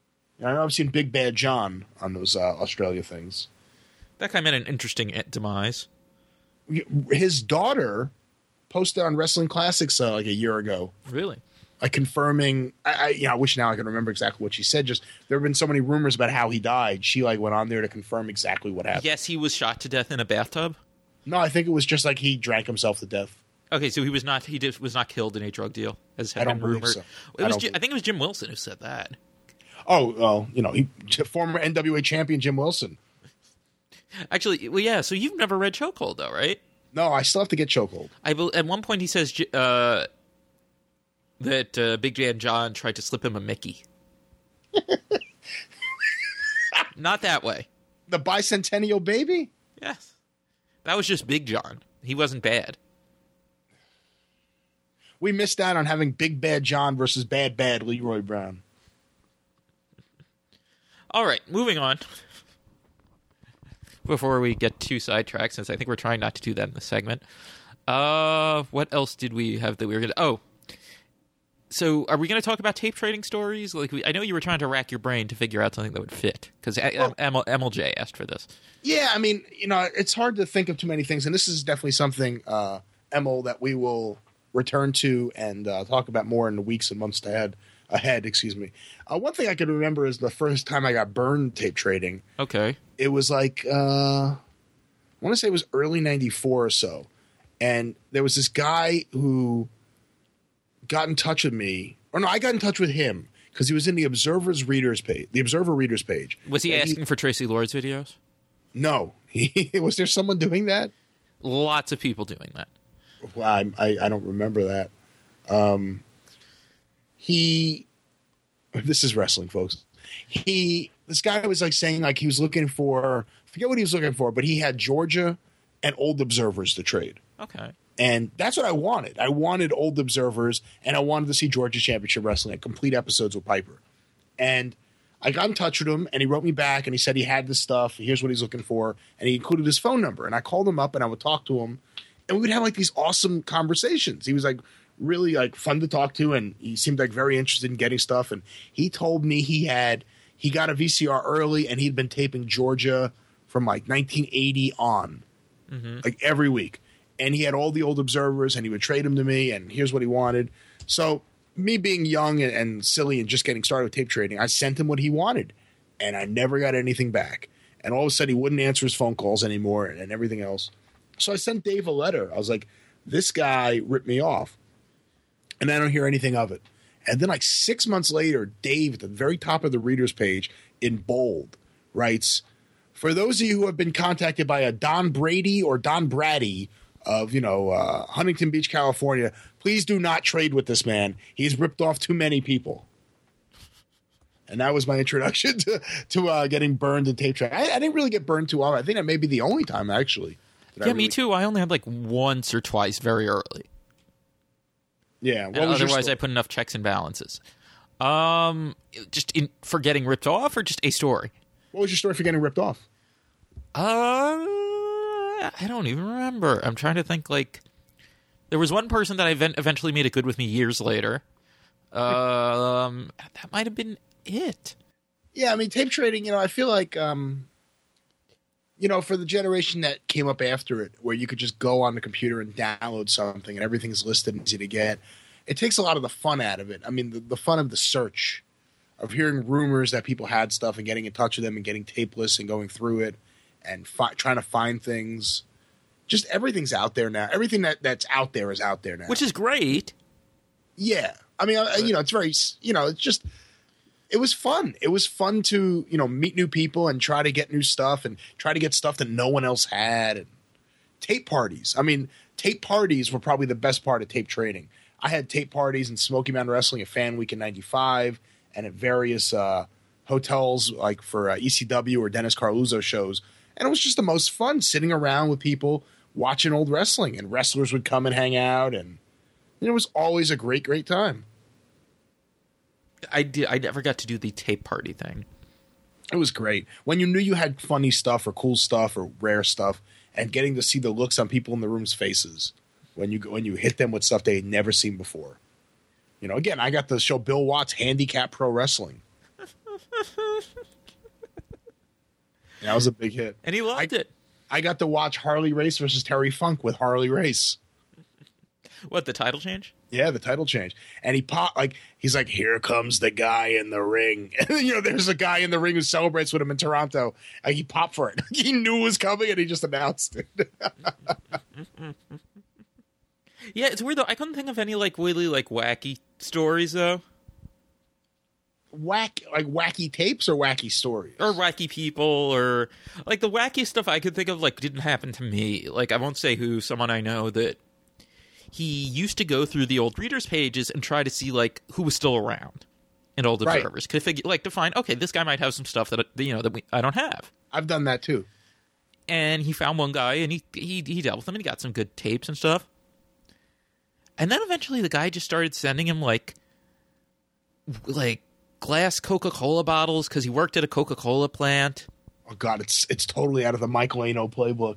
And I know I've seen Big Bad John on those uh, Australia things. That guy met an interesting demise. His daughter posted on Wrestling Classics uh, like a year ago. Really? Like confirming, I, I, you know, I wish now I could remember exactly what she said. Just there have been so many rumors about how he died. She like went on there to confirm exactly what happened. Yes, he was shot to death in a bathtub. No, I think it was just like he drank himself to death. Okay, so he was not he did, was not killed in a drug deal, as had I don't been believe rumored. so. It I was don't Ji- I think it was Jim Wilson who said that. Oh, well, you know, he former N W A champion Jim Wilson. Actually, well, yeah. So you've never read Chokehold, though, right? No, I still have to get Chokehold. I bel- at one point he says uh, that uh, Big Jan John tried to slip him a Mickey. Not that way. The bicentennial baby? Yes, that was just Big John. He wasn't bad. We missed out on having Big Bad John versus Bad Bad Leroy Brown. All right, moving on. Before we get too sidetracked, since I think we're trying not to do that in this segment. Uh, what else did we have that we were going to... Oh, so are we going to talk about tape trading stories? Like, we, I know you were trying to rack your brain to figure out something that would fit, because well, M L J asked for this. Yeah, I mean, you know, it's hard to think of too many things, and this is definitely something, uh, Emil, that we will return to and uh, talk about more in the weeks and months ahead. Ahead, excuse me. Uh, one thing I can remember is the first time I got burned tape trading. Okay. It was like, uh, I want to say it was early ninety-four or so. And there was this guy who got in touch with me. Or no, I got in touch with him because he was in the Observer's readers page, the Observer readers page. Was he and asking he, for Tracy Lord's videos? No. He, was there someone doing that? Lots of people doing that. Well, I, I, I don't remember that. Um, he, this is wrestling, folks. He, this guy was like saying like he was looking for, I forget what he was looking for, but he had Georgia and Old Observers to trade. Okay. And that's what I wanted. I wanted Old Observers, and I wanted to see Georgia Championship Wrestling, complete episodes with Piper. And I got in touch with him, and he wrote me back, and he said he had this stuff. Here's what he's looking for. And he included his phone number. And I called him up, and I would talk to him. And we would have like these awesome conversations. He was like really like fun to talk to, and he seemed like very interested in getting stuff. And he told me he had he got a V C R early, and he'd been taping Georgia from like nineteen eighty on, mm-hmm. like every week. And he had all the Old Observers, and he would trade them to me. And here's what he wanted. So me being young and, and silly and just getting started with tape trading, I sent him what he wanted, and I never got anything back. And all of a sudden, he wouldn't answer his phone calls anymore, and, and everything else. So I sent Dave a letter. I was like, this guy ripped me off. And I don't hear anything of it. And then like six months later, Dave at the very top of the reader's page in bold writes, for those of you who have been contacted by a Don Brady or Don Brady of, you know, uh, Huntington Beach, California, please do not trade with this man. He's ripped off too many people. And that was my introduction to, to uh, getting burned in tape trading. I, I didn't really get burned too often. I think that may be the only time, actually. Yeah, really... me too. I only had like once or twice very early. Yeah. What was otherwise, I put enough checks and balances. Um, just in, for getting ripped off, or just a story? What was your story for getting ripped off? Uh, I don't even remember. I'm trying to think. Like, there was one person that I event- eventually made it good with me years later. Um, that might have been it. Yeah, I mean, tape trading. You know, I feel like, um, you know, for the generation that came up after it, where you could just go on the computer and download something and everything's listed and easy to get, it takes a lot of the fun out of it. I mean, the, the fun of the search, of hearing rumors that people had stuff and getting in touch with them and getting tape lists and going through it and fi- trying to find things. Just everything's out there now. Everything that, that's out there is out there now. Which is great. Yeah. I mean, I, you know, it's very, you know, it's just, it was fun. It was fun to, you know, meet new people and try to get new stuff and try to get stuff that no one else had. And tape parties. I mean, tape parties were probably the best part of tape trading. I had tape parties in Smoky Mountain Wrestling at Fan Week in ninety-five and at various uh, hotels like for uh, E C W or Dennis Carluzzo shows. And it was just the most fun sitting around with people watching old wrestling, and wrestlers would come and hang out, and, and it was always a great, great time. I did. I never got to do the tape party thing. It was great. When you knew you had funny stuff or cool stuff or rare stuff, and getting to see the looks on people in the room's faces when you when you hit them with stuff they had never seen before. You know, again, I got to show Bill Watts Handicap Pro Wrestling. That was a big hit. And he loved I, it. I got to watch Harley Race versus Terry Funk with Harley Race. What, the title change? Yeah, the title change. And he pop like he's like, here comes the guy in the ring. And you know, there's a guy in the ring who celebrates with him in Toronto. And he popped for it. He knew it was coming and he just announced it. Yeah, it's weird though. I couldn't think of any like really like wacky stories though. Whack like wacky tapes or wacky stories? Or wacky people, or like the wacky stuff I could think of like didn't happen to me. Like I won't say who, someone I know that he used to go through the old readers' pages and try to see like who was still around and old Right. observers. Could figure like to find, okay, this guy might have some stuff that you know that we, I don't have. I've done that too. And he found one guy and he he he dealt with him and he got some good tapes and stuff. And then eventually the guy just started sending him like like glass Coca-Cola bottles because he worked at a Coca-Cola plant. Oh God, it's it's totally out of the Michael Ano playbook.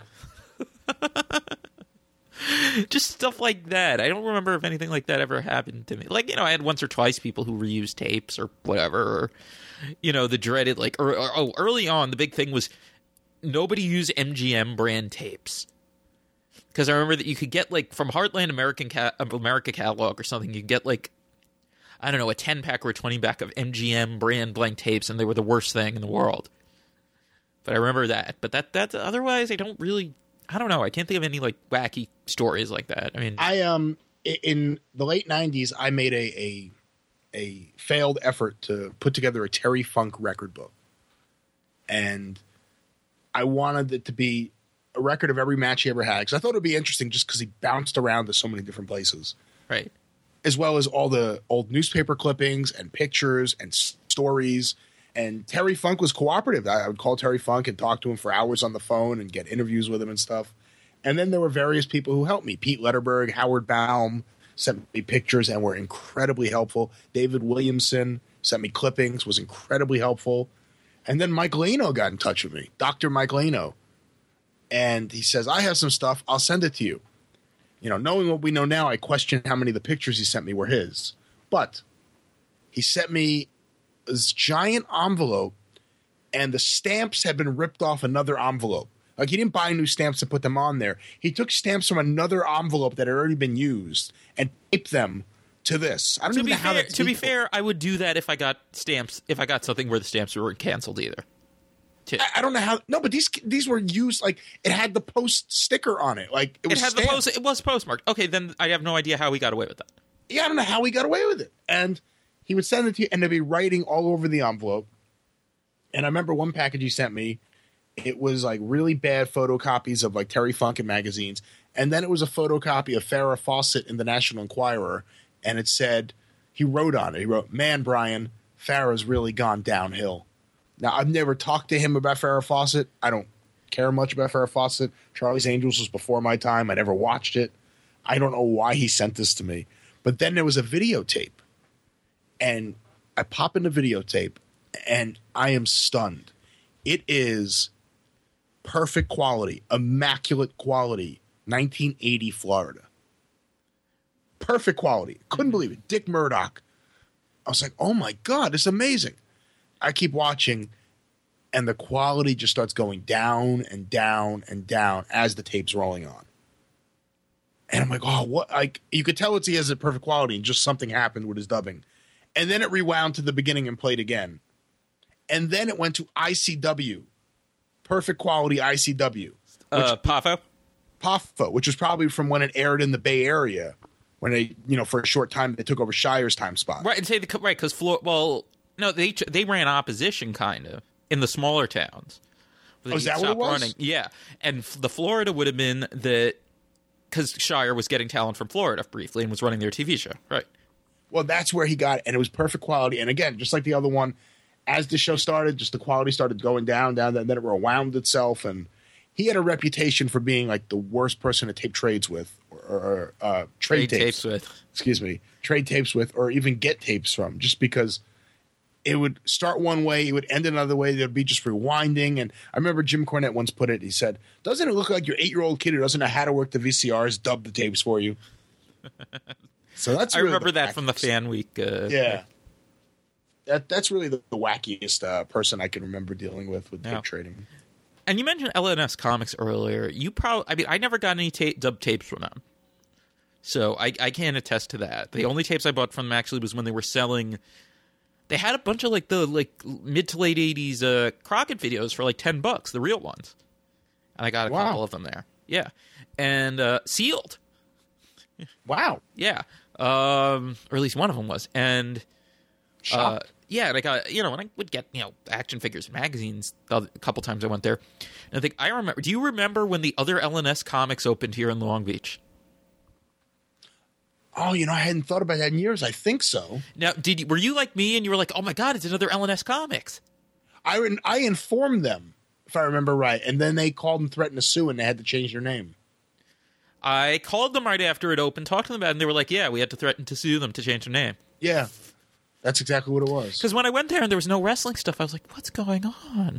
Just stuff like that. I don't remember if anything like that ever happened to me. Like, you know, I had once or twice people who reused tapes or whatever. Or, you know, the dreaded, like, or, or, oh, early on, the big thing was nobody used M G M brand tapes. Because I remember that you could get, like, from Heartland American Ca- America catalog or something, you could get, like, I don't know, a ten-pack or a twenty-pack of M G M brand blank tapes, and they were the worst thing in the world. But I remember that. But that that's otherwise, I don't really, I don't know. I can't think of any, like, wacky stories like that. I mean, I um i- in the late nineties, I made a a a failed effort to put together a Terry Funk record book, and I wanted it to be a record of every match he ever had because I thought it would be interesting just because he bounced around to so many different places, right. as well as all the old newspaper clippings and pictures and s- stories. And Terry Funk was cooperative. I I would call Terry Funk and talk to him for hours on the phone and get interviews with him and stuff. And then there were various people who helped me. Pete Letterberg, Howard Baum sent me pictures and were incredibly helpful. David Williamson sent me clippings, was incredibly helpful. And then Mike Leno got in touch with me, Doctor Mike Leno. And he says, I have some stuff. I'll send it to you. You know, knowing what we know now, I question how many of the pictures he sent me were his. But he sent me this giant envelope, and the stamps had been ripped off another envelope. Like, he didn't buy new stamps and put them on there. He took stamps from another envelope that had already been used and taped them to this. I don't To even be know how fair, that's to be legal. fair, I would do that if I got stamps. If I got something where the stamps were canceled, either. Too. I, I don't know how. No, but these these were used. Like, it had the post sticker on it. Like, it It was had the stamped. post. It was postmarked. Okay, then I have no idea how we got away with that. Yeah, I don't know how he got away with it. And he would send it to you, and there'd be writing all over the envelope. And I remember one package he sent me. It was like really bad photocopies of like Terry Funk and magazines. And then it was a photocopy of Farrah Fawcett in the National Enquirer. And it said, he wrote on it, he wrote, man, Brian, Farrah's really gone downhill. Now, I've never talked to him about Farrah Fawcett. I don't care much about Farrah Fawcett. Charlie's Angels was before my time. I never watched it. I don't know why he sent this to me. But then there was a videotape. And I pop in the videotape, and I am stunned. It is perfect quality, immaculate quality, nineteen eighty Florida. Perfect quality. Couldn't believe it. Dick Murdoch. I was like, oh my God, it's amazing. I keep watching, and the quality just starts going down and down and down as the tape's rolling on. And I'm like, oh, what? Like, you could tell it's he has a perfect quality, and just something happened with his dubbing. And then it rewound to the beginning and played again. And then it went to I C W. Perfect quality I C W. Uh, Pafo? P A F O, which was probably from when it aired in the Bay Area. When they, you know, for a short time, they took over Shire's time spot. Right, and say the right because Flor- well, no, they they ran opposition kind of in the smaller towns. Oh, is that what it was? Running. Yeah, and f- the Florida would have been that because Shire was getting talent from Florida briefly and was running their T V show. Right. Well, that's where he got it, and it was perfect quality. And again, just like the other one, as the show started, just the quality started going down, down, and then it rewound itself. And he had a reputation for being like the worst person to tape trades with, or, or uh, trade, Trade tapes. tapes with. Excuse me, trade tapes with, or even get tapes from, just because it would start one way, it would end another way. There'd be just rewinding. And I remember Jim Cornette once put it. He said, "Doesn't it look like your eight-year-old kid who doesn't know how to work the V C Rs dubbed the tapes for you?" So that's. I really remember the that from the tactics. Fan Week. Uh, Yeah. that that's really the, the wackiest uh, person I can remember dealing with with Yeah. tape trading. And you mentioned L N S Comics earlier. You probably, I mean, I never got any ta- dub tapes from them, so I, I can't attest to that. The only tapes I bought from them actually was when they were selling. They had a bunch of like the like mid to late eighties uh, Crockett videos for like ten bucks, the real ones, and I got a Wow. couple of them there. Yeah, and uh, sealed. Wow. Yeah, um, or at least one of them was, and. Uh, Shocked. yeah, like I, you know, and I would get you know action figures, magazines. The other, a couple times I went there, and I think I remember. Do you remember when the other L N S Comics opened here in Long Beach? Oh, you know, I hadn't thought about that in years. I think so. Now, did you, were you like me and you were like, oh my god, it's another L N S Comics? I I informed them, if I remember right, and then they called and threatened to sue, and they had to change their name. I called them right after it opened, talked to them about it, and they were like, yeah, we had to threaten to sue them to change their name. Yeah, that's exactly what it was. Because when I went there and there was no wrestling stuff, I was like, what's going on?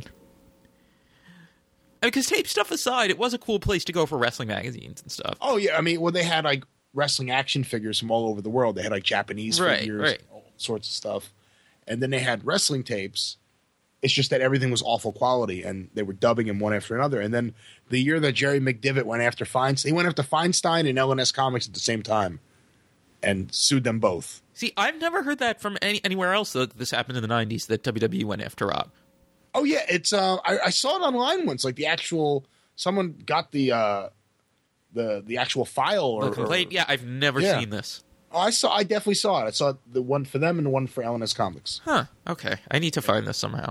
Because tape stuff aside, it was a cool place to go for wrestling magazines and stuff. Oh yeah, I mean, well, they had like wrestling action figures from all over the world. They had like Japanese Right, figures, right. all sorts of stuff, and then they had wrestling tapes. It's just that everything was awful quality, and they were dubbing them one after another. And then the year that Jerry McDivitt went after Feinstein, he went after Feinstein and L N S Comics at the same time, and sued them both. See, I've never heard that from any anywhere else that this happened in the nineties, that W W E went after Rob. Oh yeah, it's uh, I, I saw it online once. Like the actual, someone got the uh, the the actual file or, The complaint? or Yeah, I've never Yeah. seen this. oh, I saw. I definitely saw it. I saw the one for them and the one for L N S Comics. Huh, okay. I need to find this somehow.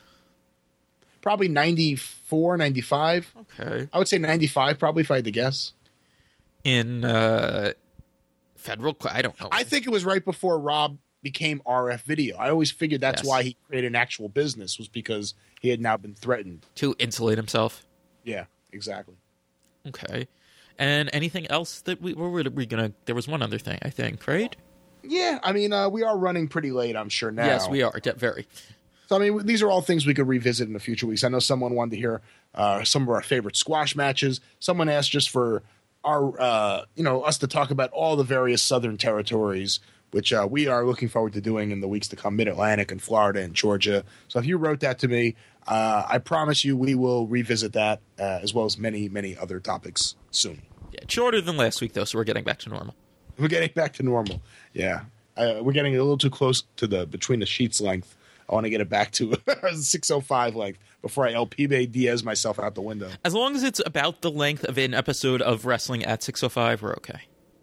Probably ninety-four, ninety-five. Okay. I would say ninety-five, probably, if I had to guess. In uh, Federal, Qu- I don't know. I think it was right before Rob became R F Video. I always figured that's Yes. why he created an actual business, was because he had now been threatened. To insulate himself. Yeah, exactly. Okay. And anything else that we were we gonna? There was one other thing, I think, right? Yeah, I mean, uh, we are running pretty late, I'm sure, now. Yes, we are. De- very. So, I mean, these are all things we could revisit in the future weeks. I know someone wanted to hear uh, some of our favorite squash matches. Someone asked just for our, uh, you know, us to talk about all the various Southern territories, which uh, we are looking forward to doing in the weeks to come, Mid-Atlantic and Florida and Georgia. So if you wrote that to me, uh, I promise you we will revisit that uh, as well as many, many other topics soon. Yeah, shorter than last week though, so we're getting back to normal. We're getting back to normal. Yeah. Uh, we're getting a little too close to the between the sheets length. I want to get it back to six oh five length before I El Pibe Diaz myself out the window. As long as it's about the length of an episode of Wrestling at six oh five, we're okay.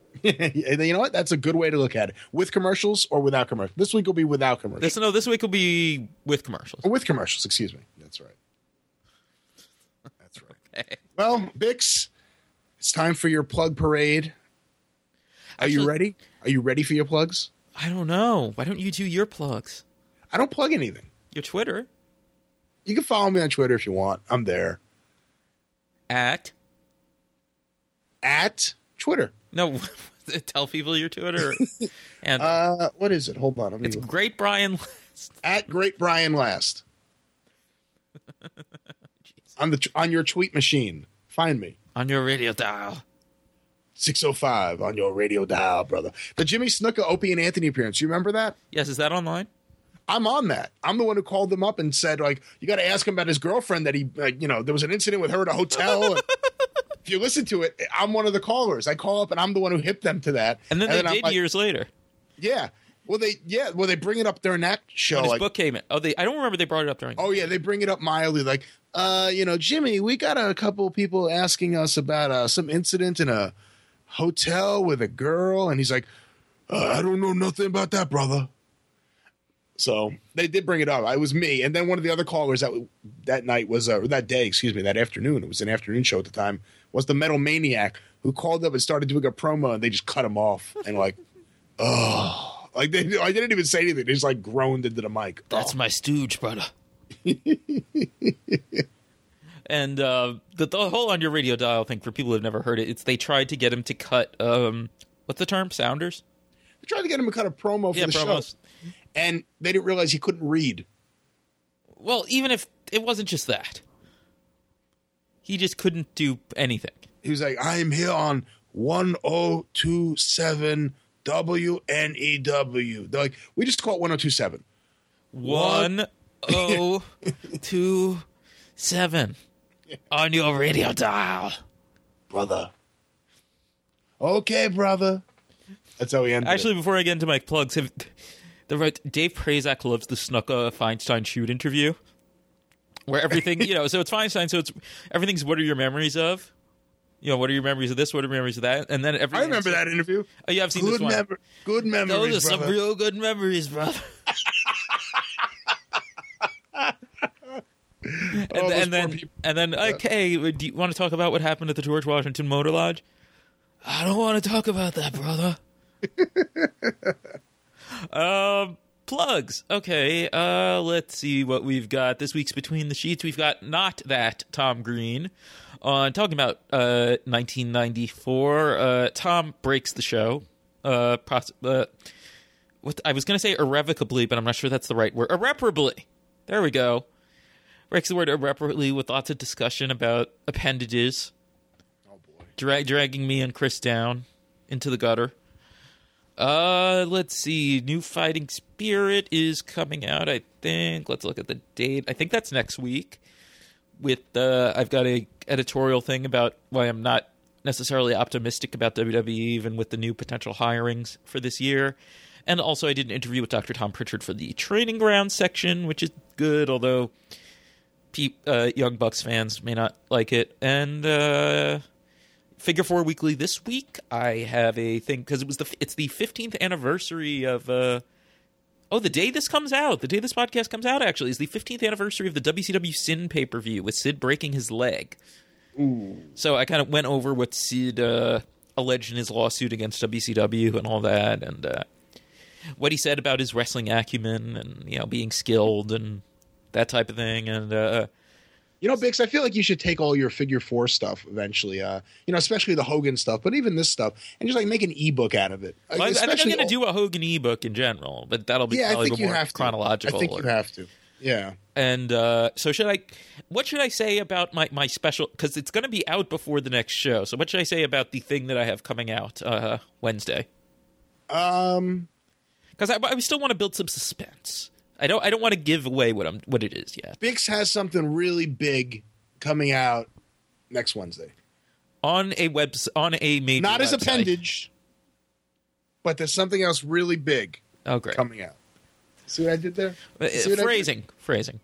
You know what? That's a good way to look at it. With commercials or without commercials? This week will be without commercials. This no, this week will be with commercials. Or with commercials, excuse me. That's right. That's right. Okay. Well, Bix, it's time for your plug parade. Are you Actually- ready? Are you ready for your plugs? I don't know. Why don't you do your plugs? I don't plug anything. Your Twitter You can follow me on Twitter if you want. I'm there. at At Twitter. no. Tell people your Twitter. And Uh, what is it? Hold on. Let me it's look. Great Brian Last. At Great Brian Last. on the on your tweet machine. Find me. on your radio dial. six oh five on your radio dial, brother. The Jimmy Snuka, Opie and Anthony appearance. You remember that? Yes, is that online? I'm on that. I'm the one who called them up and said, like, you got to ask him about his girlfriend that he, like, you know, there was an incident with her at a hotel. And if you listen to it, I'm one of the callers. I call up and I'm the one who hipped them to that. And then they I'm did like, years later. Yeah. Well, they, yeah. Well, they bring it up during that show. When his Like, book came in. Oh, they. I don't remember they brought it up during. oh yeah, they bring it up mildly, like, uh, you know, Jimmy, we got a couple people asking us about uh, some incident in a hotel with a girl, and he's like, uh, I don't know nothing about that, brother. So they did bring it up. I was me, and then one of the other callers that that night was, uh, or that day, excuse me, that afternoon. It was an afternoon show at the time. Was the Metal Maniac, who called up and started doing a promo, and they just cut him off and like, oh, like they, I didn't even say anything. They just like groaned into the mic. That's my stooge, brother. And uh, the, the whole on your radio dial thing, for people who have never heard it, it's they tried to get him to cut um, what's the term? Sounders? They tried to get him to cut a promo for Yeah, the promos. show, and they didn't realize he couldn't read. Well, even if it wasn't just that, he just couldn't do anything. He was like, I am here on one oh two seven W N E W. They're like, we just call it one oh two seven. one oh two seven on your radio dial. Brother. Okay, brother. That's how we end. Actually, it. before I get into my plugs, have, the right Dave Prazak loves the Snuka Feinstein shoot interview, where everything you know. So it's Feinstein. So it's everything's. What are your memories of? You know, what are your memories of this? What are your memories of that? And then everything. I remember that interview. Oh, yeah, I've seen good this one. Mem- good memories. Those are brother. some real good memories, brother. and, Oh, and those then, poor people. and then, okay, do you want to talk about what happened at the George Washington Motor Lodge? I don't want to talk about that, brother. um, plugs. Okay, uh, let's see what we've got this week's Between the Sheets. We've got Not That Tom Green on talking about uh, nineteen ninety-four. Uh, Tom breaks the show. Uh, poss- uh, what I was going to say irrevocably, but I'm not sure that's the right word. Irreparably. There we go. Breaks the word irreparably with lots of discussion about appendages. Oh boy. Dra- dragging me and Chris down into the gutter. Uh, let's see. New Fighting Spirit is coming out, I think. Let's look at the date. I think that's next week. With uh, I've got a editorial thing about why I'm not necessarily optimistic about W W E, even with the new potential hirings for this year. And also, I did an interview with Doctor Tom Pritchard for the Training Ground section, which is good, although pe- uh, Young Bucks fans may not like it. And uh, Figure Four Weekly this week, I have a thing because it was the it's the fifteenth anniversary of. Uh, oh, the day this comes out, the day this podcast comes out, actually, is the fifteenth anniversary of the W C W Sin pay per view with Sid breaking his leg. Ooh. So I kind of went over what Sid uh, alleged in his lawsuit against W C W and all that, and uh, what he said about his wrestling acumen and you know being skilled and that type of thing. And uh, You know, Bix, I feel like you should take all your Figure Four stuff eventually. Uh, you know, especially the Hogan stuff, but even this stuff, and just like make an ebook out of it. Like, well, I think I'm especially going to all- do a Hogan ebook in general, but that'll be Yeah, I probably think you more have to. chronological. I think you or- have to. Yeah. And uh, so should I – what should I say about my, my special – because it's going to be out before the next show. So what should I say about the thing that I have coming out uh, Wednesday? Um, Because I, I still want to build some suspense. I don't I don't want to give away what I'm what it is yet. Bix has something really big coming out next Wednesday. On a web on a major Not as website. appendage, but there's something else really big Oh, great. coming out. See what I did there? Uh, See what I did? phrasing, phrasing.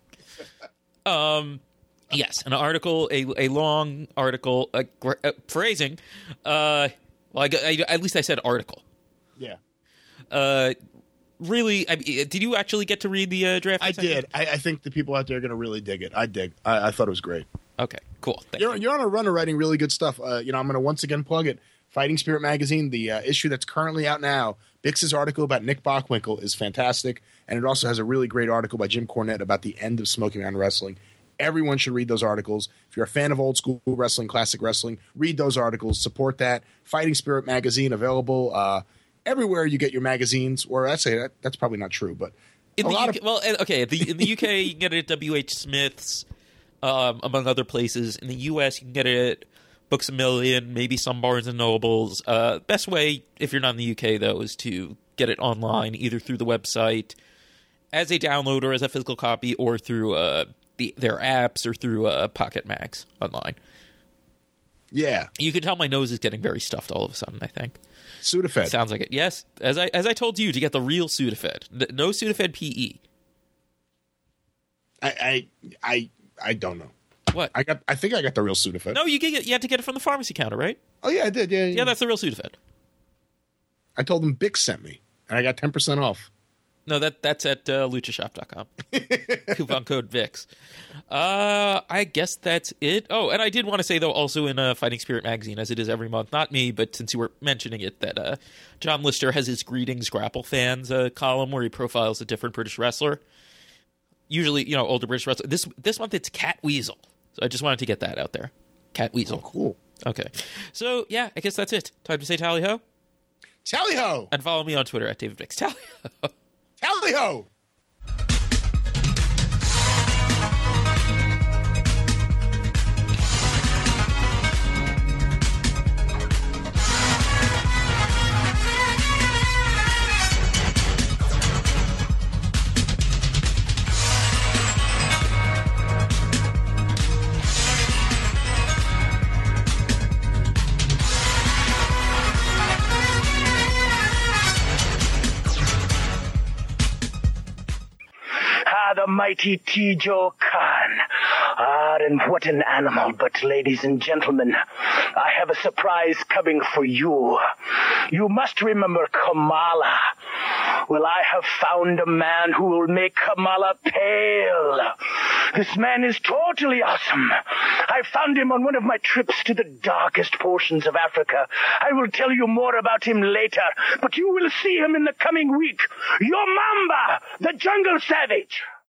Um, yes, an article, a a long article, uh, gr- uh, phrasing. Uh, well, I, got- I, at least I said article. Yeah. Uh, really, I, did you actually get to read the uh, draft? I section? did. I, I think the people out there are going to really dig it. I dig. I, I thought it was great. Okay, cool. Thank You're, you. you're on a run of writing really good stuff. Uh, you know, I'm going to once again plug it. Fighting Spirit Magazine, the uh, issue that's currently out now. Bix's article about Nick Bockwinkel is fantastic, and it also has a really great article by Jim Cornette about the end of Smoky Mountain Wrestling. Everyone should read those articles. If you're a fan of old school wrestling, classic wrestling, read those articles. Support that. Fighting Spirit Magazine available uh, everywhere you get your magazines. Or I'd say that, that's probably not true, but In a the lot U K, of well, uh, okay. The, in the U K, you can get it at W H Smith's, um, among other places. In the U S, you can get it at Books A Million, maybe some Barnes and Nobles. Uh, best way, if you're not in the U K, though, is to get it online, either through the website as a download or as a physical copy, or through uh, the, their apps or through uh, Pocket Mags online. yeah, You can tell my nose is getting very stuffed all of a sudden, I think. Sudafed. Sounds like it. Yes, as I as I told you, to get the real Sudafed. N- No Sudafed P E. I, I I I don't know. What? I got. I think I got the real Sudafed. No, you get it, you had to get it from the pharmacy counter, right? Oh yeah, I did. Yeah, Yeah, that's the real Sudafed. I told them Bix sent me, and I got ten percent off. No, that that's at uh, lucha shop dot com. Coupon code VIX. Uh, I guess that's it. Oh, and I did want to say, though, also in uh, Fighting Spirit magazine, as it is every month, not me, but since you were mentioning it, that uh, John Lister has his Greetings Grapple Fans uh, column where he profiles a different British wrestler. Usually, you know, older British wrestler. This, this month, it's Cat Weasel. So I just wanted to get that out there. Cat Weasel. Oh, cool. Okay. So, yeah, I guess that's it. Time to say tally ho. Tally ho! And follow me on Twitter at David Vix. Tally ho. Tally ho! mighty Tijo Khan. Ah, and what an animal. But ladies and gentlemen, I have a surprise coming for you. You must remember Kamala. Well, I have found a man who will make Kamala pale. This man is totally awesome. I found him on one of my trips to the darkest portions of Africa. I will tell you more about him later, but you will see him in the coming week. Your Mamba, the Jungle Savage.